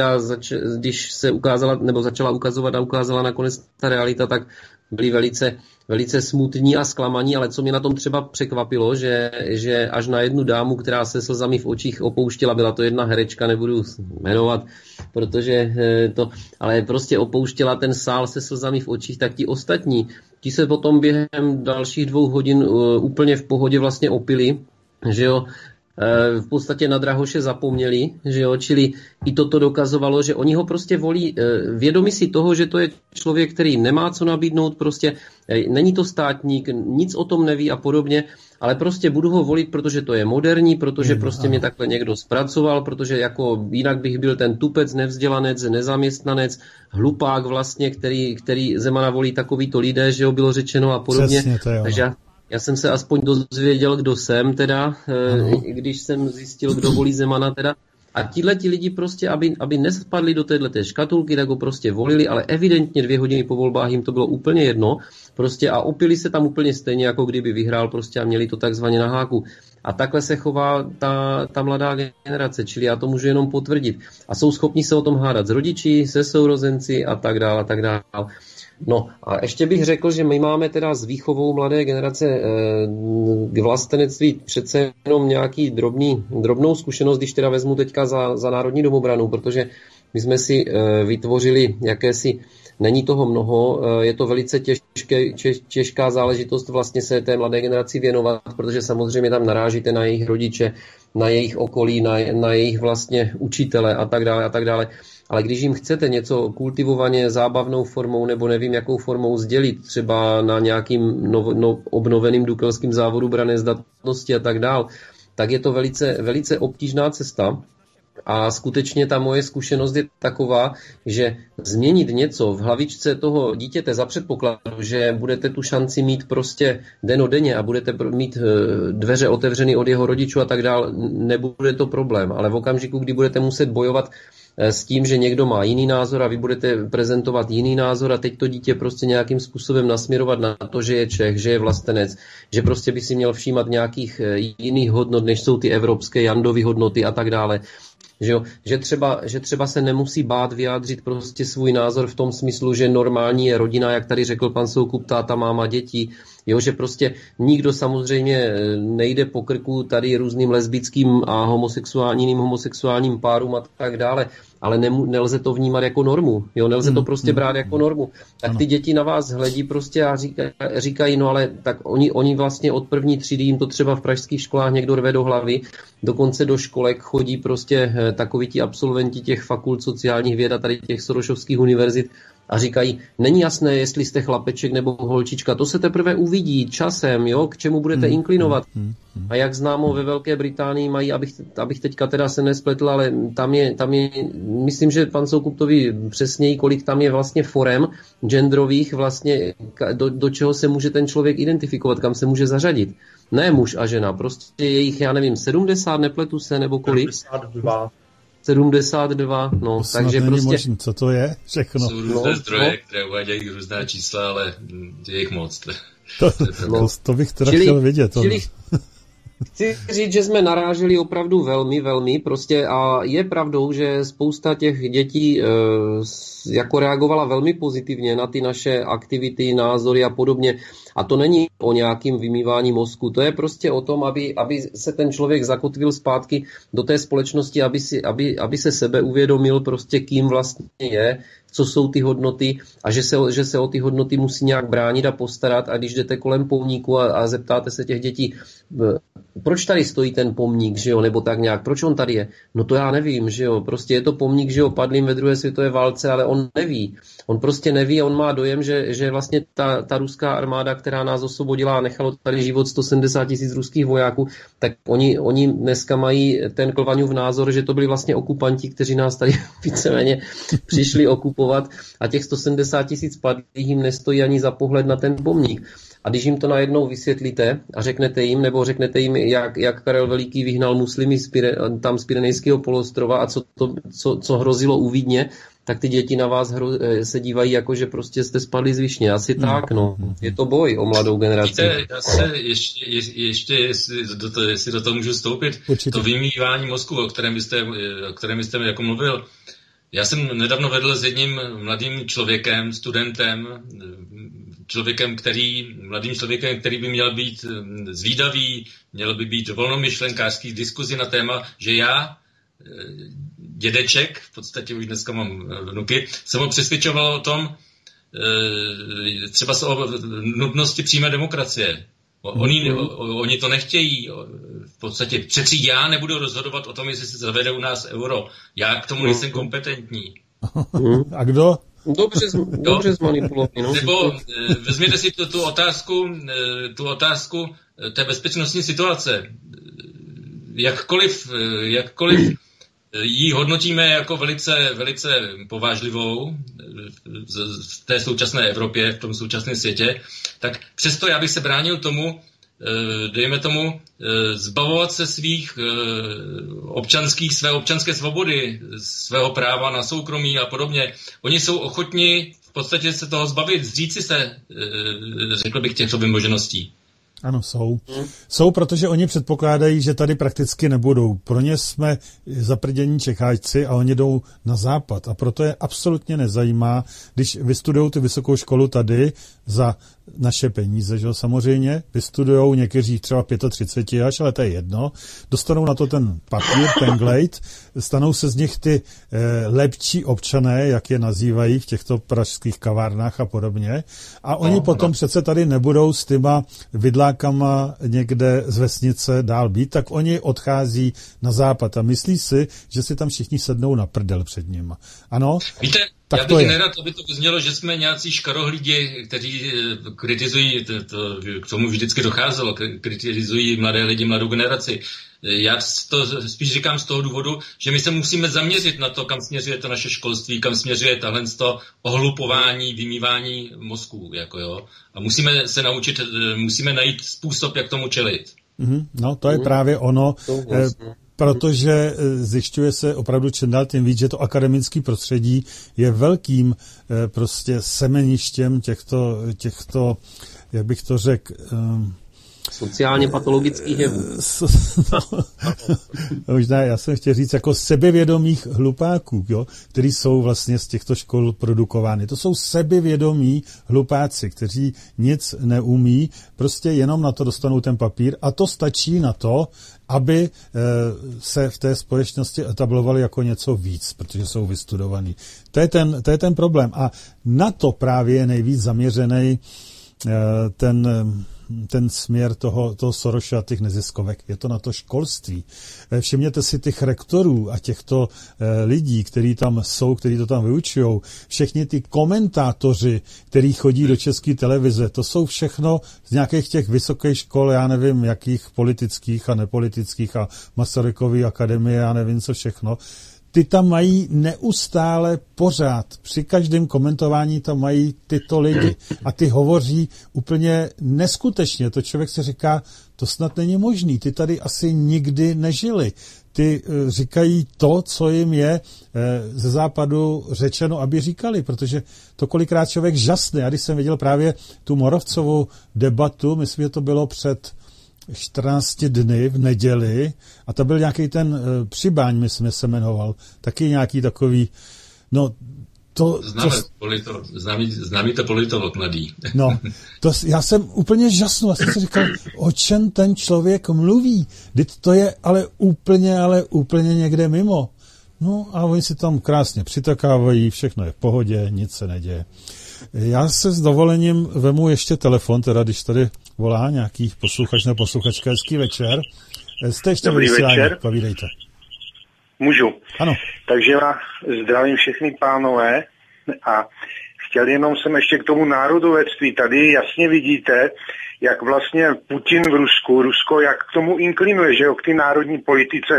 když se ukázala, nebo začala ukazovat a ukázala nakonec ta realita, tak byli velice smutní a zklamaní, ale co mě na tom třeba překvapilo, že až na jednu dámu, která se slzami v očích opouštěla, byla to jedna herečka, nebudu jmenovat, protože ale prostě opouštěla ten sál se slzami v očích, tak ti ostatní, ti se potom během dalších 2 hodin úplně v pohodě vlastně opili, že jo, v podstatě na Drahoše zapomněli, že jo, čili i toto dokazovalo, že oni ho prostě volí, vědomi si toho, že to je člověk, který nemá co nabídnout, prostě není to státník, nic o tom neví a podobně, ale prostě budu ho volit, protože to je moderní, protože prostě mě takhle někdo zpracoval, protože jako jinak bych byl ten tupec, nevzdělanec, nezaměstnanec, hlupák vlastně, který Zemana volí takovýto lidé, že jo, bylo řečeno a podobně.
Přesně, to je
takže já jsem se aspoň dozvěděl, kdo jsem teda, když jsem zjistil, kdo volí Zemana teda. A tihleti lidi prostě, aby nespadli do téhleté škatulky, tak ho prostě volili, ale evidentně 2 hodiny po volbách jim to bylo úplně jedno. Prostě a opili se tam úplně stejně, jako kdyby vyhrál prostě a měli to takzvaně na háku. A takhle se chová ta mladá generace, čili já to můžu jenom potvrdit. A jsou schopni se o tom hádat s rodiči, se sourozenci a tak dále, a tak dále. No a ještě bych řekl, že my máme teda s výchovou mladé generace k vlastenectví přece jenom nějaký drobnou zkušenost, když teda vezmu teďka za Národní domobranu, protože my jsme si vytvořili jakési, není toho mnoho, je to velice těžká záležitost vlastně se té mladé generaci věnovat, protože samozřejmě tam narážíte na jejich rodiče, na jejich okolí, na jejich vlastně učitele a tak dále a tak dále. Ale když jim chcete něco kultivovaně zábavnou formou nebo nevím jakou formou sdělit, třeba na nějakým obnoveným dukelským závodu branné zdatnosti a tak dál, tak je to velice, velice obtížná cesta. A skutečně ta moje zkušenost je taková, že změnit něco v hlavičce toho dítěte za předpokladu, že budete tu šanci mít prostě dennodenně a budete mít dveře otevřeny od jeho rodičů a tak dál, nebude to problém. Ale v okamžiku, kdy budete muset bojovat s tím, že někdo má jiný názor a vy budete prezentovat jiný názor a teď to dítě prostě nějakým způsobem nasměrovat na to, že je Čech, že je vlastenec, že prostě by si měl všímat nějakých jiných hodnot, než jsou ty evropské Jandovy hodnoty a tak dále. Že třeba se nemusí bát vyjádřit prostě svůj názor v tom smyslu, že normální je rodina, jak tady řekl pan Soukup, táta, máma, děti, jo, že prostě nikdo samozřejmě nejde po krku tady různým lesbickým a homosexuálním párům a tak dále, ale nelze to vnímat jako normu, jo, nelze to prostě brát jako normu. Tak ty děti na vás hledí prostě a říkají, no ale tak oni vlastně od první třídy jim to třeba v pražských školách někdo rve do hlavy, dokonce do školek chodí prostě takoví ti absolventi těch fakult sociálních věd a tady těch sorošovských univerzit a říkají, není jasné, jestli jste chlapeček nebo holčička, to se teprve uvidí časem, jo, k čemu budete inklinovat. A jak známo ve Velké Británii mají, abych teďka teda se nespletl, ale tam je, myslím, že pan Soukup to ví přesněji, kolik tam je vlastně forem genderových vlastně, do čeho se může ten člověk identifikovat, kam se může zařadit. Ne muž a žena, prostě je jich, já nevím, 70, nepletu se, nebo kolik? 72, no,
to
takže prostě...
Možný. Co to je? Všechno.
Jsou různé zdroje, které uvádějí různá čísla, ale je jich moc.
To bych teda chtěl vidět.
Chci říct, že jsme naráželi opravdu velmi, velmi prostě a je pravdou, že spousta těch dětí jako reagovala velmi pozitivně na ty naše aktivity, názory a podobně. A to není o nějakým vymývání mozku, to je prostě o tom, aby se ten člověk zakotvil zpátky do té společnosti, aby se sebe uvědomil prostě, kým vlastně je, co jsou ty hodnoty a že se o ty hodnoty musí nějak bránit a postarat a když jdete kolem pomníku a zeptáte se těch dětí, proč tady stojí ten pomník, že jo, nebo tak nějak, proč on tady je? No to já nevím, že jo, prostě je to pomník, že jo, padlým ve druhé světové válce, ale on neví. On prostě neví a on má dojem, že vlastně ta ruská armáda, která nás osvobodila a nechalo tady život 170 000 ruských vojáků, tak oni dneska mají ten Klvaňův názor, že to byli vlastně okupanti, kteří nás tady víceméně přišli okupovat a těch 170 000 padlých jim nestojí ani za pohled na ten pomník. A když jim to najednou vysvětlíte a řeknete jim, jak Karel Veliký vyhnal muslimy tam z Pyrenejského poloostrova a co hrozilo u Vídně, tak ty děti na vás se dívají jako, že prostě jste spadli z višně. Asi tak, no. Je to boj o mladou generaci.
Víte, já se ještě jestli do toho můžu vstoupit, určitě. To vymývání mozku, o kterém byste mi jako mluvil. Já jsem nedávno vedl s jedním mladým člověkem, studentem, mladým člověkem, který by měl být zvídavý, měl by být volnomyšlenkářský diskuzi na téma, že já, dědeček, v podstatě už dneska mám vnuky, jsem ho přesvědčoval o tom, třeba o nutnosti přímé demokracie. Oni to nechtějí. V podstatě přeci já nebudu rozhodovat o tom, jestli se zavede u nás euro. Já k tomu nejsem kompetentní.
A kdo?
Dobře zmanipulovaný. No.
Nebo vezměte si tu otázku té bezpečnostní situace. Jakkoliv ji hodnotíme jako velice povážlivou v té současné Evropě, v tom současném světě, tak přesto já bych se bránil tomu, dejme tomu, zbavovat se své občanské svobody, svého práva na soukromí a podobně. Oni jsou ochotni v podstatě se toho zbavit, zříci se, řekl bych, těchto vymožeností.
Ano, jsou. Jsou, protože oni předpokládají, že tady prakticky nebudou. Pro ně jsme zaprdění Čecháčci a oni jdou na západ. A proto je absolutně nezajímá, když vystudujou tu vysokou školu tady za naše peníze, že jo, samozřejmě. Vystudujou někteří třeba 35 až, ale to je jedno. Dostanou na to ten papír, ten glejt, stanou se z nich ty lepší občané, jak je nazývají v těchto pražských kavárnách a podobně. A oni potom přece tady nebudou s těma vidlákama někde z vesnice dál být, tak oni odchází na západ a myslí si, že si tam všichni sednou na prdel před nima. Ano?
Víte, já bych nerad, aby to vyznělo, že jsme nějací škarohlídi, kteří kritizují, k tomu vždycky docházelo, kritizují mladé lidi, mladou generaci. Já to spíš říkám z toho důvodu, že my se musíme zaměřit na to, kam směřuje to naše školství, kam směřuje tahle ohlupování, vymývání mozků. Jako jo. A musíme se naučit, musíme najít způsob, jak tomu čelit.
No, to je právě ono. Protože zjišťuje se opravdu čím dál tím víc, že to akademické prostředí je velkým prostě semeništěm těchto, jak bych to řekl,
sociálně patologických jevů.
Možná já jsem chtěl říct jako sebevědomých hlupáků, jo, který jsou vlastně z těchto škol produkovány. To jsou sebevědomí hlupáci, kteří nic neumí, prostě jenom na to dostanou ten papír a to stačí na to, aby se v té společnosti etablovali jako něco víc, protože jsou vystudovaní. To je ten problém. A na to právě je nejvíc zaměřený ten směr toho Soroša a těch neziskovek. Je to na to školství. Všimněte si těch rektorů a těchto lidí, kteří tam jsou, kteří to tam vyučujou. Všechny ty komentátoři, kteří chodí do České televize, to jsou všechno z nějakých těch vysokých škol, já nevím, jakých politických a nepolitických a Masarykovy akademie, já nevím, co všechno. Ty tam mají neustále pořád, při každém komentování tam mají tyto lidi a ty hovoří úplně neskutečně. To člověk si říká, to snad není možný, ty tady asi nikdy nežili. Ty říkají to, co jim je ze západu řečeno, aby říkali, protože to kolikrát člověk žasne. Já když jsem viděl právě tu Moravcovou debatu, myslím, že to bylo před 14 dny v neděli a to byl nějaký ten Přibáň, myslím, se jmenoval. Taky nějaký takový, no to...
Známý to politolog mladý.
No, já jsem úplně žasnul, já jsem si říkal, o čem ten člověk mluví. Vždyť to je ale úplně někde mimo. No a oni si tam krásně přitakávají, všechno je v pohodě, nic se neděje. Já se s dovolením vemu ještě telefon, teda když tady volá nějaký posluchač nebo posluchačka, hezký večer. Jste ještě
Dobrý večer.
Povídejte.
Můžu.
Ano.
Takže já zdravím všechny pánové a chtěl jenom jsem ještě k tomu národovectví. Tady jasně vidíte, jak vlastně Putin v Rusko, jak k tomu inklinuje, že jo, k té národní politice,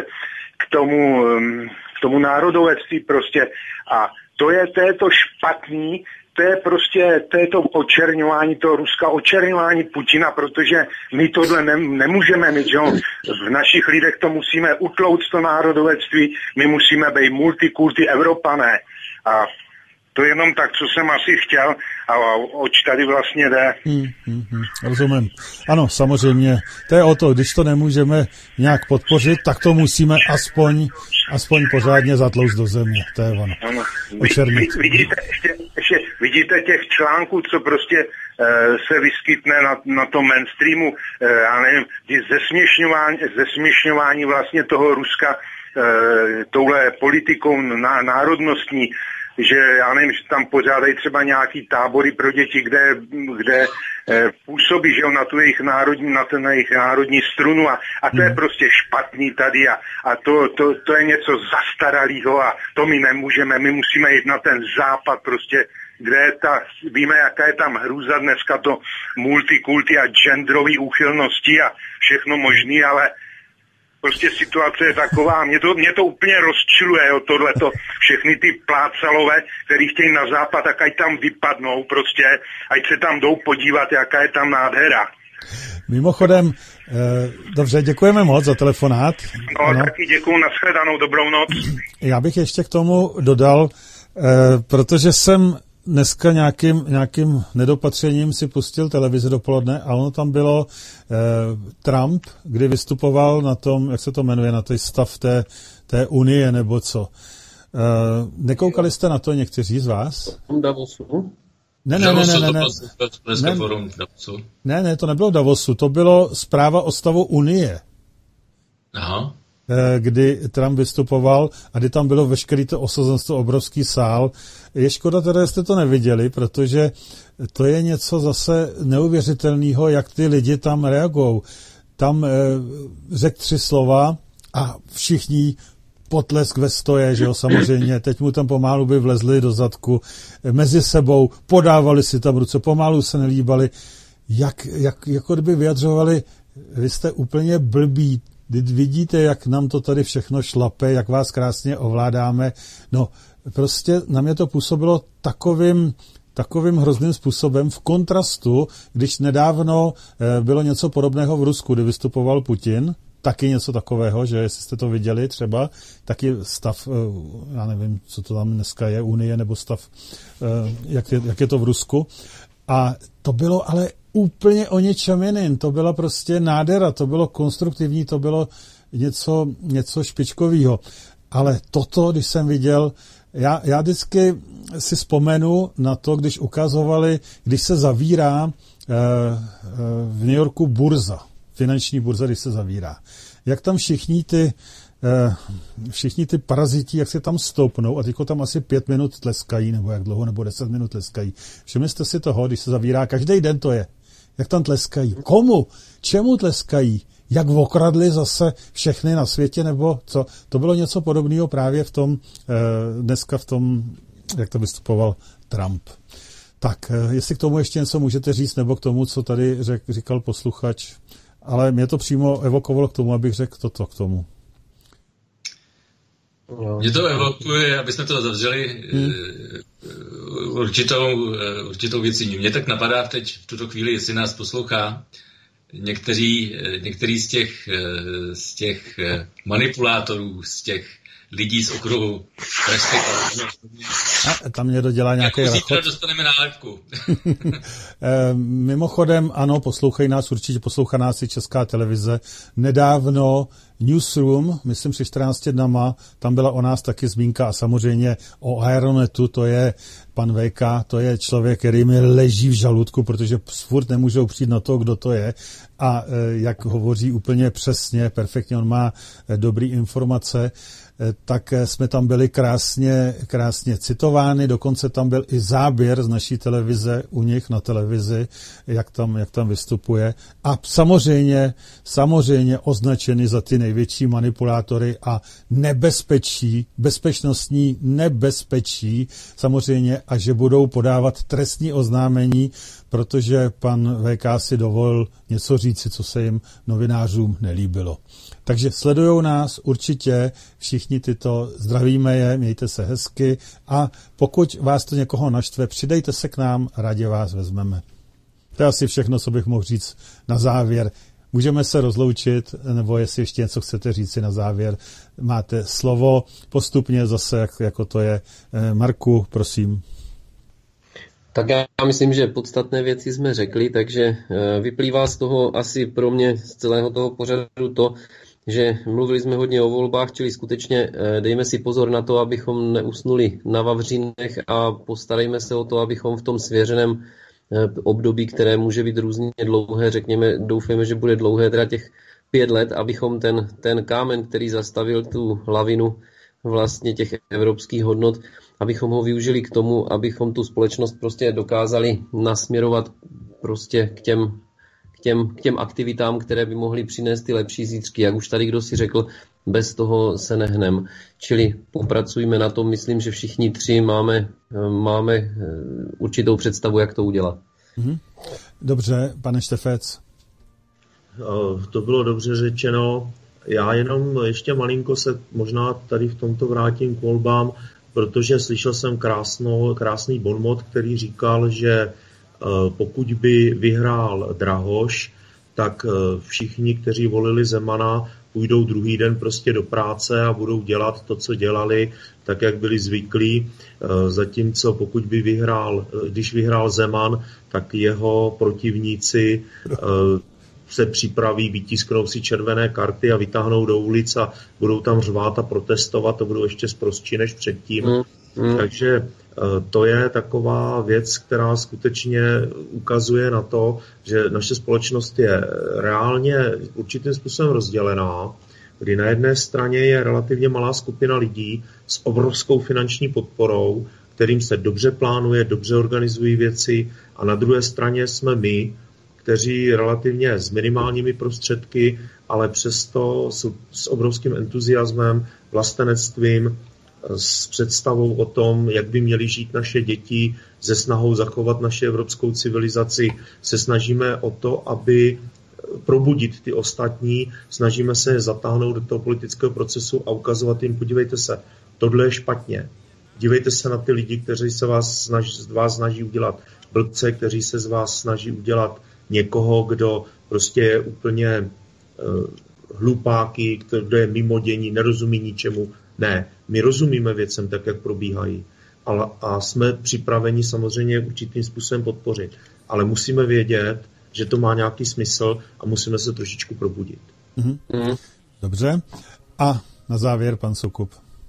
k tomu národovectví prostě. A to je to špatný, to je to očerňování, to Ruska očerňování Putina, protože my tohle nemůžeme mít, že jo. V našich lidech to musíme utlouct, to národovectví, my musíme být multikulty Evropané. A to jenom tak, co jsem asi chtěl a oč tady vlastně jde.
Rozumím. Ano, samozřejmě. To je o to, když to nemůžeme nějak podpořit, tak to musíme aspoň pořádně zatlouct do země. To je ono.
Ano. Vidíte těch článků, co prostě se vyskytne na tom mainstreamu, já nevím, zesměšňování vlastně toho Ruska touhle politikou národnostní, že já nevím, že tam pořádají třeba nějaký tábory pro děti, kde působí, že jo, na ten jejich národní strunu a to je prostě špatný tady a to je něco zastaralého a to my nemůžeme, my musíme jít na ten západ prostě, kde je víme, jaká je tam hrůza dneska to multikulty a genderový úchylnosti a všechno možný, ale prostě situace je taková, mě to úplně rozčiluje, jo, tohleto, všechny ty plácalové, který chtějí na západ, tak ať tam vypadnou prostě, ať se tam jdou podívat, jaká je tam nádhera.
Mimochodem, dobře, děkujeme moc za telefonát.
No, ano. Taky děkuju, nashledanou, dobrou noc.
Já bych ještě k tomu dodal, protože jsem dneska nějakým nedopatřením si pustil televizi dopoledne a ono tam bylo Trump, kdy vystupoval na tom, jak se to jmenuje, na ten stav té unie nebo co. Nekoukali jste na to někteří z vás?
Davosu?
Ne, to nebylo Davosu, to bylo zpráva o stavu unie.
Aha.
Kdy Trump vystupoval a kdy tam bylo veškerý to osazenstvo, obrovský sál. Je škoda teda, jste to neviděli, protože to je něco zase neuvěřitelného, jak ty lidi tam reagujou. Tam řekl 3 slova a všichni potlesk ve stoje, že jo, samozřejmě. Teď mu tam pomalu by vlezli do zadku, mezi sebou, podávali si tam ruce, pomalu se nelíbali. Jako kdyby vyjadřovali, vy jste úplně blbí, vidíte, jak nám to tady všechno šlape, jak vás krásně ovládáme. No, prostě na mě to působilo takovým hrozným způsobem v kontrastu, když nedávno bylo něco podobného v Rusku, kdy vystupoval Putin, taky něco takového, že jestli jste to viděli třeba, taky stav, já nevím, co to tam dneska je, unie nebo stav, jak je to v Rusku. A to bylo ale úplně o něčem jiným. To byla prostě nádhera, to bylo konstruktivní, to bylo něco špičkového. Ale toto, když jsem viděl, já vždycky si vzpomenu na to, když ukazovali, když se zavírá v New Yorku burza, finanční burza, když se zavírá. Jak tam všichni ty paraziti, jak se tam stoupnou a teďko tam asi 5 minut tleskají, nebo jak dlouho, nebo 10 minut tleskají. Všimli jste si toho, když se zavírá, každý den to je. Jak tam tleskají? Komu? Čemu tleskají? Jak okradli zase všechny na světě, nebo co? To bylo něco podobného právě dneska v tom, jak to vystupoval Trump. Tak, jestli k tomu ještě něco můžete říct, nebo k tomu, co tady říkal posluchač, ale mě to přímo evokovalo k tomu, abych řekl toto k tomu.
Mě to evokuje, abychom to zavřeli určitou věcí. Mě tak napadá teď v tuto chvíli, jestli nás poslouchá některý z těch manipulátorů, z těch lidí z okruhu Prestek.
Tam někdo dělá nějaký rachot.
Zítra dostaneme nálepku.
Mimochodem, ano, určitě poslouchá nás i Česká televize. Nedávno Newsroom, myslím při 14 dnama, tam byla o nás taky zmínka a samozřejmě o Aeronetu, to je pan VK, to je člověk, který mi leží v žaludku, protože furt nemůžou přijít na to, kdo to je a jak hovoří úplně přesně, perfektně, on má dobrý informace, tak jsme tam byli krásně citovány, dokonce tam byl i záběr z naší televize u nich na televizi, jak tam vystupuje a samozřejmě označený za ty největší manipulátory a bezpečnostní nebezpečí samozřejmě a že budou podávat trestní oznámení, protože pan VK si dovolil něco říci, co se jim novinářům nelíbilo. Takže sledujou nás určitě všichni zdravíme je, mějte se hezky a pokud vás to někoho naštve, přidejte se k nám, rádi vás vezmeme. To je asi všechno, co bych mohl říct na závěr. můžeme se rozloučit, nebo jestli ještě něco chcete říci na závěr, máte slovo postupně zase, jako to je. Marku, prosím.
Tak já myslím, že podstatné věci jsme řekli, takže vyplývá z toho asi pro mě z celého toho pořadu to, že mluvili jsme hodně o volbách, čili skutečně dejme si pozor na to, abychom neusnuli na vavřínech a postarejme se o to, abychom v tom svěřeném období, které může být různě dlouhé, řekněme, doufejme, že bude dlouhé, teda těch 5 let, abychom ten kámen, který zastavil tu lavinu vlastně těch evropských hodnot, abychom ho využili k tomu, abychom tu společnost prostě dokázali nasměrovat prostě k těm aktivitám, které by mohly přinést ty lepší zítřky. Jak už tady kdo si řekl, bez toho se nehnem. Čili popracujme na tom, myslím, že všichni 3 máme určitou představu, jak to udělat.
Dobře, pane Štefec.
To bylo dobře řečeno. Já jenom ještě malinko se možná tady v tomto vrátím k volbám, protože slyšel jsem krásný bonmot, který říkal, že pokud by vyhrál Drahoš, tak všichni, kteří volili Zemana, půjdou druhý den prostě do práce a budou dělat to, co dělali, tak, jak byli zvyklí. Zatímco pokud by když vyhrál Zeman, tak jeho protivníci se připraví, vytisknou si červené karty a vytáhnou do ulic a budou tam řvát a protestovat, to budou ještě sprostší než předtím. Takže to je taková věc, která skutečně ukazuje na to, že naše společnost je reálně určitým způsobem rozdělená, kdy na jedné straně je relativně malá skupina lidí s obrovskou finanční podporou, kterým se dobře plánuje, dobře organizují věci, a na druhé straně jsme my, kteří relativně s minimálními prostředky, ale přesto s obrovským entuziasmem, vlastenectvím, s představou o tom, jak by měly žít naše děti, se snahou zachovat naši evropskou civilizaci, se snažíme o to, aby probudit ty ostatní, snažíme se je zatáhnout do toho politického procesu a ukazovat jim, podívejte se, tohle je špatně. Dívejte se na ty lidi, kteří se z vás snaží udělat blbce, kteří se z vás snaží udělat někoho, kdo prostě je úplně hlupáky, kdo je mimodění, nerozumí ničemu. Ne, my rozumíme věcem tak, jak probíhají. A jsme připraveni samozřejmě určitým způsobem podpořit. Ale musíme vědět, že to má nějaký smysl a musíme se trošičku probudit.
Dobře. A na závěr pan Soukup.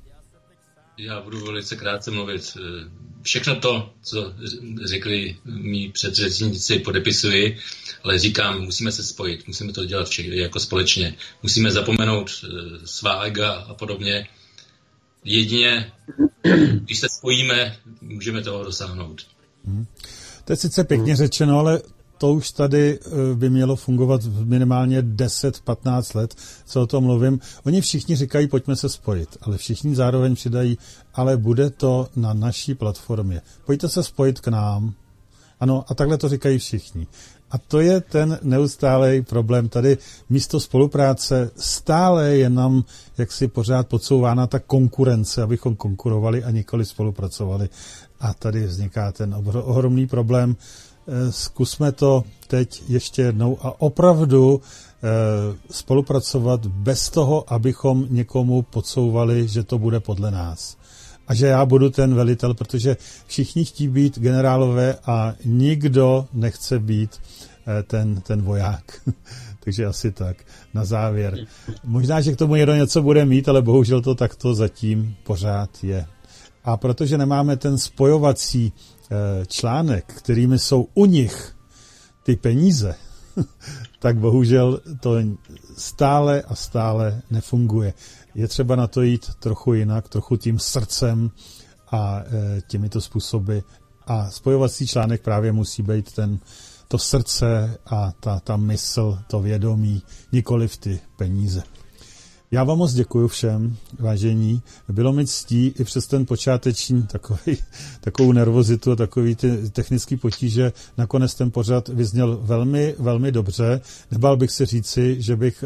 Já budu velice krátce mluvit. Všechno to, co řekli mý předřečníci, podepisuji, ale říkám, musíme se spojit, musíme to dělat všichni jako společně. Musíme zapomenout svá ega a podobně. Jedině, když se spojíme, můžeme toho dosáhnout.
To je sice pěkně řečeno, ale to už tady by mělo fungovat minimálně 10-15 let, co o tom mluvím. Oni všichni říkají, pojďme se spojit, ale všichni zároveň přidají, ale bude to na naší platformě. Pojďte se spojit k nám. Ano, a takhle to říkají všichni. A to je ten neustálý problém. Tady místo spolupráce stále je nám jaksi pořád podsouvána ta konkurence, abychom konkurovali a nikoli spolupracovali. A tady vzniká ten ohromný problém. Zkusme to teď ještě jednou a opravdu spolupracovat bez toho, abychom někomu podsouvali, že to bude podle nás. A že já budu ten velitel, protože všichni chtějí být generálové a nikdo nechce být ten voják. Takže asi tak. Na závěr. Možná, že k tomu někdo něco bude mít, ale bohužel to takto zatím pořád je. A protože nemáme ten spojovací článek, kterými jsou u nich ty peníze, tak bohužel to stále a stále nefunguje. Je třeba na to jít trochu jinak, trochu tím srdcem a těmito způsoby. A spojovací článek právě musí být to srdce a ta mysl, to vědomí, nikoliv ty peníze. Já vám moc děkuju všem, vážení. Bylo mi ctí i přes ten počáteční takovou nervozitu a takový ty technický potíže. Nakonec ten pořad vyzněl velmi, velmi dobře. Nebál bych se říci, že bych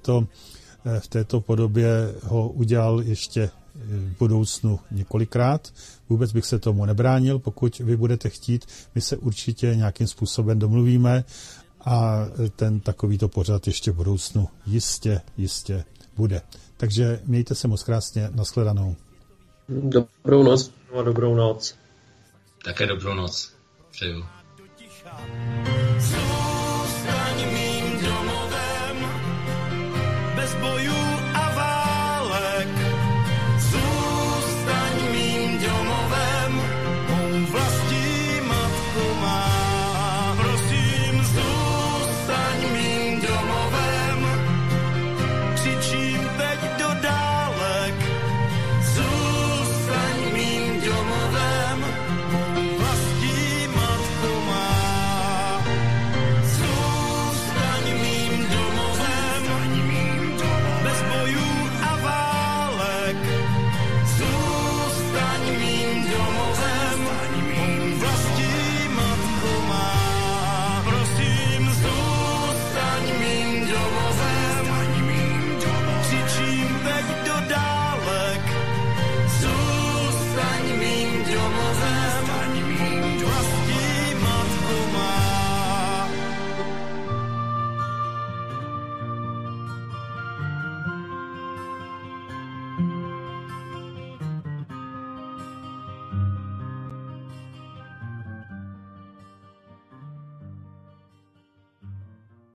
v této podobě ho udělal ještě v budoucnu několikrát. Vůbec bych se tomu nebránil, pokud vy budete chtít. My se určitě nějakým způsobem domluvíme a ten takovýto pořad ještě v budoucnu jistě bude. Takže mějte se moc krásně, nashledanou.
Dobrou noc.
No, dobrou noc.
Také dobrou noc. Přeju.
Zůstaň mým domovem, bez bojů a válek. Zůstaň mým domovem, mou vlastní matku má. Prosím, zůstaň mým domovem.